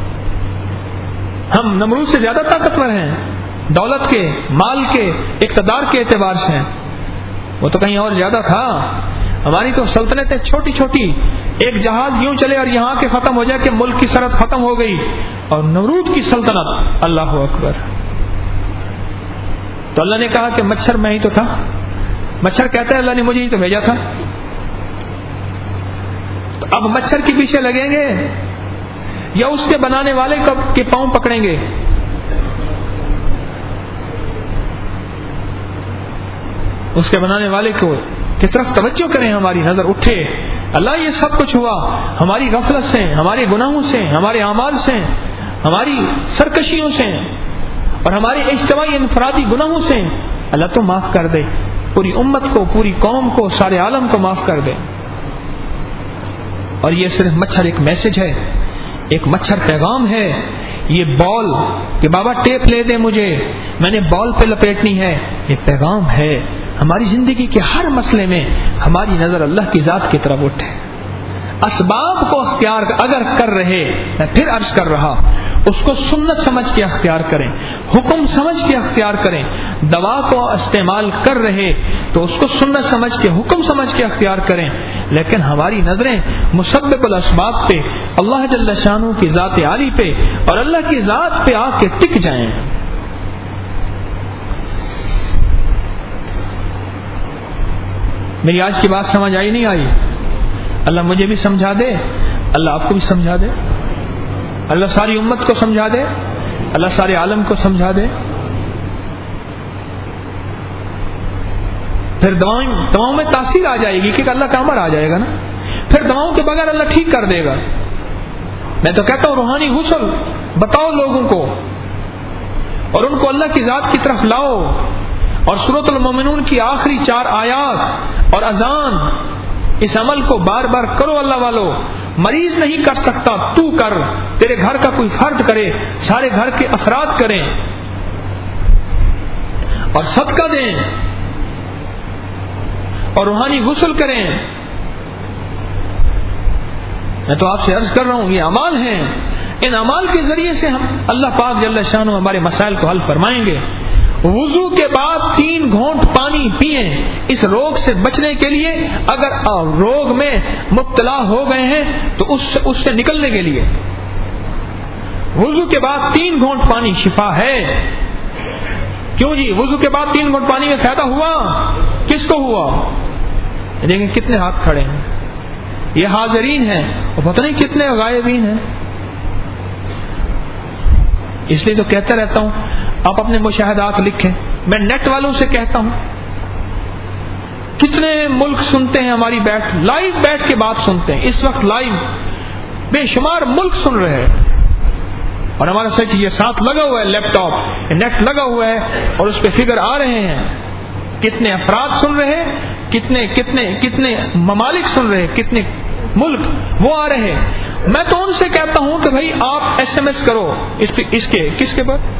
ہم نمرود سے زیادہ طاقتور ہیں، دولت کے، مال کے، اقتدار کے اعتبار سے، وہ تو کہیں اور زیادہ تھا، ہماری تو سلطنتیں چھوٹی چھوٹی، ایک جہاز یوں چلے اور یہاں کے ختم ہو جائے کہ ملک کی سرحد ختم ہو گئی، اور نمرود کی سلطنت، اللہ اکبر. تو اللہ نے کہا کہ مچھر میں ہی تو تھا، مچھر کہتا ہے اللہ نے مجھے ہی تو بھیجا تھا. تو اب مچھر کے پیچھے لگیں گے یا اس کے بنانے والے کے پاؤں پکڑیں گے؟ اس کے بنانے والے کو کی طرف توجہ کریں، ہماری نظر اٹھے، اللہ یہ سب کچھ ہوا ہماری غفلت سے، ہمارے گناہوں سے، ہمارے اعمال سے، ہماری سرکشیوں سے اور ہمارے اجتماعی انفرادی گناہوں سے. اللہ تو معاف کر دے، پوری امت کو، پوری قوم کو، سارے عالم کو معاف کر دے. اور یہ صرف مچھر ایک میسج ہے، ایک مچھر پیغام ہے، یہ بال کہ بابا ٹیپ لے دے مجھے، میں نے بال پہ لپیٹنی ہے، یہ پیغام ہے. ہماری زندگی کے ہر مسئلے میں ہماری نظر اللہ کی ذات کی طرف اٹھے. اسباب کو اختیار اگر کر رہے، میں پھر عرض کر رہا، اس کو سنت سمجھ کے اختیار کریں، حکم سمجھ کے اختیار کریں. دوا کو استعمال کر رہے تو اس کو سنت سمجھ کے، حکم سمجھ کے اختیار کریں. لیکن ہماری نظریں مسبب الاسباب پہ، اللہ جل شانہ کی ذات عالی پہ اور اللہ کی ذات پہ آ کے ٹک جائیں. میری آج کی بات سمجھ آئی نہیں آئی؟ اللہ مجھے بھی سمجھا دے، اللہ آپ کو بھی سمجھا دے، اللہ ساری امت کو سمجھا دے، اللہ سارے عالم کو سمجھا دے. پھر دواؤں میں تاثیر آ جائے گی کہ اللہ کا امر آ جائے گا نا، پھر دواؤں کے بغیر اللہ ٹھیک کر دے گا. میں تو کہتا ہوں روحانی غسل بتاؤ لوگوں کو اور ان کو اللہ کی ذات کی طرف لاؤ. اور سورۃ المومنون کی آخری 4 آیات اور اذان، اس عمل کو بار بار کرو. اللہ والو، مریض نہیں کر سکتا تو کر، تیرے گھر کا کوئی فرد کرے، سارے گھر کے افراد کریں اور صدقہ دیں اور روحانی غسل کریں. میں تو آپ سے عرض کر رہا ہوں یہ اعمال ہیں، ان اعمال کے ذریعے سے ہم اللہ پاک جل شانہ ہمارے مسائل کو حل فرمائیں گے. وضو کے بعد 3 گھونٹ پانی پئیں اس روگ سے بچنے کے لیے. اگر روگ میں مبتلا ہو گئے ہیں تو اس سے نکلنے کے لیے وضو کے بعد 3 گھونٹ پانی شفا ہے. کیوں جی وضو کے بعد 3 گھونٹ پانی میں فائدہ ہوا؟ کس کو ہوا؟ دیکھیں کتنے ہاتھ کھڑے ہیں، یہ حاضرین ہیں اور پتہ نہیں کتنے غائبین ہیں. اس لیے تو کہتا رہتا ہوں آپ اپنے مشاہدات لکھیں. میں نیٹ والوں سے کہتا ہوں کتنے ملک سنتے ہیں ہماری لائیو بیٹھ کے بات سنتے ہیں. اس وقت لائیو بے شمار ملک سن رہے ہیں اور ہمارا ساتھ یہ ساتھ لگا ہوا ہے، لیپ ٹاپ نیٹ لگا ہوا ہے اور اس پہ فگر آ رہے ہیں. کتنے افراد سن رہے ہیں، کتنے ممالک سن رہے ہیں، کتنے ملک وہ آ رہے ہیں. میں تو ان سے کہتا ہوں کہ بھائی آپ SMS کرو کس کے بعد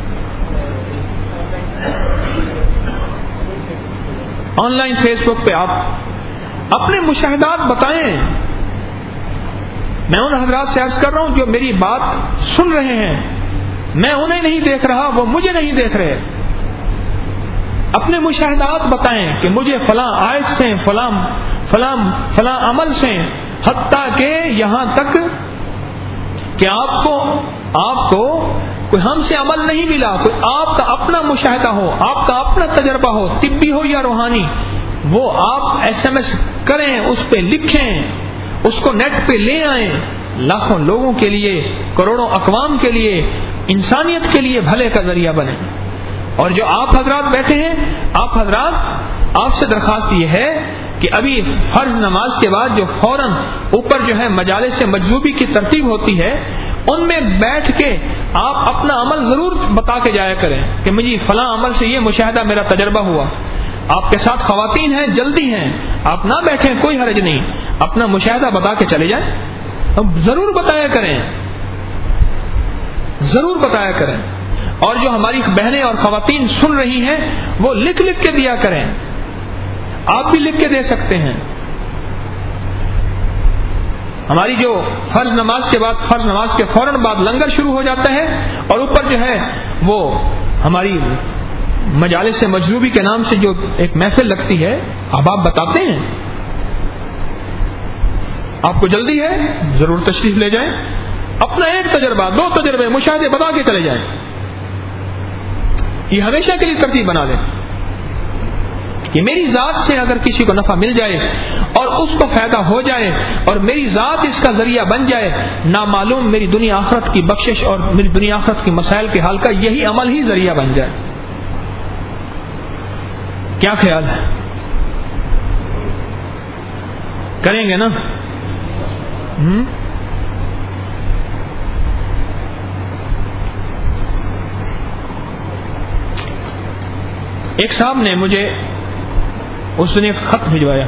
آن لائن فیس بک پہ آپ اپنے مشاہدات بتائیں. میں ان حضرات سے عرض کر رہا ہوں جو میری بات سن رہے ہیں، میں انہیں نہیں دیکھ رہا، وہ مجھے نہیں دیکھ رہے. اپنے مشاہدات بتائیں کہ مجھے فلاں آیت سے، فلاں عمل سے، حتیٰ کہ یہاں تک کہ آپ کو کوئی ہم سے عمل نہیں ملا، کوئی آپ کا اپنا مشاہدہ ہو، آپ کا اپنا تجربہ ہو، طبی ہو یا روحانی، وہ آپ SMS کریں، اس پہ لکھیں، اس کو نیٹ پہ لے آئیں، لاکھوں لوگوں کے لیے، کروڑوں اقوام کے لیے، انسانیت کے لیے بھلے کا ذریعہ بنے۔ اور جو آپ حضرات بیٹھے ہیں، آپ سے درخواست یہ ہے کہ ابھی فرض نماز کے بعد جو فوراً اوپر جو ہے مجالس مجذوبی کی ترتیب ہوتی ہے، ان میں بیٹھ کے آپ اپنا عمل ضرور بتا کے جایا کریں کہ مجھے فلاں عمل سے یہ مشاہدہ میرا تجربہ ہوا۔ آپ کے ساتھ خواتین ہیں، جلدی ہیں، آپ نہ بیٹھیں، کوئی حرج نہیں، اپنا مشاہدہ بتا کے چلے جائیں، ضرور بتایا کریں، ضرور بتایا کریں۔ اور جو ہماری بہنیں اور خواتین سن رہی ہیں وہ لکھ کے دیا کریں، آپ بھی لکھ کے دے سکتے ہیں۔ ہماری جو فرض نماز کے فوراً بعد لنگر شروع ہو جاتا ہے، اور اوپر جو ہے وہ ہماری مجالس مجذوبی کے نام سے جو ایک محفل لگتی ہے، اب آپ بتاتے ہیں، آپ کو جلدی ہے ضرور تشریف لے جائیں، اپنا ایک تجربہ، 2 تجربے، مشاہدے بتا کے چلے جائیں۔ یہ ہمیشہ کے لیے ترتیب بنا لیں کہ میری ذات سے اگر کسی کو نفع مل جائے اور اس کو فائدہ ہو جائے اور میری ذات اس کا ذریعہ بن جائے، نامعلوم میری دنیا آخرت کی بخشش اور میری دنیا آخرت کی مسائل کے حل کا یہی عمل ہی ذریعہ بن جائے۔ کیا خیال ہے؟ کریں گے نا؟ ایک صاحب نے مجھے اس دن ایک خط بھجوایا،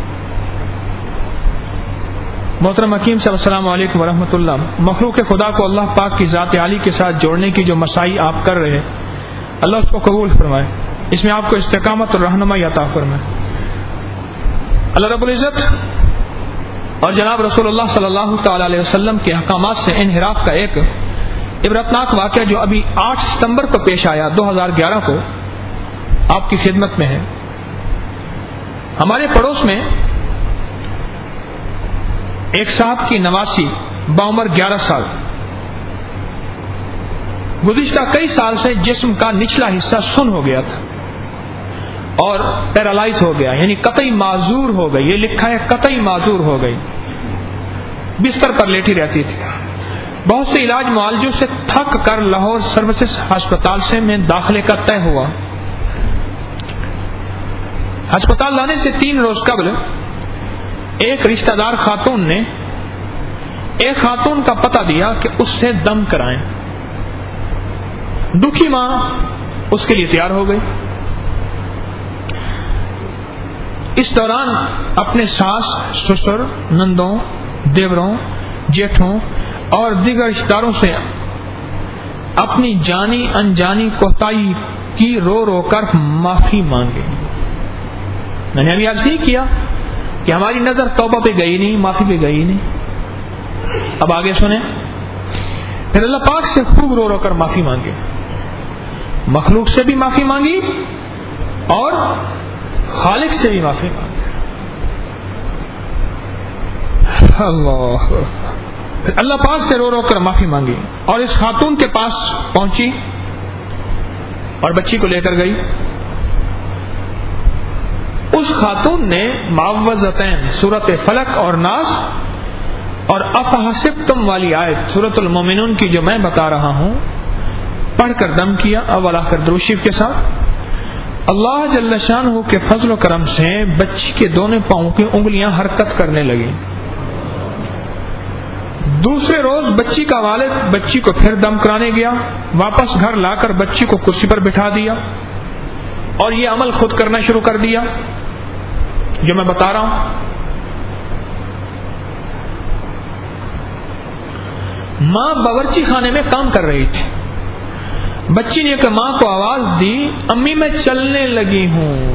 محترم حکیم صاحب السلام علیکم ورحمۃ اللہ، مخلوق خدا کو اللہ پاک کی ذات عالی کے ساتھ جوڑنے کی جو مساعی آپ کر رہے ہیں، اللہ اس کو قبول فرمائے، اس میں آپ کو استقامت اور رہنمائی عطا فرمائے۔ اللہ رب العزت اور جناب رسول اللہ صلی اللہ تعالی علیہ وسلم کے احکامات سے انحراف کا ایک عبرتناک واقعہ جو ابھی 8 ستمبر کو پیش آیا 2011 کو آپ کی خدمت میں ہے۔ ہمارے پڑوس میں ایک صاحب کی نواسی بعمر 11 سال گزشتہ کئی سال سے جسم کا نچلا حصہ سن ہو گیا تھا اور پیرالائز ہو گیا، یعنی قطعی معذور ہو گئی، یہ لکھا ہے قطعی معذور ہو گئی، بستر پر لیٹی رہتی تھی۔ بہت سے علاج معالجوں سے تھک کر لاہور سروسز ہسپتال سے میں داخلے کا طے ہوا۔ ہسپتال لانے سے 3 روز قبل ایک رشتہ دار خاتون نے ایک خاتون کا پتہ دیا کہ اس سے دم کرائیں۔ دکھی ماں اس کے لیے تیار ہو گئی۔ اس دوران اپنے ساس، سسر، نندوں، دیوروں، جیٹھوں اور دیگر رشتہ داروں سے اپنی جانی انجانی کوتاہی کی رو کر معافی مانگی۔ میں نے ابھی عرض نہیں کیا کہ ہماری نظر توبہ پہ گئی نہیں، معافی پہ گئی نہیں۔ اب آگے سنیں، پھر اللہ پاک سے خوب رو کر معافی مانگی، مخلوق سے بھی معافی مانگی اور خالق سے بھی معافی مانگی۔ اللہ پاک سے رو کر معافی مانگی اور اس خاتون کے پاس پہنچی اور بچی کو لے کر گئی۔ اس خاتون نے معوذتین سورت فلق اور ناس اور افحسبتم والی آیت سورت المومنون کی جو میں بتا رہا ہوں پڑھ کر دم کیا، اول آخر درود شریف کے ساتھ۔ اللہ جل شانہ کے فضل و کرم سے بچی کے دونوں پاؤں کی انگلیاں حرکت کرنے لگی۔ دوسرے روز بچی کا والد بچی کو پھر دم کرانے گیا، واپس گھر لا کر بچی کو کرسی پر بٹھا دیا اور یہ عمل خود کرنا شروع کر دیا جو میں بتا رہا ہوں۔ ماں باورچی خانے میں کام کر رہی تھی، بچی نے ماں کو آواز دی، امی میں چلنے لگی ہوں۔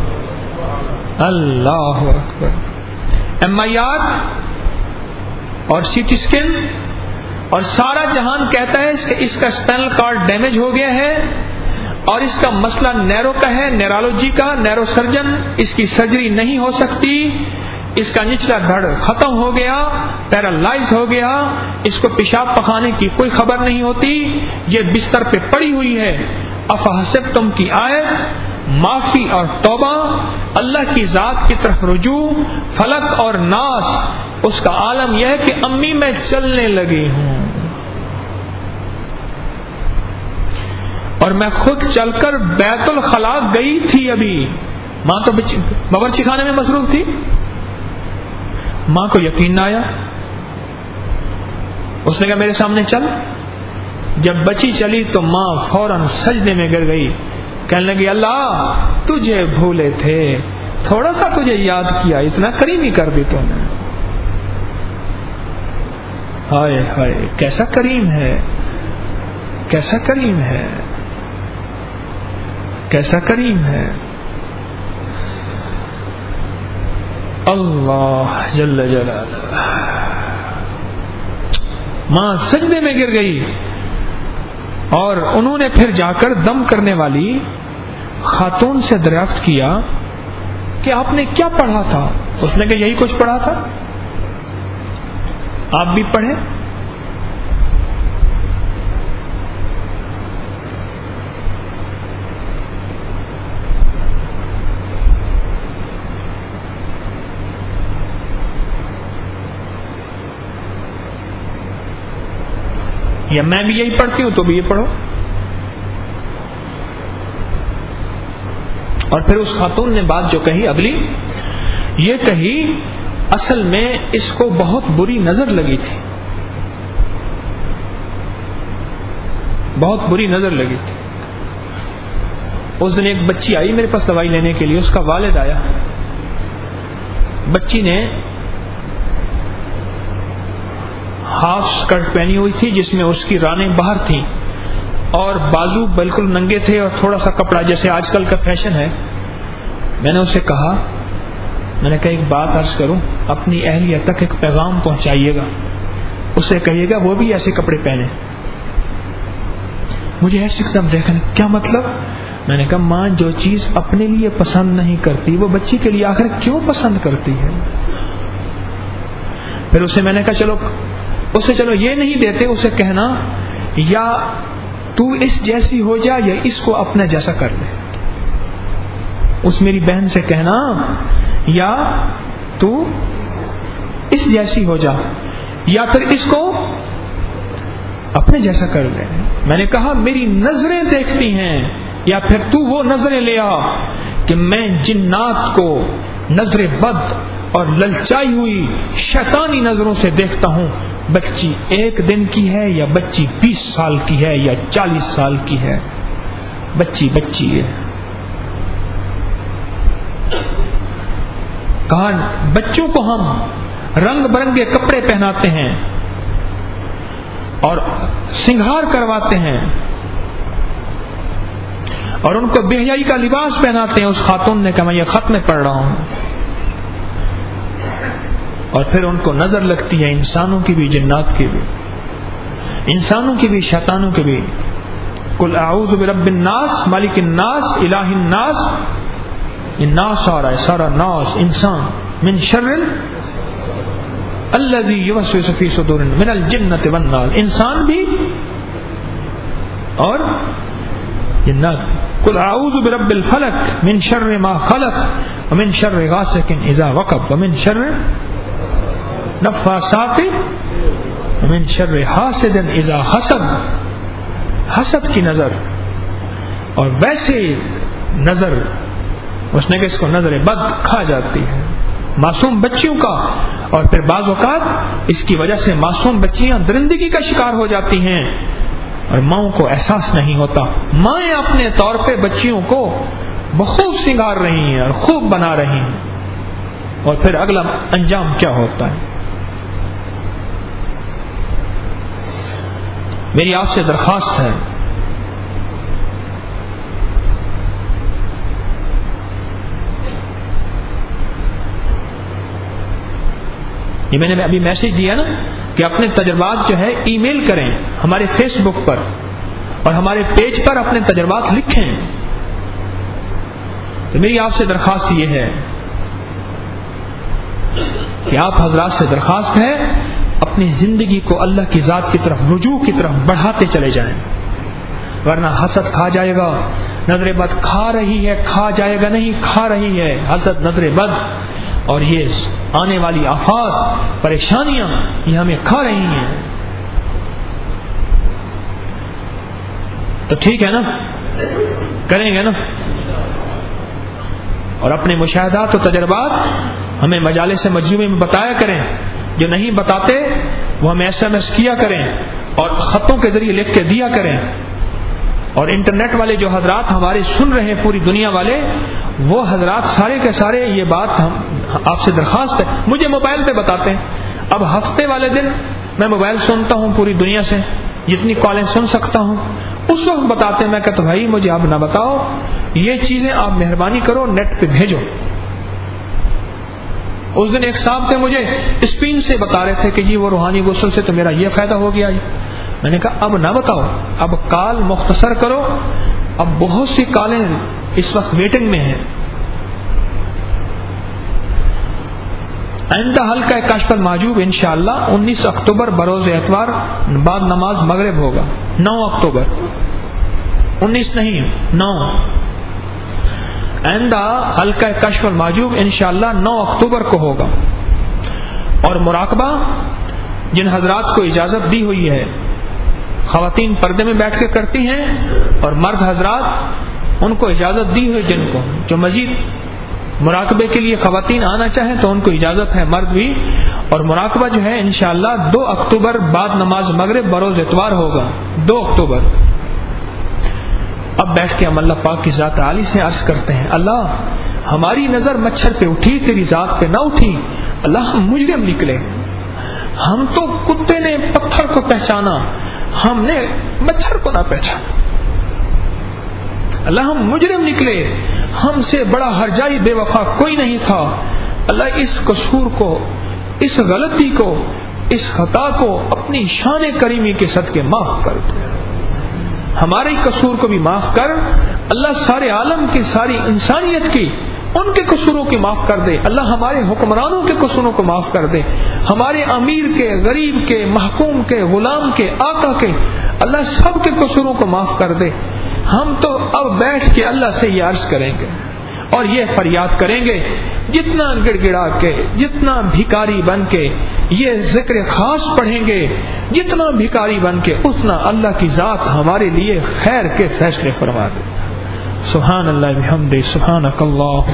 اللہ اکبر۔ MRI اور CT اسکین اور سارا جہان کہتا ہے کہ اس کا اسپائنل کارڈ ڈیمیج ہو گیا ہے اور اس کا مسئلہ نیرو کا ہے، نیرالوجی کا، نیرو سرجن، اس کی سرجری نہیں ہو سکتی، اس کا نچلا دھڑ ختم ہو گیا، پیرالائز ہو گیا، اس کو پیشاب پخانے کی کوئی خبر نہیں ہوتی، یہ بستر پہ پڑی ہوئی ہے۔ افحسبتم کی آیت معافی اور توبہ، اللہ کی ذات کی طرف رجوع، فلق اور ناس، اس کا عالم یہ ہے کہ امی میں چلنے لگی ہوں اور میں خود چل کر بیت الخلاء گئی تھی، ابھی ماں تو باورچی خانے میں مصروف تھی، ماں کو یقین نہ آیا، اس نے کہا میرے سامنے چل۔ جب بچی چلی تو ماں فوراً سجدے میں گر گئی، کہنے لگی اللہ تجھے بھولے تھے، تھوڑا سا تجھے یاد کیا، اتنا کریم ہی کر دی تو نے۔ ہائے ہائے کیسا کریم ہے، کیسا کریم ہے، کیسا کریم ہے اللہ جل جلالہ۔ ماں سجدے میں گر گئی اور انہوں نے پھر جا کر دم کرنے والی خاتون سے دریافت کیا کہ آپ نے کیا پڑھا تھا؟ اس نے کہا یہی کچھ پڑھا تھا، آپ بھی پڑھیں۔ یا میں بھی یہی پڑھتی ہوں تو بھی یہ پڑھو۔ اور پھر اس خاتون نے بات جو کہی اگلی یہ کہی، اصل میں اس کو بہت بری نظر لگی تھی، بہت بری نظر لگی تھی۔ اس دن ایک بچی آئی میرے پاس دوائی لینے کے لیے، اس کا والد آیا، بچی نے ہاف اسکرٹ پہنی ہوئی تھی جس میں اس کی رانیں باہر تھیں اور بازو بالکل ننگے تھے اور تھوڑا سا کپڑا جیسے آج کل کا فیشن ہے۔ میں نے اسے کہا، میں نے کہا ایک بات عرض کروں، اپنی اہلیہ تک ایک پیغام پہنچائیے گا، اسے کہیے گا وہ بھی ایسے کپڑے پہنے۔ مجھے ایسے قدم دیکھنے کیا مطلب؟ میں نے کہا ماں جو چیز اپنے لیے پسند نہیں کرتی وہ بچی کے لیے آخر کیوں پسند کرتی ہے؟ پھر اسے میں نے کہا چلو یہ نہیں دیتے، اسے کہنا یا تو اس جیسی ہو جا یا اس کو اپنا جیسا کر لے۔ اس میری بہن سے کہنا یا تو اس جیسی ہو جا یا پھر اس کو اپنے جیسا کر لے۔ میں نے کہا میری نظریں دیکھتی ہیں یا پھر تو وہ نظریں لے آ کہ میں جنات کو نظر بد اور للچائی ہوئی شیطانی نظروں سے دیکھتا ہوں۔ بچی 1 دن کی ہے یا بچی 20 سال کی ہے یا 40 سال کی ہے، بچی ہے۔ کہا بچوں کو ہم رنگ برنگے کپڑے پہناتے ہیں اور سنگھار کرواتے ہیں اور ان کو بے حیائی کا لباس پہناتے ہیں۔ اس خاتون نے کہا میں یہ خط میں پڑھ رہا ہوں۔ اور پھر ان کو نظر لگتی ہے انسانوں کی بھی، جنات کی بھی، انسانوں کی بھی، شیطانوں کی بھی۔ قل اعوذ برب الناس مالک الناس الہ الناس، الناس آ رہا ہے، سارا ناس انسان، من شر الذی یوسوس فی صدور من الجنۃ والناس، انسان بھی اور جنات۔ قل اعوذ برب الفلق من شر ما خلق ومن شر غاسق اذا وقب ومن شر نفاثات ومن شر حاسد اذا حسد۔ حسد کی نظر اور ویسے نظر، اس نے کہ اس کو نظر بد کھا جاتی ہے معصوم بچیوں کا، اور پھر بعض اوقات اس کی وجہ سے معصوم بچیاں درندگی کا شکار ہو جاتی ہیں اور ماؤں کو احساس نہیں ہوتا۔ مائیں اپنے طور پہ بچیوں کو بخوب سنگار رہی ہیں اور خوب بنا رہی ہیں، اور پھر اگلا انجام کیا ہوتا ہے۔ میری آپ سے درخواست ہے یہ میں نے ابھی میسج دیا نا کہ اپنے تجربات جو ہے ای میل کریں ہمارے فیس بک پر اور ہمارے پیج پر اپنے تجربات لکھیں۔ تو میری آپ سے درخواست یہ ہے کہ آپ حضرات سے درخواست ہے اپنی زندگی کو اللہ کی ذات کی طرف، رجوع کی طرف بڑھاتے چلے جائیں۔ ورنہ حسد کھا جائے گا. نظر بد کھا رہی ہے, کھا جائے گا نہیں, کھا رہی ہے حسد, نظر بد, اور یہ آنے والی آفات, پریشانیاں یہ ہمیں کھا رہی ہیں. تو ٹھیک ہے نا, کریں گے نا. اور اپنے مشاہدات و تجربات ہمیں مجالس مجموعے میں بتایا کریں. جو نہیں بتاتے وہ ہمیں SMS کیا کریں اور خطوں کے ذریعے لکھ کے دیا کریں. اور انٹرنیٹ والے جو حضرات ہمارے سن رہے ہیں, پوری دنیا والے, وہ حضرات سارے کے سارے یہ بات ہم آپ سے درخواست ہے, مجھے موبائل پہ بتاتے ہیں. اب ہفتے والے دن میں موبائل سنتا ہوں پوری دنیا سے, جتنی کالیں سن سکتا ہوں, اس وقت بتاتے ہیں. میں کہتا بھائی مجھے آپ نہ بتاؤ, یہ چیزیں آپ مہربانی کرو نیٹ پہ بھیجو. اس دن ایک صاحب تھے مجھے اسپین سے بتا رہے تھے کہ جی وہ روحانی غسل سے تو میرا یہ فائدہ ہو گیا. میں نے کہا اب نہ بتاؤ, اب کال مختصر کرو. اب بہت سی کالیں اس وقت ویٹنگ میں ہیں. آئندہ حلقہ کشف المحجوب انشاءاللہ 19 اکتوبر بروز اتوار بعد نماز مغرب ہوگا. 9 اکتوبر, 19 نہیں 9. آئندہ حلقہ کشف المحجوب انشاءاللہ 9 اکتوبر کو ہوگا. اور مراقبہ جن حضرات کو اجازت دی ہوئی ہے, خواتین پردے میں بیٹھ کے کرتی ہیں, اور مرد حضرات ان کو اجازت دی ہوئی, جن کو جو مزید مراقبے کے لیے خواتین آنا چاہیں تو ان کو اجازت ہے, مرد بھی. اور مراقبہ جو ہے انشاءاللہ 2 اکتوبر بعد نماز مغرب بروز اتوار ہوگا. 2 اکتوبر. اب بیٹھ کے ہم اللہ پاک کی ذات عالی سے عرض کرتے ہیں, اللہ ہماری نظر مچھر پہ اٹھی, تیری ذات پہ نہ اٹھی. اللہ ہم مجرم نکلے, ہم تو کتے نے پتھر کو پہچانا, ہم نے مچھر کو نہ پہچانا. اللہ ہم مجرم نکلے, ہم سے بڑا ہرجائی بے وفا کوئی نہیں تھا. اللہ اس قصور کو, اس غلطی کو, اس خطا کو اپنی شان کریمی کے صدقے معاف کر دے. ہمارے قصور کو بھی معاف کر. اللہ سارے عالم کی, ساری انسانیت کی, ان کے قصوروں کی معاف کر دے. اللہ ہمارے حکمرانوں کے قصوروں کو معاف کر دے, ہمارے امیر کے, غریب کے, محکوم کے, غلام کے, آقا کے, اللہ سب کے قصوروں کو معاف کر دے. ہم تو اب بیٹھ کے اللہ سے یہ عرض کریں گے اور یہ فریاد کریں گے, جتنا گڑ گڑا کے, جتنا بھکاری بن کے یہ ذکر خاص پڑھیں گے, جتنا بھکاری بن کے, اتنا اللہ کی ذات ہمارے لیے خیر کے فیصلے فرما دے. سبحان اللہ بحمدہ, سبحانک اللہ.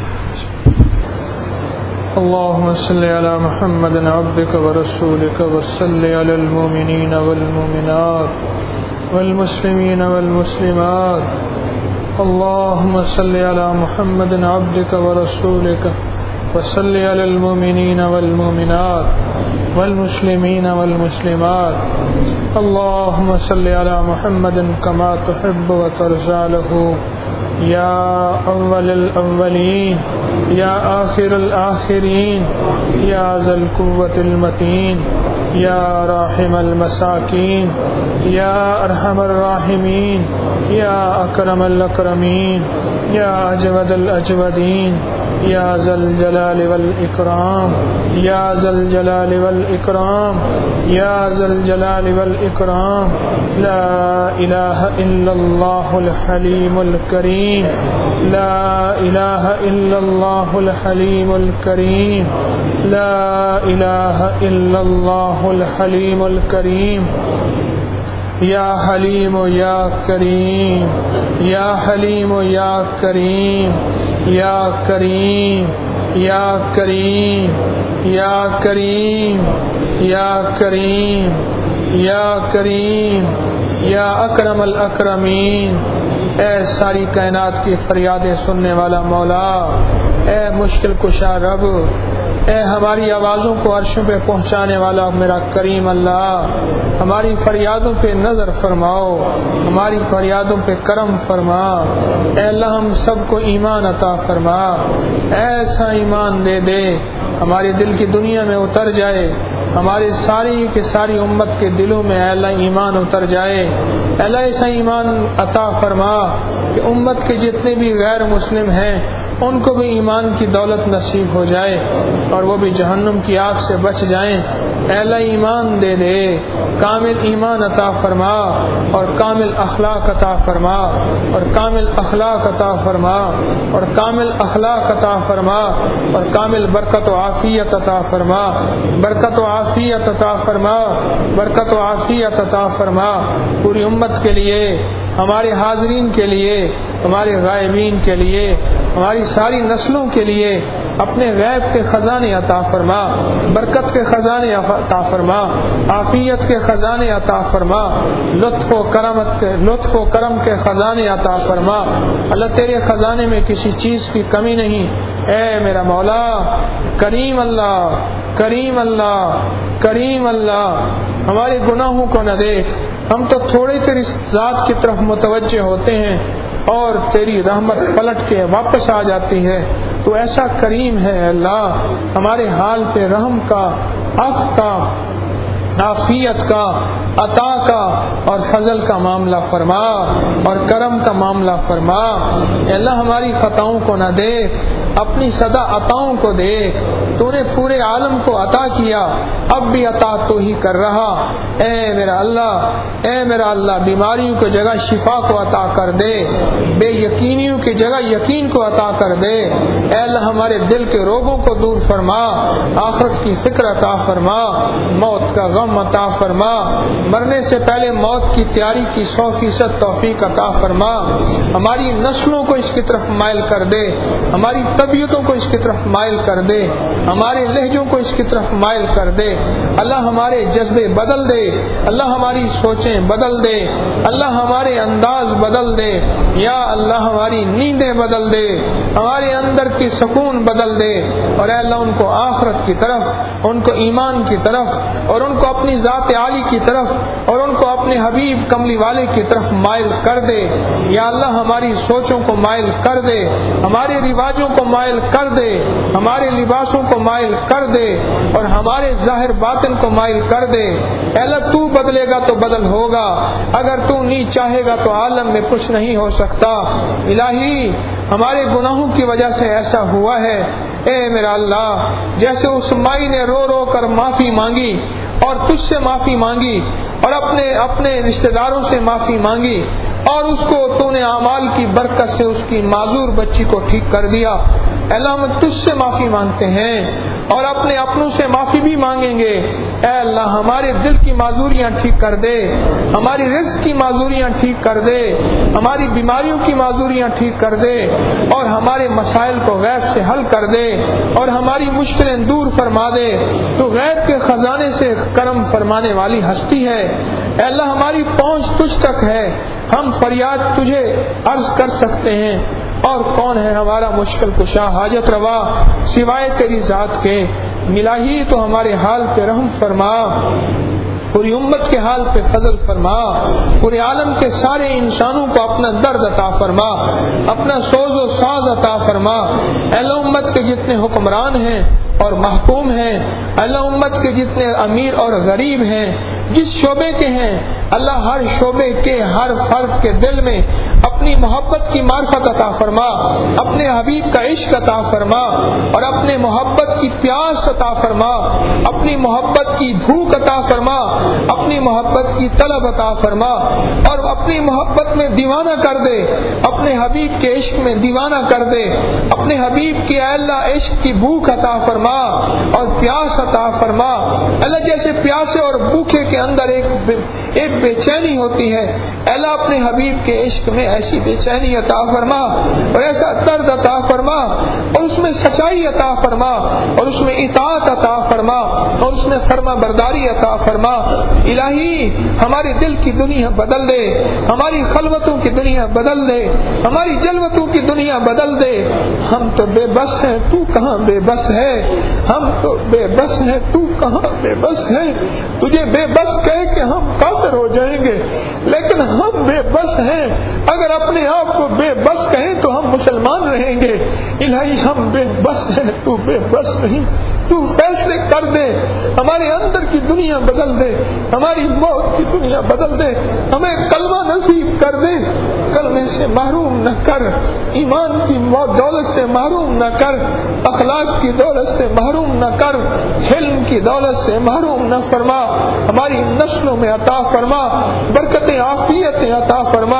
اللهم صل على محمد عبدك ورسولك وصل على المؤمنين والمؤمنات والمسلمين والمسلمات. اللهم صل على محمد عبدك ورسولك وصل على المؤمنين والمؤمنات والمسلمين والمسلمات. اللهم صل على محمد كما تحب وترضى له, یا اول الاولین, یا آخر الآخرین, یا ذا القوة المتین, یا راحم المساکین, یا ارحم الراحمین, یا اکرم الاکرمین, یا اجود الاجودین, یا ذا الجلال والاکرام, یا ذا الجلال والاکرام, یا ذا الجلال والاکرام. لا الہ الا اللہ الحلیم الکریم, لا الہ الا اللہ الحلیم الکریم, لا الہ الا اللہ الحلیم الکریم. یا حلیم یا کریم, یا حلیم یا کریم, یا کریم, یا کریم, یا کریم, یا کریم, یا کریم, یا اکرم الاکرمین. اے ساری کائنات کی فریادیں سننے والا مولا, اے مشکل کشا رب, اے ہماری آوازوں کو عرشوں پہ پہنچانے والا میرا کریم اللہ, ہماری فریادوں پہ نظر فرماؤ, ہماری فریادوں پہ کرم فرما. اے اللہ ہم سب کو ایمان عطا فرما, ایسا ایمان دے دے ہمارے دل کی دنیا میں اتر جائے, ہماری ساری کی ساری امت کے دلوں میں اے اللہ ایمان اتر جائے. اللہ ایسا ایمان عطا فرما کہ امت کے جتنے بھی غیر مسلم ہیں ان کو بھی ایمان کی دولت نصیب ہو جائے اور وہ بھی جہنم کی آگ سے بچ جائیں۔ اے اللہ ایمان دے دے، کامل ایمان عطا فرما اور کامل اخلاق عطا فرما اور کامل اخلاق عطا فرما اور کامل اخلاق عطا فرما اور کامل برکت و عافیت عطا فرما، برکت و عافیت عطا فرما، برکت و عافیت عطا فرما پوری امت کے لیے، ہمارے حاضرین کے لیے، ہمارے غائبین کے لیے، ہماری ساری نسلوں کے لیے اپنے غیب کے خزانے عطا فرما، برکت کے خزانے عطا فرما، عافیت کے خزانے عطا فرما، لطف و کرم کے خزانے عطا فرما۔ اللہ تیرے خزانے میں کسی چیز کی کمی نہیں۔ اے میرا مولا کریم اللہ، کریم اللہ، کریم اللہ، ہمارے گناہوں کو نہ دیکھ، ہم تو تھوڑے تیری ذات کی طرف متوجہ ہوتے ہیں اور تیری رحمت پلٹ کے واپس آ جاتی ہے۔ تو ایسا کریم ہے اللہ، ہمارے حال پہ رحم کا، عفو کا، عافیت کا، عطا کا اور فضل کا معاملہ فرما اور کرم کا معاملہ فرما۔ اے اللہ ہماری خطاؤں کو نہ دیکھ، اپنی سدا عطاؤں کو دیکھ۔ تو نے پورے عالم کو عطا کیا، اب بھی عطا تو ہی کر رہا۔ اے میرا اللہ، اے میرا اللہ، بیماریوں کی جگہ شفا کو عطا کر دے، بے یقینیوں کی جگہ یقین کو عطا کر دے۔ اے اللہ ہمارے دل کے روگوں کو دور فرما، آخرت کی فکر عطا فرما، موت کا غم عطا فرما، مرنے سے پہلے موت کی تیاری کی 100% توفیق عطا فرما۔ ہماری نسلوں کو اس کی طرف مائل کر دے، ہماری طبیعتوں کو اس کی طرف مائل کر دے، ہمارے لہجوں کو اس کی طرف مائل کر دے۔ اللہ ہمارے جذبے بدل دے، اللہ ہماری سوچیں بدل دے، اللہ ہمارے انداز بدل دے، یا اللہ ہماری نیندیں بدل دے، ہمارے اندر کی سکون بدل دے، اور اے اللہ ان کو آخرت کی طرف، ان کو ایمان کی طرف، اور ان کو اپنی ذات عالی کی طرف، اور ان کو اپنے حبیب کملی والے کی طرف مائل کر دے۔ یا اللہ ہماری سوچوں کو مائل کر دے، ہمارے رواجوں کو مائل کر دے، ہمارے لباسوں کو مائل کر دے، اور ہمارے ظاہر باطن کو مائل کر دے۔ اے اللہ تو بدلے گا تو بدل ہوگا، اگر تو نہیں چاہے گا تو عالم میں کچھ نہیں ہو سکتا۔ الہی ہمارے گناہوں کی وجہ سے ایسا ہوا ہے، اے میرا اللہ، جیسے اس مائی نے رو رو کر معافی مانگی اور تجھ سے معافی مانگی اور اپنے رشتہ داروں سے معافی مانگی، اور اس کو تو نے اعمال کی برکت سے اس کی معذور بچی کو ٹھیک کر دیا۔ اللہ ہم تجھ سے معافی مانگتے ہیں اور اپنے اپنوں سے معافی بھی مانگیں گے۔ اے اللہ ہمارے دل کی معذوریاں ٹھیک کر دے، ہماری رزق کی معذوریاں ٹھیک کر دے، ہماری بیماریوں کی معذوریاں ٹھیک کر دے، اور ہمارے مسائل کو غیب سے حل کر دے، اور ہماری مشکلیں دور فرما دے۔ تو غیب کے خزانے سے کرم فرمانے والی ہستی ہے۔ اے اللہ ہماری پہنچ تجھ تک ہے، ہم فریاد تجھے عرض کر سکتے ہیں، اور کون ہے ہمارا مشکل کشا حاجت روا سوائے تیری ذات کے۔ الہی تو ہمارے حال پہ رحم فرما، پوری امت کے حال پہ فضل فرما، پورے عالم کے سارے انسانوں کو اپنا درد عطا فرما، اپنا سوز و ساز عطا فرما۔ اے اللہ امت کے جتنے حکمران ہیں اور محکوم ہیں، اللہ امت کے جتنے امیر اور غریب ہیں، جس شعبے کے ہیں، اللہ ہر شعبے کے ہر فرد کے دل میں اپنی محبت کی معرفت عطا فرما، اپنے حبیب کا عشق عطا فرما، اور اپنے محبت کی پیاس عطا فرما، اپنی محبت کی بھوک عطا فرما، اپنی محبت کی طلب عطا فرما، اور اپنی محبت میں دیوانہ کر دے، اپنے حبیب کے عشق میں دیوانہ کر دے، اپنے حبیب کی اے اللہ عشق کی بھوک عطا فرما اور پیاس عطا فرما۔ اللہ جیسے پیاسے اور بھوکے کے اندر ایک بے چینی ہوتی ہے، اللہ اپنے حبیب کے عشق میں ایسی بے چینی عطا فرما اور ایسا درد عطا فرما، اور اس میں سچائی عطا فرما، اور اس میں اطاعت عطا فرما، اور اس میں فرما برداری عطا فرما۔ الہی ہمارے دل کی دنیا بدل دے، ہماری خلوتوں کی دنیا بدل دے، ہماری جلوتوں کی دنیا بدل دے۔ ہم تو بے بس ہیں، تو کہاں بے بس ہے؟ ہم تو بے بس ہیں، تو کہاں بے بس ہے؟ تجھے بے بس کہے کہ ہم کافر ہو جائیں گے، لیکن ہم بے بس ہیں۔ اگر اپنے آپ کو بے بس کہیں تو ہم مسلمان رہیں گے۔ الہی ہم بے بس ہیں، تو بے بس نہیں۔ تو فیصلے کر دے، ہمارے اندر کی دنیا بدل دے، ہماری موت کی دنیا بدل دے، ہمیں کلمہ نصیب کر دے، کلمہ بولنے سے محروم نہ کر، ایمان کی دولت سے محروم نہ کر، اخلاق کی دولت سے محروم نہ کر، علم کی دولت سے محروم نہ فرما، ہماری نسلوں میں عطا فرما، برکتیں عافیتیں عطا فرما۔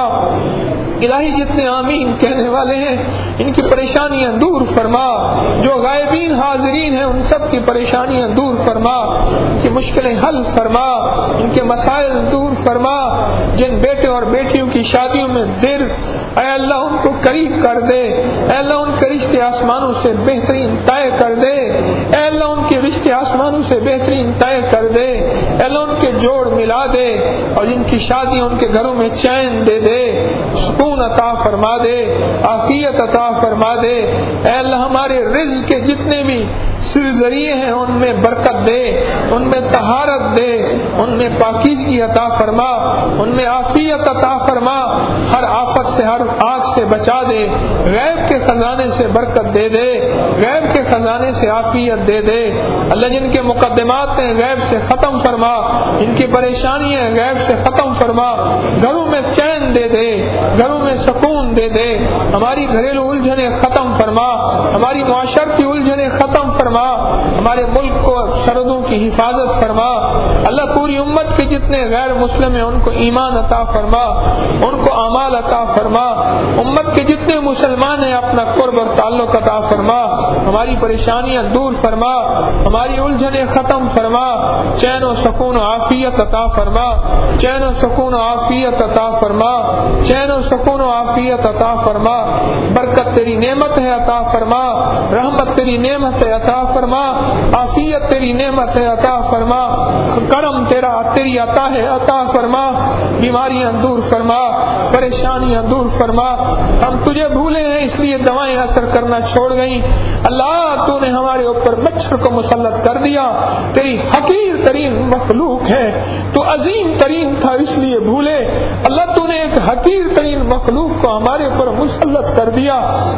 الہی جتنے آمین کہنے والے ہیں ان کی پریشانیاں دور فرما، جو غائبین حاضرین ہیں ان سب کی پریشانیاں دور فرما، ان کی مشکلیں حل فرما، ان کے مسائل دور فرما۔ جن بیٹے اور بیٹیوں کی شادیوں میں دیر، اے اللہ ان کو قریب کر دے، اے اللہ ان کے رشتے آسمانوں سے بہترین طے کر دے، اے اللہ ان کے رشتے آسمانوں سے بہترین طے کر دے، اے اللہ ان کے جوڑ ملا دے، اور جن کی شادی ان کے گھروں میں چین دے دے، سکون عطا فرما دے، عافیت عطا فرما دے۔ اے اللہ ہمارے رزق کے جتنے بھی ذریعے ہیں ان میں برکت دے، ان میں طہارت دے، ان میں پاکیزگی عطا فرما، ان میں عافیت عطا فرما، ہر آفت سے ہر آگ سے بچا دے، غیب کے خزانے سے برکت دے دے، غیب کے خزانے سے عافیت دے دے۔ اللہ جن کے مقدمات ہیں غیب سے ختم فرما، ان کی پریشانیاں غیب سے ختم فرما، گھروں میں چین دے دے، گھروں میں سکون دے دے، ہماری گھریلو الجھنیں ختم فرما، ہماری معاشرتی الجھنیں ختم فرما، ہمارے ملک کو سرحدوں کی حفاظت فرما۔ اللہ پوری امت کے جتنے غیر مسلم ہیں ان کو ایمان عطا فرما، ان کو اعمال عطا فرما، امت کے جتنے مسلمان ہیں اپنا قرب اور تعلق عطا فرما، ہماری پریشانیاں دور فرما، ہماری الجھنیں ختم فرما، چین و سکون و عافیت عطا فرما، چین و سکون و عافیت عطا فرما، چین و سکون و عافیت عطا فرما۔ برکت تیری نعمت ہے عطا فرما، رحمت تیری نعمت ہے عطا فرما، عافیت تیری نعمت ہے عطا فرما، کرم تیری عطا ہے عطا فرما، بیماریاں دور فرما، پریشانیاں دور فرما۔ ہم تجھے بھولے ہیں اس لیے دوائیں اثر کرنا چھوڑ گئیں، اللہ تو نے ہمارے اوپر مچھر کو مسلط کر دیا، تیری حقیر ترین مخلوق ہے، تو عظیم ترین تھا اس لیے بھولے، اللہ تو نے ایک حقیر ترین مخلوق کو ہمارے اوپر مسلط کر دیا۔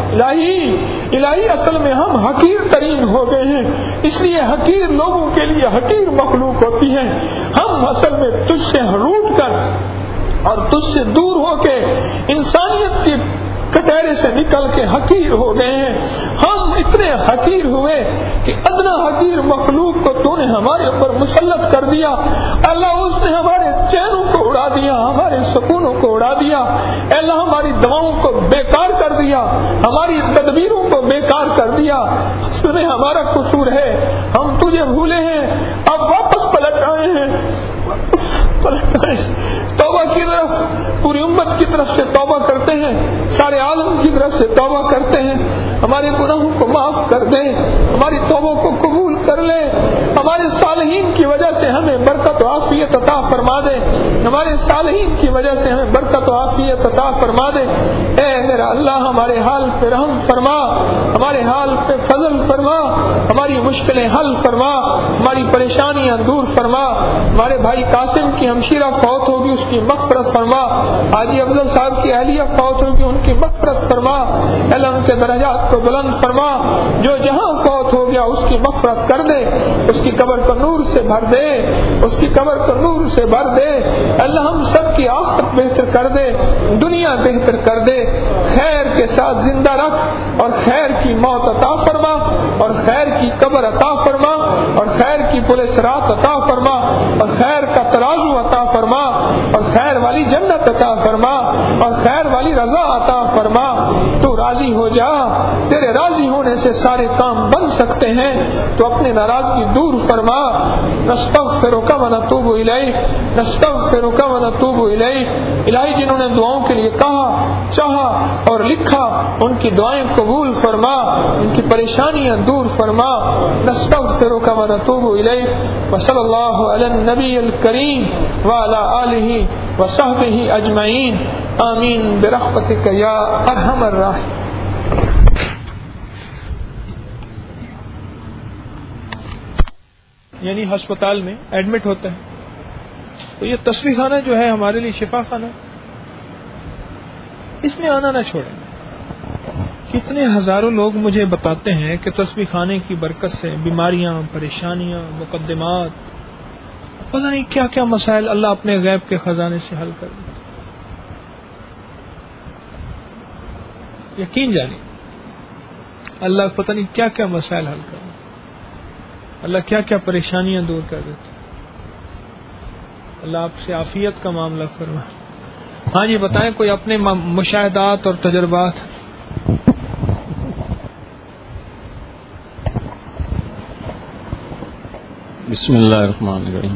الہی اصل میں ہم حقیر ترین ہو گئے ہیں، اس لیے حقیر لوگوں کے لیے حقیر مخلوق ہوتی ہے، ہم اصل میں تجھ سے روٹ کر اور تجھ سے دور ہو کے انسانیت کی کٹہرے سے نکل کے حقیر ہو گئے ہیں، ہم اتنے حقیر ہوئے کہ ادنا حقیر مخلوق کو تو نے ہمارے اوپر مسلط کر دیا، اللہ اس نے ہمارے چینوں کو اڑا دیا، ہمارے سکونوں کو اڑا دیا، اللہ ہماری دواؤں کو بیکار کر دیا، ہماری تدبیروں کو بیکار کر دیا، اس میں ہمارا قصور ہے، ہم تجھے بھولے ہیں، اب واپس پلٹ آئے ہیں، توبہ کی طرف، پوری امت کی طرف سے توبہ کرتے ہیں، سارے عالم کی طرف سے توبہ کرتے ہیں، ہمارے گناہوں کو معاف کر دے، ہماری توبوں کو قبول کر لے، ہمارے صالحین کی وجہ سے ہمیں برکت و عافیت عطا فرما دے، ہمارے صالحین کی وجہ سے ہمیں برکت و عافیت عطا فرما دے۔ اے میرا اللہ ہمارے حال پہ رحم فرما، ہمارے حال پہ فضل فرما، ہماری مشکلیں حل فرما، ہماری پریشانیاں دور فرما۔ ہمارے بھائی قاسم کی ہمشیرہ فوت ہوگی، اس کی مغفرت فرما، حاجی افضل صاحب کی اہلیہ فوت ہوگی، ان کی مغفرت فرما، اللہ ان کے درجات کو بلند فرما، جو جہاں فوت ہو گیا اس کی مغفرت کر دے، اس کی قبر کو نور سے بھر دے، اس کی قبر کو نور سے بھر دے، اللہ ہم سب کی آخرت بہتر کر دے، دنیا بہتر کر دے، خیر کے ساتھ زندہ رکھ اور خیر کی موت عطا فرما اور خیر کی قبر عطا فرما اور خیر کی پل صراط عطا فرما اور خیر کا ترازو عطا فرما اور خیر والی جنت عطا فرما اور خیر والی رضا عطا فرما۔ تو راضی ہو جا، تیرے راضی ہونے سے سارے کام بن سکتے ہیں، تو اپنی ناراضگی دور فرما۔ نستغفرک و نتوب الیک، نستغفرک و نتوب الیک۔ الہی جنہوں نے دعاؤں کے لیے کہا، چاہا اور لکھا، ان کی دعائیں قبول فرما، ان کی پریشانیاں دور فرما۔ نستغفرک و نتوب الیک، وصلی اللہ علی النبی الکریم وعلی آلہ وصحبہ اجمعین، آمین برحمتک یا ارحم الراحمین۔ یعنی ہسپتال میں ایڈمٹ ہوتا ہے تو یہ تصویح خانہ جو ہے ہمارے لیے شفا خانہ، اس میں آنا نہ چھوڑیں۔ کتنے ہزاروں لوگ مجھے بتاتے ہیں کہ تصویح خانے کی برکت سے بیماریاں، پریشانیاں، مقدمات، پتہ نہیں کیا کیا مسائل اللہ اپنے غیب کے خزانے سے حل کر دے۔ یقین جانی اللہ پتہ نہیں کیا کیا مسائل حل کر رہا، اللہ کیا کیا پریشانیاں دور کر دیتے. اللہ آپ سے عافیت کا معاملہ فرمائے. ہاں جی بتائیں کوئی اپنے مشاہدات اور تجربات. بسم اللہ الرحمن الرحیم.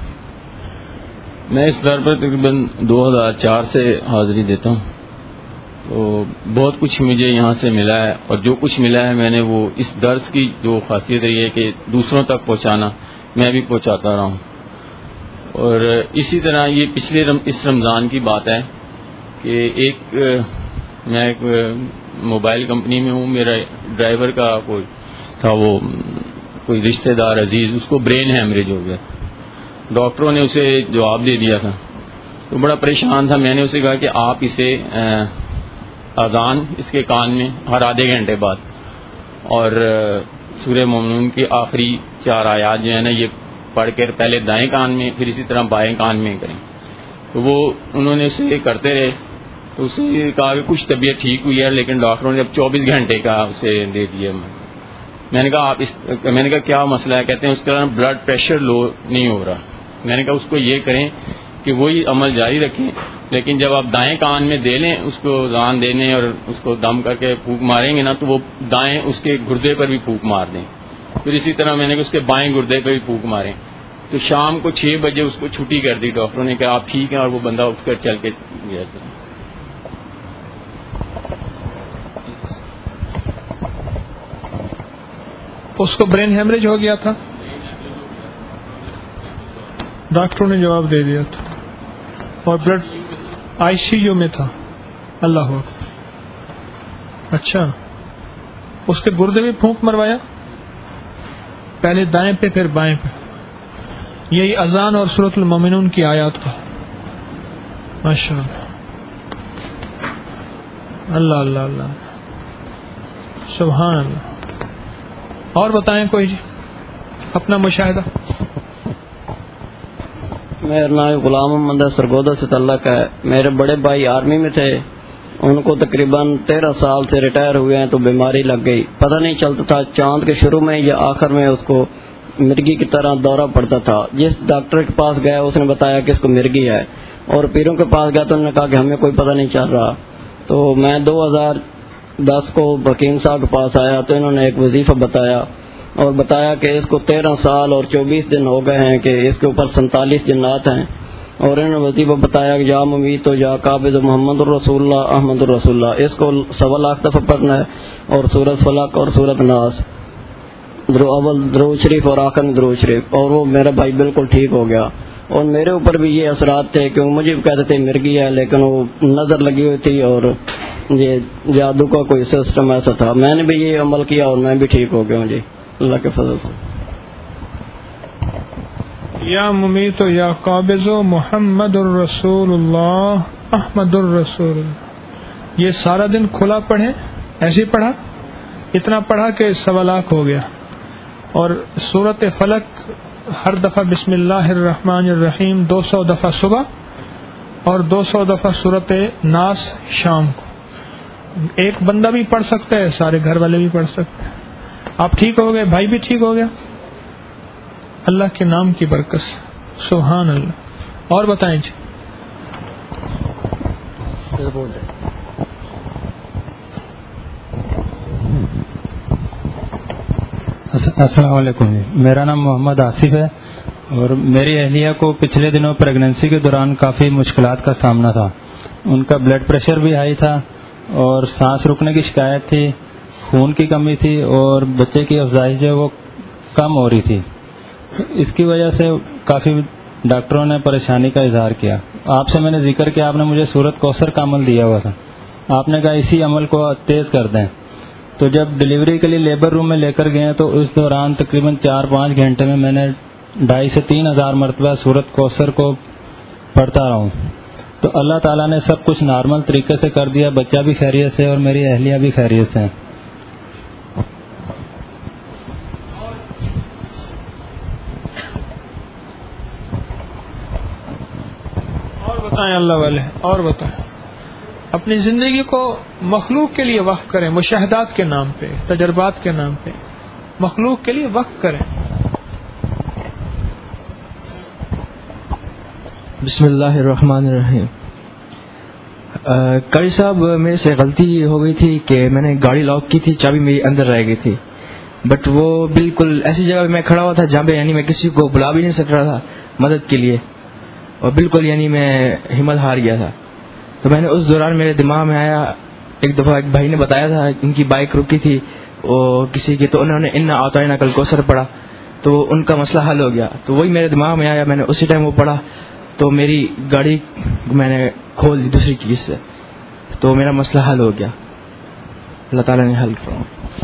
میں اس در پر تقریباً 2004 سے حاضری دیتا ہوں، تو بہت کچھ مجھے یہاں سے ملا ہے، اور جو کچھ ملا ہے میں نے وہ اس درس کی جو خاصیت ہے یہ کہ دوسروں تک پہنچانا، میں بھی پہنچاتا رہا ہوں. اور اسی طرح یہ پچھلے اس رمضان کی بات ہے کہ میں ایک موبائل کمپنی میں ہوں. میرا ڈرائیور کا کوئی تھا، وہ کوئی رشتہ دار عزیز، اس کو برین ہیمریج ہو گیا. ڈاکٹروں نے اسے جواب دے دیا تھا، تو بڑا پریشان تھا. میں نے اسے کہا کہ آپ اسے اذان اس کے کان میں ہر آدھے گھنٹے بعد، اور سورہ مومنون کی آخری 4 آیات جو ہے نا یہ پڑھ کر پہلے دائیں کان میں پھر اسی طرح بائیں کان میں کریں. تو وہ انہوں نے اسے کرتے رہے. تو اسے کہا کہ کچھ طبیعت ٹھیک ہوئی ہے، لیکن ڈاکٹروں نے اب 24 گھنٹے کا اسے دے دیا. میں نے کہا کیا مسئلہ ہے؟ کہتے ہیں اس طرح بلڈ پریشر لو نہیں ہو رہا. میں نے کہا اس کو یہ کریں کہ وہی عمل جاری رکھیں، لیکن جب آپ دائیں کان میں دے لیں اس کو اذان دینے اور اس کو دم کر کے پھونک ماریں گے نا، تو وہ دائیں اس کے گردے پر بھی پھونک مار دیں. پھر اسی طرح میں نے کہا اس کے بائیں گردے پہ بھی پھونک ماریں. تو شام کو 6 بجے اس کو چھٹی کر دی ڈاکٹروں نے، کہا آپ ٹھیک ہیں، اور وہ بندہ اٹھ کر چل کے گیا. اس کو برین ہیمریج ہو گیا تھا، ڈاکٹروں نے جواب دے دیا تھا، اور بلڈ ICU میں تھا. اللہ اکبر. اچھا، اس کے گردے بھی پھونک مروایا، پہلے دائیں پہ پھر بائیں پہ. یہی اذان اور سورۃ المومنون کی آیات کا. ماشاء اللہ، اللہ اللہ اللہ، سبحان اللہ. اور بتائیں کوئی جی اپنا مشاہدہ. میرا نام غلام محمد سرگودا سے تعلق ہے. میرے بڑے بھائی آرمی میں تھے، ان کو تقریباً 13 سال سے ریٹائر ہوئے ہیں، تو بیماری لگ گئی. پتہ نہیں چلتا تھا چاند کے شروع میں یا آخر میں اس کو مرگی کی طرح دورہ پڑتا تھا. جس ڈاکٹر کے پاس گیا اس نے بتایا کہ اس کو مرگی ہے، اور پیروں کے پاس گیا تو انہوں نے کہا کہ ہمیں کوئی پتہ نہیں چل رہا. تو میں 2010 کو حکیم صاحب کے پاس آیا، تو انہوں نے ایک وظیفہ بتایا، اور بتایا کہ اس کو 13 سال اور 24 دن ہو گئے ہیں کہ اس کے اوپر 47 جنات ہیں. اور انہوں نے وظیفہ بتایا کہ یا ممیت و یا قابض محمد الرسول اللہ احمد الرسول اللہ. اس کو 1.25 لاکھ دفعہ پڑھنا ہے، اور سورۃ فلق اور سورۃ ناس، اول درود شریف اور آخر میں درود شریف. اور وہ میرا بھائی بالکل ٹھیک ہو گیا. اور میرے اوپر بھی یہ اثرات تھے کہ مجھے بھی کہتے تھے مرگی ہے، لیکن وہ نظر لگی ہوئی تھی، اور یہ جادو کا کوئی سسٹم ایسا تھا. میں نے بھی یہ عمل کیا اور میں بھی ٹھیک ہو گیا ہوں جی، اللہ کے فضل سے. یا ممیت یا قابض محمد الرسول اللہ احمد الرسول اللہ. یہ سارا دن کھلا پڑھیں، ایسے پڑھا، اتنا پڑھا کہ 1.25 لاکھ ہو گیا. اور سورۃ فلق ہر دفعہ بسم اللہ الرحمن الرحیم 200 دفعہ صبح، اور 200 دفعہ سورۃ ناس شام کو. ایک بندہ بھی پڑھ سکتا ہے، سارے گھر والے بھی پڑھ سکتے ہیں. آپ ٹھیک ہو گئے، بھائی بھی ٹھیک ہو گیا، اللہ کے نام کی برکت سے. سبحان اللہ. اور بتائیں جی. السلام علیکم. میرا نام محمد آصف ہے، اور میری اہلیہ کو پچھلے دنوں پریگننسی کے دوران کافی مشکلات کا سامنا تھا. ان کا بلڈ پریشر بھی ہائی تھا، اور سانس رکنے کی شکایت تھی، خون کی کمی تھی، اور بچے کی افزائش جو ہے وہ کم ہو رہی تھی. اس کی وجہ سے کافی ڈاکٹروں نے پریشانی کا اظہار کیا. آپ سے میں نے ذکر کیا، آپ نے مجھے سورۃ کوثر کا عمل دیا ہوا تھا. آپ نے کہا اسی عمل کو تیز کر دیں. تو جب ڈلیوری کے لیے لیبر روم میں لے کر گئے تو اس دوران تقریباً 4-5 گھنٹے میں نے 2,500 سے 3,000 مرتبہ سورۃ کوثر کو پڑھتا رہا ہوں. تو اللہ تعالیٰ نے سب کچھ نارمل طریقے سے کر دیا. بچہ بھی خیریت سے اور میری اہلیہ بھی خیریت سے. اور بتائیں اللہ والے، اور بتائیں اپنی زندگی کو مخلوق کے لیے وقف کریں، مشاہدات کے نام پہ، تجربات کے نام پہ مخلوق کے لیے وقف کریں. بسم اللہ الرحمن الرحیم. قاری صاحب، میرے سے غلطی ہو گئی تھی کہ میں نے گاڑی لاک کی تھی، چابی میری اندر رہ گئی تھی، بٹ وہ بالکل ایسی جگہ پہ میں کھڑا ہوا تھا جہاں پہ یعنی میں کسی کو بلا بھی نہیں سک رہا تھا مدد کے لیے، اور بالکل یعنی میں ہمت ہار گیا تھا. تو میں نے اس دوران میرے دماغ میں آیا، ایک دفعہ ایک بھائی نے بتایا تھا ان کی بائک رکی تھی وہ کسی کی، تو انہوں نے انا اعطینا کل کوثر پڑھا تو ان کا مسئلہ حل ہو گیا. تو وہی میرے دماغ میں آیا، میں نے اسی ٹائم وہ پڑھا تو میری گاڑی میں نے کھول دی دوسری چیز سے، تو میرا مسئلہ حل ہو گیا. اللہ تعالیٰ نے حل کیا.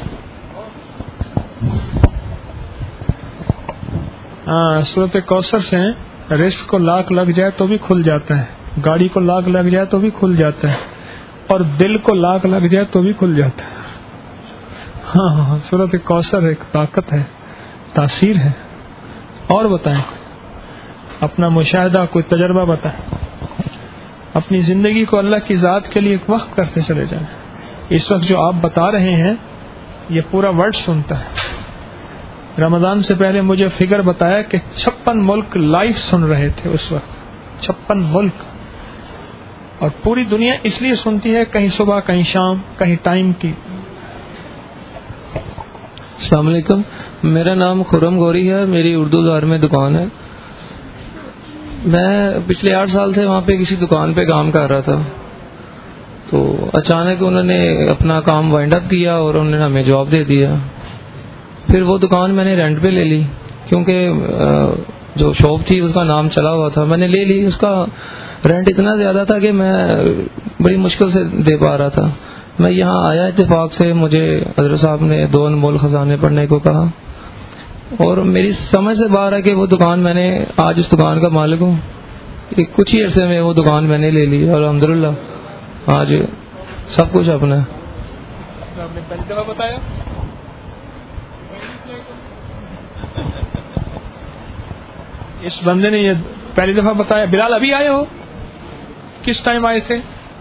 سورۃ کوثر سے رزق کو لاک لگ جائے تو بھی کھل جاتا ہے، گاڑی کو لاک لگ جائے تو بھی کھل جاتا ہے، اور دل کو لاک لگ جائے تو بھی کھل جاتا ہے. ہاں سورۃ کوثر ایک طاقت ہے، تاثیر ہے. اور بتائیں، اپنا مشاہدہ کوئی تجربہ بتائیں، اپنی زندگی کو اللہ کی ذات کے لیے ایک وقف کرتے چلے جائیں. اس وقت جو آپ بتا رہے ہیں یہ پورا ورلڈ سنتا ہے. رمضان سے پہلے مجھے فگر بتایا کہ 56 ملک لائیو سن رہے تھے اس وقت، 56 ملک، اور پوری دنیا اس لیے سنتی ہے، کہیں صبح کہیں شام کہیں ٹائم کی. السلام علیکم، میرا نام خرم گوری ہے، میری اردو دار میں دکان ہے. میں پچھلے 8 سال سے وہاں پہ کسی دکان پہ کام کر رہا تھا، تو اچانک انہوں نے اپنا کام وائنڈ اپ کیا اور انہوں نے ہمیں جاب دے دیا. پھر وہ دکان میں نے رینٹ پہ لے لی، کیونکہ جو شاپ تھی اس کا نام چلا ہوا تھا، میں نے لے لی. اس کا رینٹ اتنا زیادہ تھا کہ میں بڑی مشکل سے دے پا رہا تھا. میں یہاں آیا اتفاق سے، مجھے حضرت صاحب نے 2 انمول خزانے پڑھنے کو کہا، اور میری سمجھ سے باہر ہے کہ وہ دکان میں نے آج اس دکان کا مالک ہوں. کچھ ہی عرصے میں وہ دکان میں نے لے لی اور الحمدللہ آج سب کچھ اپنا ہے. آپ نے پہلی دفعہ بتایا، اس بندے نے یہ پہلی دفعہ بتایا. بلال ابھی آئے ہو؟ کس ٹائم آئے تھے؟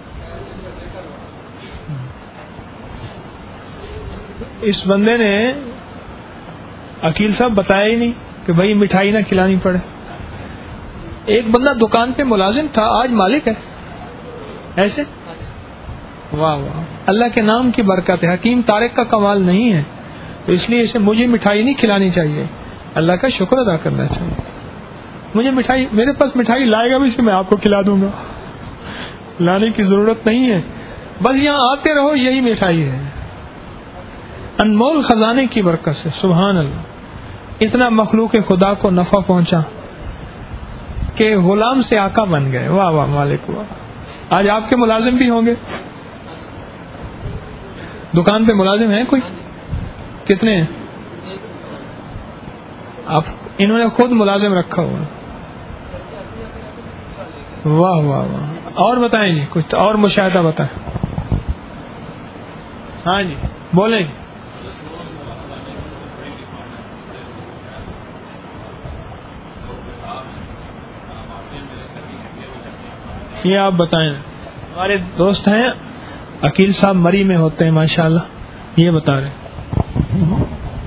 اس بندے نے عقیل صاحب بتایا ہی نہیں کہ بھائی مٹھائی نہ کھلانی پڑے. ایک بندہ دکان پہ ملازم تھا، آج مالک ہے. ایسے واہ واہ، اللہ کے نام کی برکت ہے. حکیم طارق کا کمال نہیں ہے، تو اس لیے اسے مجھے مٹھائی نہیں کھلانی چاہیے، اللہ کا شکر ادا کرنا چاہیے. مجھے مٹھائی، میرے پاس مٹھائی لائے گا بھی اسے میں آپ کو کھلا دوں گا، لانے کی ضرورت نہیں ہے، بس یہاں آتے رہو، یہی مٹھائی ہے. انمول خزانے کی برکت سے سبحان اللہ اتنا مخلوق خدا کو نفع پہنچا کہ غلام سے آقا بن گئے. واہ واہ مالک واہ. آج آپ کے ملازم بھی ہوں گے، دکان پہ ملازم ہیں کوئی؟ کتنے ہیں؟ آپ انہوں نے خود ملازم رکھا ہوا. واہ واہ واہ. اور بتائیں جی، کچھ اور مشاہدہ بتائیں. ہاں جی بولیں جی. یہ آپ بتائیں. ہمارے دوست ہیں عقیل صاحب، مری میں ہوتے ہیں ماشاءاللہ، یہ بتا رہے ہیں.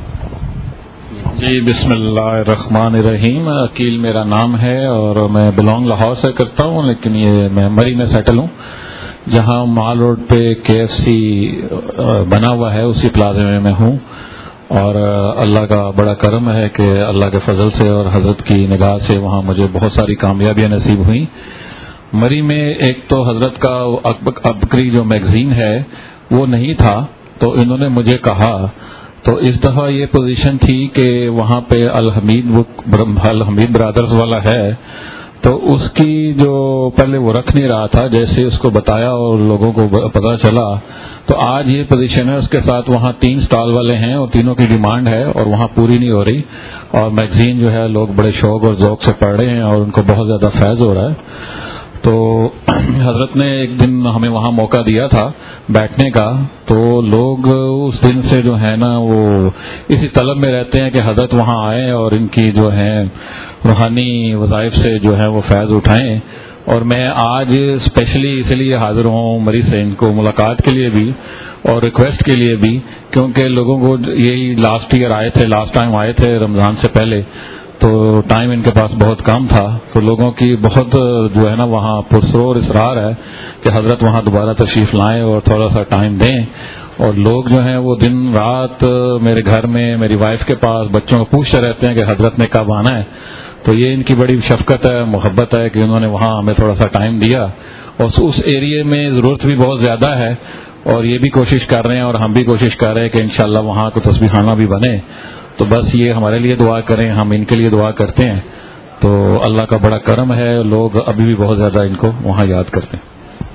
جی بسم اللہ الرحمن الرحیم. عقیل میرا نام ہے اور میں بلونگ لاہور سے کرتا ہوں، لیکن یہ میں مری میں سیٹل ہوں، جہاں مال روڈ پہ KFC بنا ہوا ہے اسی پلازے میں ہوں. اور اللہ کا بڑا کرم ہے کہ اللہ کے فضل سے اور حضرت کی نگاہ سے وہاں مجھے بہت ساری کامیابیاں نصیب ہوئیں. مری میں ایک تو حضرت کا ابکری جو میگزین ہے وہ نہیں تھا، تو انہوں نے مجھے کہا، تو اس دفعہ یہ پوزیشن تھی کہ وہاں پہ الحمید برادرز والا ہے، تو اس کی جو پہلے وہ رکھ نہیں رہا تھا، جیسے اس کو بتایا اور لوگوں کو پتہ چلا، تو آج یہ پوزیشن ہے. اس کے ساتھ وہاں 3 سٹال والے ہیں اور تینوں کی ڈیمانڈ ہے اور وہاں پوری نہیں ہو رہی، اور میگزین جو ہے لوگ بڑے شوق اور ذوق سے پڑھ رہے ہیں اور ان کو بہت زیادہ فیض ہو رہا ہے. تو حضرت نے ایک دن ہمیں وہاں موقع دیا تھا بیٹھنے کا، تو لوگ اس دن سے جو ہے نا وہ اسی طلب میں رہتے ہیں کہ حضرت وہاں آئیں اور ان کی جو ہے روحانی وظائف سے جو ہے وہ فیض اٹھائیں. اور میں آج اسپیشلی اس لیے حاضر ہوں مری سین کو ملاقات کے لیے بھی اور ریکویسٹ کے لیے بھی، کیونکہ لوگوں کو یہی لاسٹ ٹائم آئے تھے رمضان سے پہلے، تو ٹائم ان کے پاس بہت کم تھا، تو لوگوں کی بہت جو ہے نا وہاں پرسرور اصرار ہے کہ حضرت وہاں دوبارہ تشریف لائیں اور تھوڑا سا ٹائم دیں. اور لوگ جو ہیں وہ دن رات میرے گھر میں میری وائف کے پاس بچوں کو پوچھتے رہتے ہیں کہ حضرت نے کب آنا ہے. تو یہ ان کی بڑی شفقت ہے، محبت ہے کہ انہوں نے وہاں ہمیں تھوڑا سا ٹائم دیا، اور اس ایریے میں ضرورت بھی بہت زیادہ ہے، اور یہ بھی کوشش کر رہے ہیں اور ہم بھی کوشش کر رہے ہیں کہ انشاءاللہ وہاں کو تسبیح خانہ بھی بنے. تو بس یہ ہمارے لیے دعا کریں، ہم ان کے لیے دعا کرتے ہیں. تو اللہ کا بڑا کرم ہے، لوگ ابھی بھی بہت زیادہ ان کو وہاں یاد کرتے ہیں.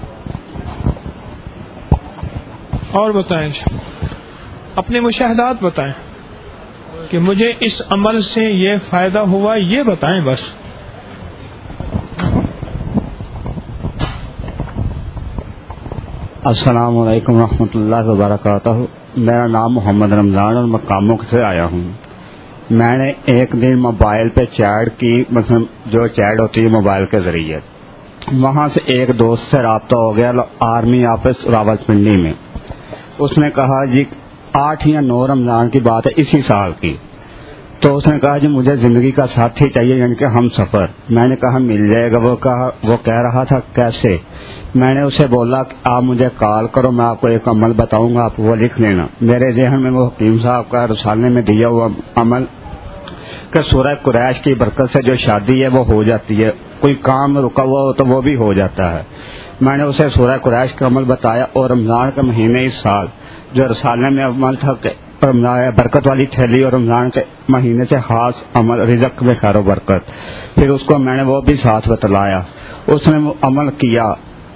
اور بتائیں، اپنے مشاہدات بتائیں کہ مجھے اس عمل سے یہ فائدہ ہوا، یہ بتائیں بس. السلام علیکم ورحمۃ اللہ وبرکاتہ. میرا نام محمد رمضان اور میں کاموں سے آیا ہوں. میں نے ایک دن موبائل پہ چیٹ کی، مثلا جو چیٹ ہوتی ہے موبائل کے ذریعے، وہاں سے ایک دوست سے رابطہ ہو گیا آرمی آفس راولپنڈی میں. اس نے کہا جی 8 یا 9 رمضان کی بات ہے اسی سال کی، تو اس نے کہا جی مجھے زندگی کا ساتھی چاہیے، یعنی کہ ہم سفر. میں نے کہا مل جائے گا. وہ کہہ رہا تھا کیسے. میں نے اسے بولا کہ آپ مجھے کال کرو، میں آپ کو ایک عمل بتاؤں گا، آپ وہ لکھ لینا. میرے ذہن میں وہ حکیم صاحب کا رسالے میں دیا ہوا عمل کہ سورہ قریش کی برکت سے جو شادی ہے وہ ہو جاتی ہے، کوئی کام رکا ہوا ہو تو وہ بھی ہو جاتا ہے. میں نے اسے سورہ قریش کا عمل بتایا، اور رمضان کے مہینے اس سال جو رسالے میں عمل تھا کہ برکت والی تھیلی، اور رمضان کے مہینے سے خاص عمل رزق میں خیر و برکت، پھر اس کو میں نے وہ بھی ساتھ بتلایا. اس نے وہ عمل کیا،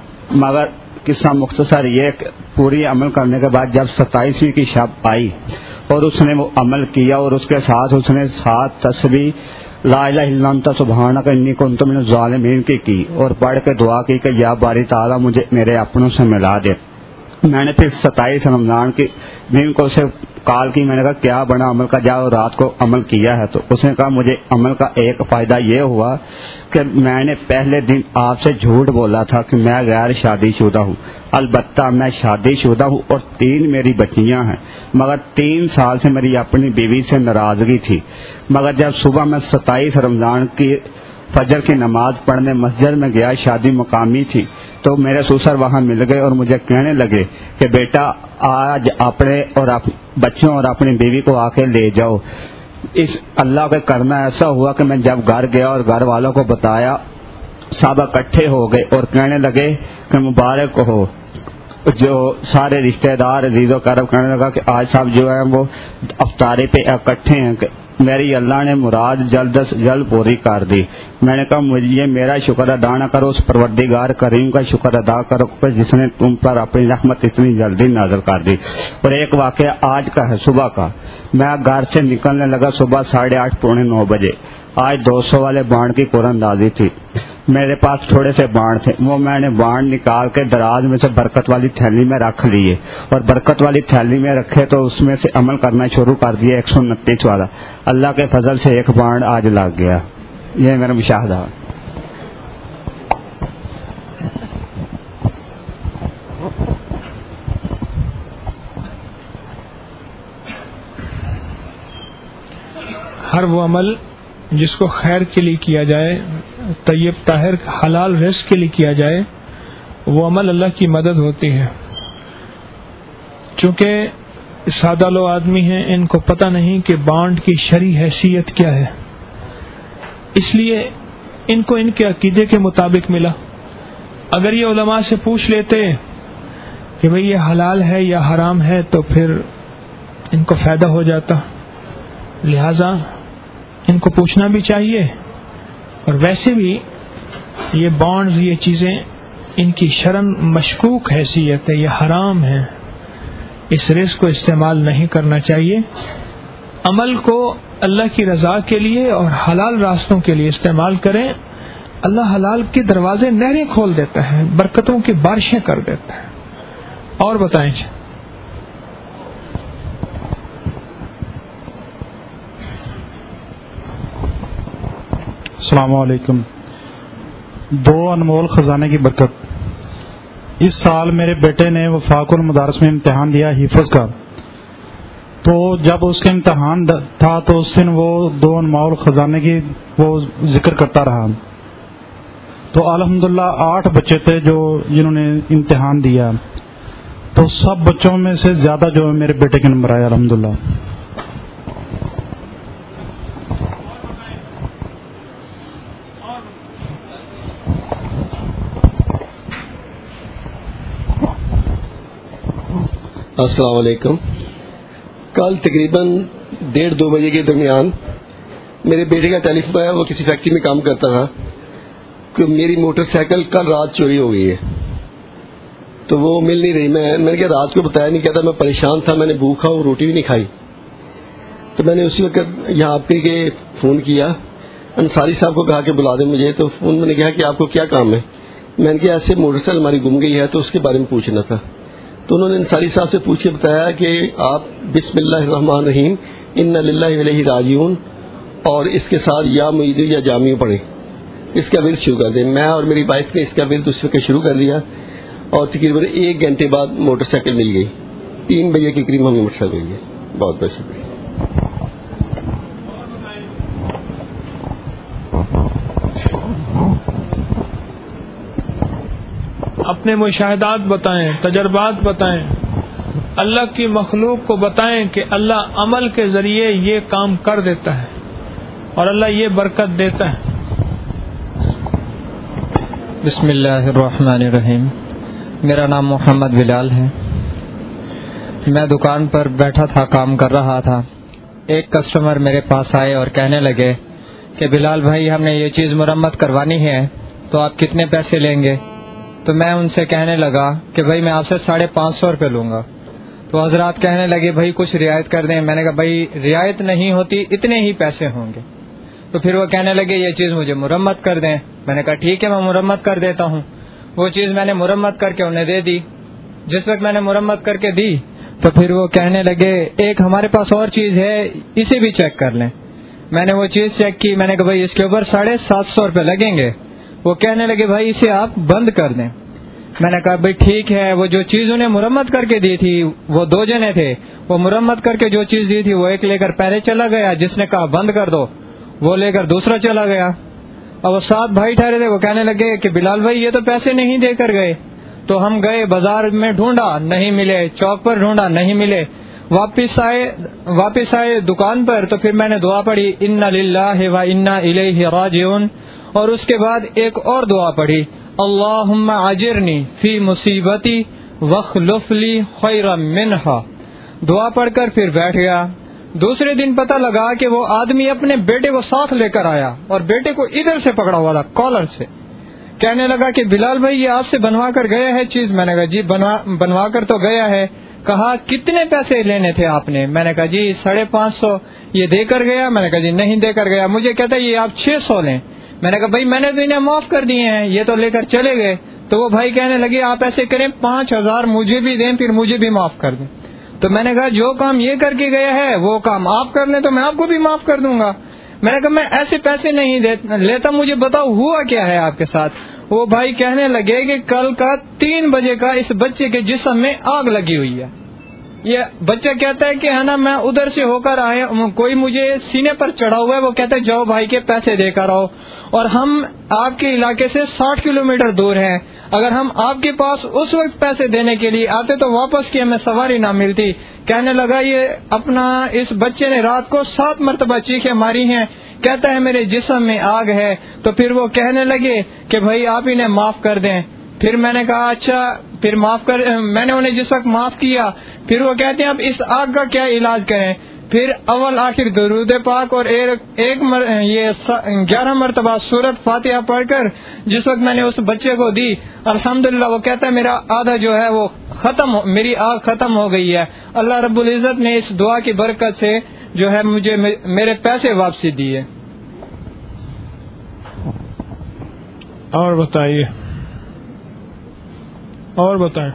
مگر قصہ مختصر یہ کہ پوری عمل کرنے کے بعد جب 27ویں کی شب آئی اور اس نے وہ عمل کیا، اور اس کے ساتھ اس نے 7 تسبیح لا الہ الا انت سبحانک انی کنت من الظالمین کی اور پڑھ کے دعا کی کہ یا باری تعالیٰ مجھے میرے اپنوں سے ملا دے. میں نے پھر 27 رمضان کے دن کو اسے کال کی. میں نے کہا کیا بنا عمل کا، جاؤ رات کو عمل کیا ہے. تو اس نے کہا مجھے عمل کا ایک فائدہ یہ ہوا کہ میں نے پہلے دن آپ سے جھوٹ بولا تھا کہ میں غیر شادی شدہ ہوں. البتہ میں شادی شدہ ہوں اور 3 میری بچیاں ہیں، مگر 3 سال سے میری اپنی بیوی سے ناراضگی تھی. مگر جب صبح میں 27 رمضان کی فجر کی نماز پڑھنے مسجد میں گیا، شادی مقامی تھی، تو میرے سسر وہاں مل گئے اور مجھے کہنے لگے کہ بیٹا آج اپنے اور بچوں اور اپنی بیوی کو آ کے لے جاؤ. اس اللہ کا کرنا ایسا ہوا کہ میں جب گھر گیا اور گھر والوں کو بتایا، سب اکٹھے ہو گئے اور کہنے لگے کہ مبارک ہو. جو سارے رشتہ دار عزیز و کرم کہنے لگا کہ آج صاحب جو ہے وہ افطاری پہ اکٹھے ہیں کہ میری اللہ نے مراد جلد از جلد پوری کر دی. میں نے کہا مجھے میرا شکر ادا نہ کرو، اس پروردگار کریم کا شکر ادا کرو جس نے تم پر اپنی رحمت اتنی جلدی نازل کر دی. اور ایک واقعہ آج کا ہے صبح کا. میں گھر سے نکلنے لگا صبح 8:30 پونے 9 بجے. آج 200 والے بانڈ کی قرآن اندازی تھی. میرے پاس تھوڑے سے بانڈ تھے، وہ میں نے بانڈ نکال کے دراز میں سے برکت والی تھیلی میں رکھ لیے، اور برکت والی تھیلی میں رکھے تو اس میں سے عمل کرنا شروع کر دیا 129 والا. اللہ کے فضل سے ایک بانڈ آج لگ گیا. یہ میرا مشاہدہ. ہر وہ عمل جس کو خیر کے لیے کیا جائے، طیب طاہر حلال رزق کے لیے کیا جائے، وہ عمل اللہ کی مدد ہوتی ہے. چونکہ سادہ لو آدمی ہیں، ان کو پتہ نہیں کہ بانڈ کی شرعی حیثیت کیا ہے، اس لیے ان کو ان کے عقیدے کے مطابق ملا. اگر یہ علماء سے پوچھ لیتے کہ بھئی یہ حلال ہے یا حرام ہے تو پھر ان کو فائدہ ہو جاتا. لہذا ان کو پوچھنا بھی چاہیے. اور ویسے بھی یہ بانڈز، یہ چیزیں ان کی شرعاً مشکوک حیثیت ہے، یہ حرام ہے، اس رزق کو استعمال نہیں کرنا چاہیے. عمل کو اللہ کی رضا کے لیے اور حلال راستوں کے لیے استعمال کریں. اللہ حلال کے دروازے نہریں کھول دیتا ہے، برکتوں کی بارشیں کر دیتا ہے. اور بتائیں. السلام علیکم. دو انمول خزانے کی برکت۔ اس سال میرے بیٹے نے وفاق المدارس میں امتحان دیا حفظ کا، تو جب اس کے امتحان تھا تو اس دن وہ دو انمول خزانے کی وہ ذکر کرتا رہا، تو الحمدللہ 8 بچے تھے جنہوں نے امتحان دیا، تو سب بچوں میں سے زیادہ جو ہے میرے بیٹے کے نمبر آئے الحمدللہ۔ السلام علیکم۔ کل تقریباً 1:30-2 بجے کے درمیان میرے بیٹے کا ٹیلی فون آیا، وہ کسی فیکٹری میں کام کرتا تھا، کہ میری موٹر سائیکل کل رات چوری ہو گئی ہے، تو وہ مل نہیں رہی۔ میں نے کہا رات کو بتایا نہیں، کہتا میں پریشان تھا، میں نے بھوکا اور روٹی بھی نہیں کھائی۔ تو میں نے اسی وقت یہاں آپ کے فون کیا، انصاری صاحب کو کہا کہ بلا دیں مجھے، تو فون میں نے کہا کہ آپ کو کیا کام ہے؟ میں نے کہا ایسے موٹر سائیکل ہماری گم گئی ہے، تو اس کے بارے میں پوچھنا تھا۔ تو انہوں نے انصاری صاحب سے پوچھ کے بتایا کہ آپ بسم اللہ الرحمن الرحیم انا للہ و الیہ راجعون اور اس کے ساتھ یا معید یا جامع پڑھیں، اس کا ورد شروع کر دیں۔ میں اور میری وائف نے اس کا ورد اس وقت شروع کر دیا، اور تقریباً 1 گھنٹے بعد موٹر سائیکل مل گئی۔ 3 بجے کے قریب ہمیں موٹر سائیکل مل گئی۔ بہت بہت شکریہ۔ اپنے مشاہدات بتائیں، تجربات بتائیں، اللہ کی مخلوق کو بتائیں کہ اللہ عمل کے ذریعے یہ کام کر دیتا ہے اور اللہ یہ برکت دیتا ہے۔ بسم اللہ الرحمن الرحیم۔ میرا نام محمد بلال ہے۔ میں دکان پر بیٹھا تھا، کام کر رہا تھا۔ ایک کسٹمر میرے پاس آئے اور کہنے لگے کہ بلال بھائی ہم نے یہ چیز مرمت کروانی ہے، تو آپ کتنے پیسے لیں گے؟ تو میں ان سے کہنے لگا کہ بھائی میں آپ سے 550 روپے لوں گا۔ تو حضرات کہنے لگے بھائی کچھ رعایت کر دیں۔ میں نے کہا بھائی رعایت نہیں ہوتی، اتنے ہی پیسے ہوں گے۔ تو پھر وہ کہنے لگے یہ چیز مجھے مرمت کر دیں۔ میں نے کہا ٹھیک ہے میں مرمت کر دیتا ہوں۔ وہ چیز میں نے مرمت کر کے انہیں دے دی۔ جس وقت میں نے مرمت کر کے دی تو پھر وہ کہنے لگے ایک ہمارے پاس اور چیز ہے، اسے بھی چیک کر لیں۔ میں نے وہ چیز چیک کی، میں نے کہا بھائی اس کے اوپر 750 روپے لگیں گے۔ وہ کہنے لگے بھائی اسے آپ بند کر دیں۔ میں نے کہا بھائی ٹھیک ہے۔ وہ جو چیز انہیں مرمت کر کے دی تھی، وہ 2 جنے تھے، وہ مرمت کر کے جو چیز دی تھی وہ ایک لے کر پہلے چلا گیا، جس نے کہا بند کر دو وہ لے کر دوسرا چلا گیا، اور وہ 7 بھائی ٹھہرے تھے۔ وہ کہنے لگے کہ بلال بھائی یہ تو پیسے نہیں دے کر گئے۔ تو ہم گئے بازار میں، ڈھونڈا نہیں ملے، چوک پر ڈھونڈا نہیں ملے، واپس آئے دکان پر۔ تو پھر میں نے دعا پڑھی انا للہ و انا الیہ راجعون، اور اس کے بعد ایک اور دعا پڑھی اللہم اجرنی فی مصیبتی واخلف لی خیرا منہا۔ دعا پڑھ کر پھر بیٹھ گیا۔ دوسرے دن پتہ لگا کہ وہ آدمی اپنے بیٹے کو ساتھ لے کر آیا اور بیٹے کو ادھر سے پکڑا ہوا تھا کالر سے۔ کہنے لگا کہ بلال بھائی یہ آپ سے بنوا کر گیا ہے چیز؟ میں نے کہا جی بنوا کر تو گیا ہے۔ کہا کتنے پیسے لینے تھے آپ نے؟ میں نے کہا جی 550 یہ دے کر گیا؟ میں نے کہا جی نہیں دے کر گیا۔ مجھے کہتا ہے یہ آپ 600 لیں۔ میں نے کہا بھائی میں نے تو انہیں معاف کر دیے ہیں، یہ تو لے کر چلے گئے۔ تو وہ بھائی کہنے لگے آپ ایسے کریں 5000 مجھے بھی دیں، پھر مجھے بھی معاف کر دیں۔ تو میں نے کہا جو کام یہ کر کے گیا ہے وہ کام آپ کر لیں تو میں آپ کو بھی معاف کر دوں گا۔ میں نے کہا میں ایسے پیسے نہیں لیتا، مجھے بتاؤ ہوا کیا ہے آپ کے ساتھ؟ وہ بھائی کہنے لگے کہ کل کا 3 بجے کا اس بچے کے جسم میں آگ لگی ہوئی ہے۔ یہ بچہ کہتا ہے کہ ہے نا میں ادھر سے ہو کر آیا، کوئی مجھے سینے پر چڑھا ہوا ہے، وہ کہتا ہے جاؤ بھائی کے پیسے دے کر آؤ، اور ہم آپ کے علاقے سے 60 کلومیٹر دور ہیں، اگر ہم آپ کے پاس اس وقت پیسے دینے کے لیے آتے تو واپس کی ہمیں سواری نہ ملتی۔ کہنے لگا یہ اپنا اس بچے نے رات کو 7 مرتبہ چیخیں ماری ہیں، کہتا ہے میرے جسم میں آگ ہے۔ تو پھر وہ کہنے لگے کہ بھائی آپ انہیں معاف کر دیں۔ پھر میں نے کہا اچھا پھر معاف کر، میں نے انہیں جس وقت معاف کیا پھر وہ کہتے ہیں اب اس آگ کا کیا علاج کریں؟ پھر اول آخر درود پاک اور یہ 11 مرتبہ سورت فاتحہ پڑھ کر جس وقت میں نے اس بچے کو دی، الحمدللہ وہ کہتا ہے میرا آدھا جو ہے وہ میری آگ ختم ہو گئی ہے۔ اللہ رب العزت نے اس دعا کی برکت سے جو ہے مجھے میرے پیسے واپسی دیے۔ اور بتائیے، اور بتائیں۔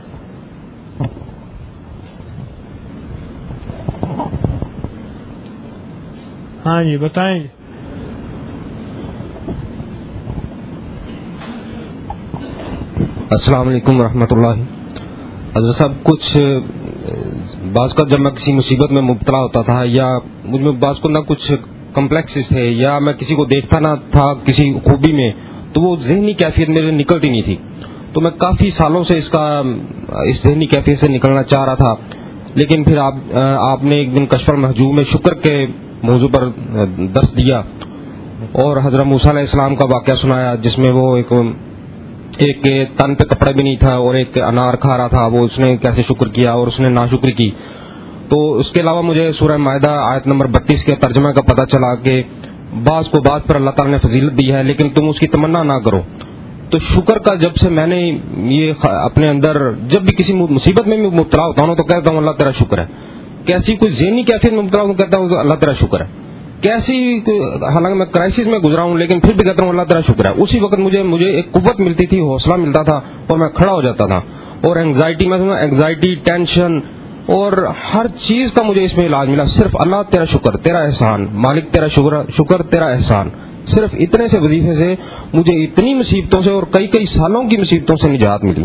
ہاں جی بتائیں۔ السلام علیکم ورحمۃ اللہ. حضرت صاحب, کچھ بعض کا جب میں کسی مصیبت میں مبتلا ہوتا تھا یا مجھ میں بعض کو نہ کچھ کمپلیکسز تھے یا میں کسی کو دیکھتا نہ تھا کسی خوبی میں, تو وہ ذہنی کیفیت میرے نکلتی نہیں تھی. تو میں کافی سالوں سے اس ذہنی کیفیت سے نکلنا چاہ رہا تھا, لیکن پھر آپ نے ایک دن کشف المحجوب میں شکر کے موضوع پر درس دیا اور حضرت موسیٰ علیہ السلام کا واقعہ سنایا, جس میں وہ ایک کے تن پہ کپڑا بھی نہیں تھا اور ایک انار کھا رہا تھا, وہ اس نے کیسے شکر کیا اور اس نے ناشکری کی. تو اس کے علاوہ مجھے سورہ مائدہ آیت نمبر 32 کے ترجمہ کا پتہ چلا کہ بعض کو بعض پر اللہ تعالیٰ نے فضیلت دی ہے, لیکن تم اس کی تمنا نہ کرو. تو شکر کا جب سے میں نے یہ اپنے اندر, جب بھی کسی مصیبت میں مبتلا ہوتا ہوں تو کہتا ہوں اللہ تیرا شکر ہے. کیسی کوئی ذہنی کیفیت میں مبتلا ہوں کہتا ہوں اللہ تیرا شکر ہے. کیسی, حالانکہ میں کرائسس میں گزرا ہوں لیکن پھر بھی کہتا ہوں اللہ تیرا شکر ہے. اسی وقت مجھے ایک قوت ملتی تھی, حوصلہ ملتا تھا اور میں کھڑا ہو جاتا تھا. اور انگزائٹی, ٹینشن اور ہر چیز کا مجھے اس میں علاج ملا. صرف اللہ تیرا شکر, تیرا احسان, مالک تیرا شکر تیرا احسان. صرف اتنے سے وظیفے سے مجھے اتنی مصیبتوں سے اور کئی سالوں کی مصیبتوں سے نجات ملی.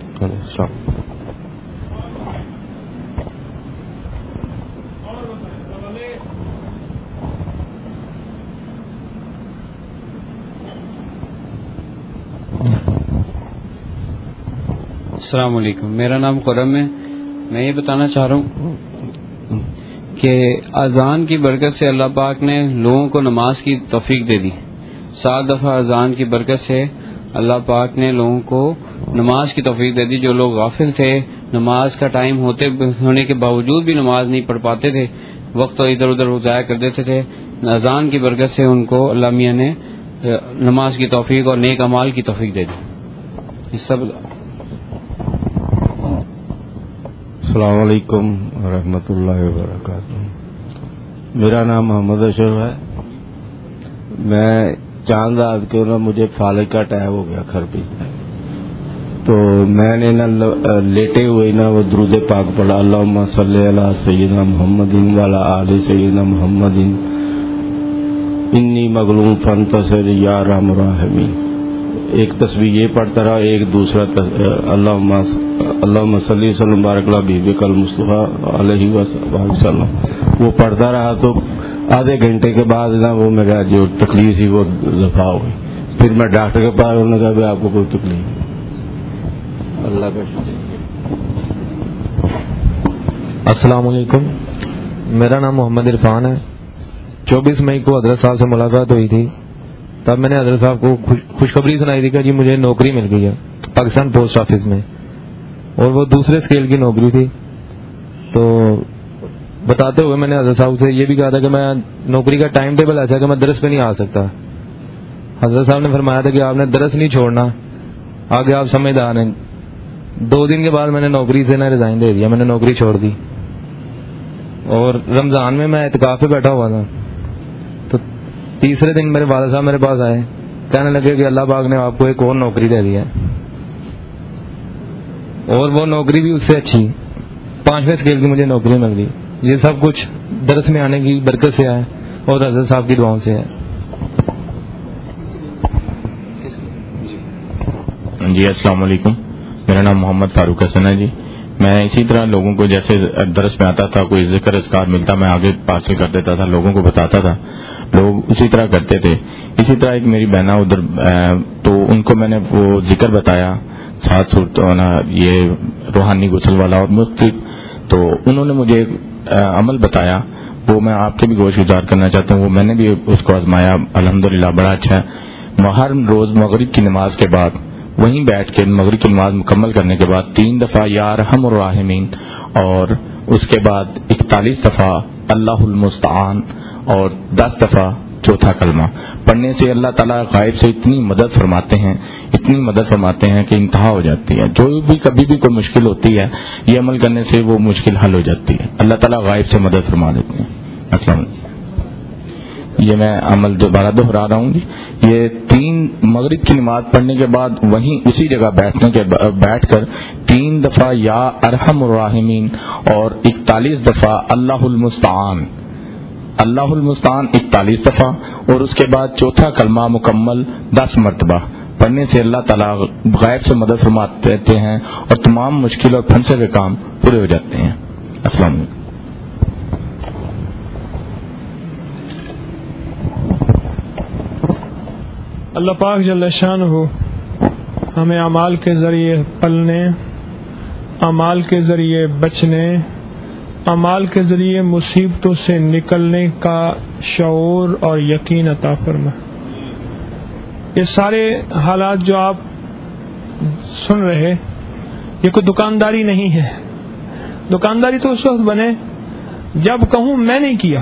السلام علیکم, میرا نام خرم ہے. میں یہ بتانا چاہ رہا ہوں کہ اذان کی برکت سے اللہ پاک نے لوگوں کو نماز کی توفیق دے دی. 7 دفعہ اذان کی برکت سے اللہ پاک نے لوگوں کو نماز کی توفیق دے دی. جو لوگ غافل تھے, نماز کا ٹائم ہونے کے باوجود بھی نماز نہیں پڑھ پاتے تھے, وقت تو ادھر ادھر ضائع کر دیتے تھے, اذان کی برکت سے ان کو اللہ میاں نے نماز کی توفیق اور نیک اعمال کی توفیق دے دی. یہ سب. السلام علیکم ورحمۃ اللہ وبرکاتہ. میرا نام محمد اشرف ہے. میں چاند رات کے نا مجھے فالج کا اٹیک ہو گیا کھرپی, تو میں نے نا لیٹے ہوئے نا وہ درود پاک پڑھا, اللہم صلی علی سیدنا محمد وعلی آل سیدنا محمد انی مغلوب فانتصر یا ارحم الراحمین. ایک تسبیح یہ پڑھتا رہا, ایک دوسرا اللہم صلی وسلم بارک اللہ بحبک المصطفیٰ علیہ وسلم وہ پڑھتا رہا. تو آدھے گھنٹے کے بعد نا وہ میرا جو تکلیف تھی وہ دفع ہو گئی. پھر میں ڈاکٹر کے پاس, انہوں نے کہا بھی آپ کو کوئی تکلیف نہیں. اللہ کا شکریہ. السلام علیکم, میرا نام محمد عرفان ہے. 24 مئی کو حضرت صاحب سے ملاقات ہوئی تھی, تب میں نے حضرت صاحب کو خوشخبری سنائی تھی کہ جی مجھے نوکری مل گئی ہے پاکستان پوسٹ آفس میں, اور وہ دوسرے اسکیل کی نوکری تھی. تو بتاتے ہوئے میں نے حضرت صاحب سے یہ بھی کہا تھا کہ میں نوکری کا ٹائم ٹیبل ایسا کہ میں درس پہ نہیں آ سکتا. حضرت صاحب نے فرمایا تھا کہ آپ نے درس نہیں چھوڑنا, آگے آپ سمجھدار ہیں. 2 دن کے بعد میں نے نوکری سے ریزائن دے دیا, میں نے نوکری چھوڑ دی. اور رمضان میں اعتکاف پہ بیٹھا ہوا تھا, تو تیسرے دن میرے والد صاحب میرے پاس آئے, کہنے لگے کہ اللہ پاک نے آپ کو ایک اور نوکری دے دی ہے, اور وہ نوکری بھی اس سے اچھی, 5ویں اسکیل کی مجھے نوکری مل گئی. یہ سب کچھ درس میں آنے کی برکت سے ہے اور حضرت صاحب کی دعاؤں سے ہے. جی السلام علیکم, میرا نام محمد فاروق حسن ہے. جی میں اسی طرح لوگوں کو جیسے درس میں آتا تھا, کوئی ذکر اذکار ملتا میں آگے پارسل کر دیتا تھا, لوگوں کو بتاتا تھا, لوگ اسی طرح کرتے تھے. اسی طرح ایک میری بہنا ادھر, تو ان کو میں نے وہ ذکر بتایا, 7 صورتوں یہ روحانی غسل والا اور مختلف, تو انہوں نے مجھے عمل بتایا, وہ میں آپ کے بھی گوش گزار کرنا چاہتا ہوں. وہ میں نے بھی اس کو آزمایا, الحمدللہ بڑا اچھا ہے. ہر روز مغرب کی نماز کے بعد وہیں بیٹھ کے مغرب کی نماز مکمل کرنے کے بعد 3 دفعہ یا ارحم الراحمین, اور اس کے بعد 41 دفعہ اللہ المستعان, اور 10 دفعہ چوتھا کلمہ پڑھنے سے اللہ تعالیٰ غائب سے اتنی مدد فرماتے ہیں کہ انتہا ہو جاتی ہے. جو بھی کبھی بھی کوئی مشکل ہوتی ہے, یہ عمل کرنے سے وہ مشکل حل ہو جاتی ہے. اللہ تعالیٰ غائب سے مدد فرما دیتے ہیں. السلام علیکم. یہ میں عمل دوبارہ دہرا رہا ہوں. یہ 3 مغرب کی نماز پڑھنے کے بعد وہیں اسی جگہ بیٹھ کر 3 دفعہ یا ارحم الراحمین اور 41 دفعہ اللہ المستعان 41 دفعہ, اور اس کے بعد چوتھا کلمہ مکمل 10 مرتبہ پڑھنے سے اللہ تعالیٰ غائب سے مدد فرماتے رہتے ہیں اور تمام مشکل اور پھنسے ہوئے کام پورے ہو جاتے ہیں. السلام علیکم. اللہ پاک جل شانہ ہمیں اعمال کے ذریعے پلنے، اعمال کے ذریعے بچنے، اعمال کے ذریعے مصیبتوں سے نکلنے کا شعور اور یقین عطا فرمائے. یہ سارے حالات جو آپ سن رہے، یہ کوئی دکانداری نہیں ہے. دکانداری تو اس وقت بنے جب کہوں میں نے کیا.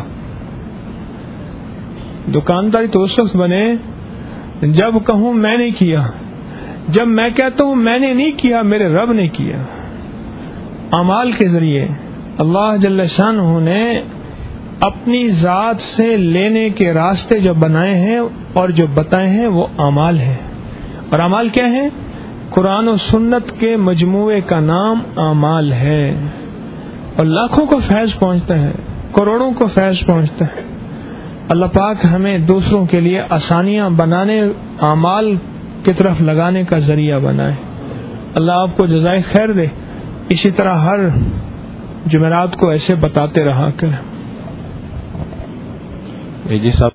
دکانداری تو اس وقت بنے جب کہوں میں نے کیا. جب میں کہتا ہوں میں نے نہیں کیا، میرے رب نے کیا. اعمال کے ذریعے اللہ جل شانہ نے اپنی ذات سے لینے کے راستے جو بنائے ہیں اور جو بتائے ہیں وہ اعمال ہیں. اور اعمال کیا ہیں؟ قرآن و سنت کے مجموعے کا نام اعمال ہے. اور لاکھوں کو فیض پہنچتا ہے، کروڑوں کو فیض پہنچتا ہے. اللہ پاک ہمیں دوسروں کے لیے آسانیاں بنانے، اعمال کی طرف لگانے کا ذریعہ بنائے. اللہ آپ کو جزائے خیر دے. اسی طرح ہر جمعرات کو ایسے بتاتے رہا کریں. جی صاحب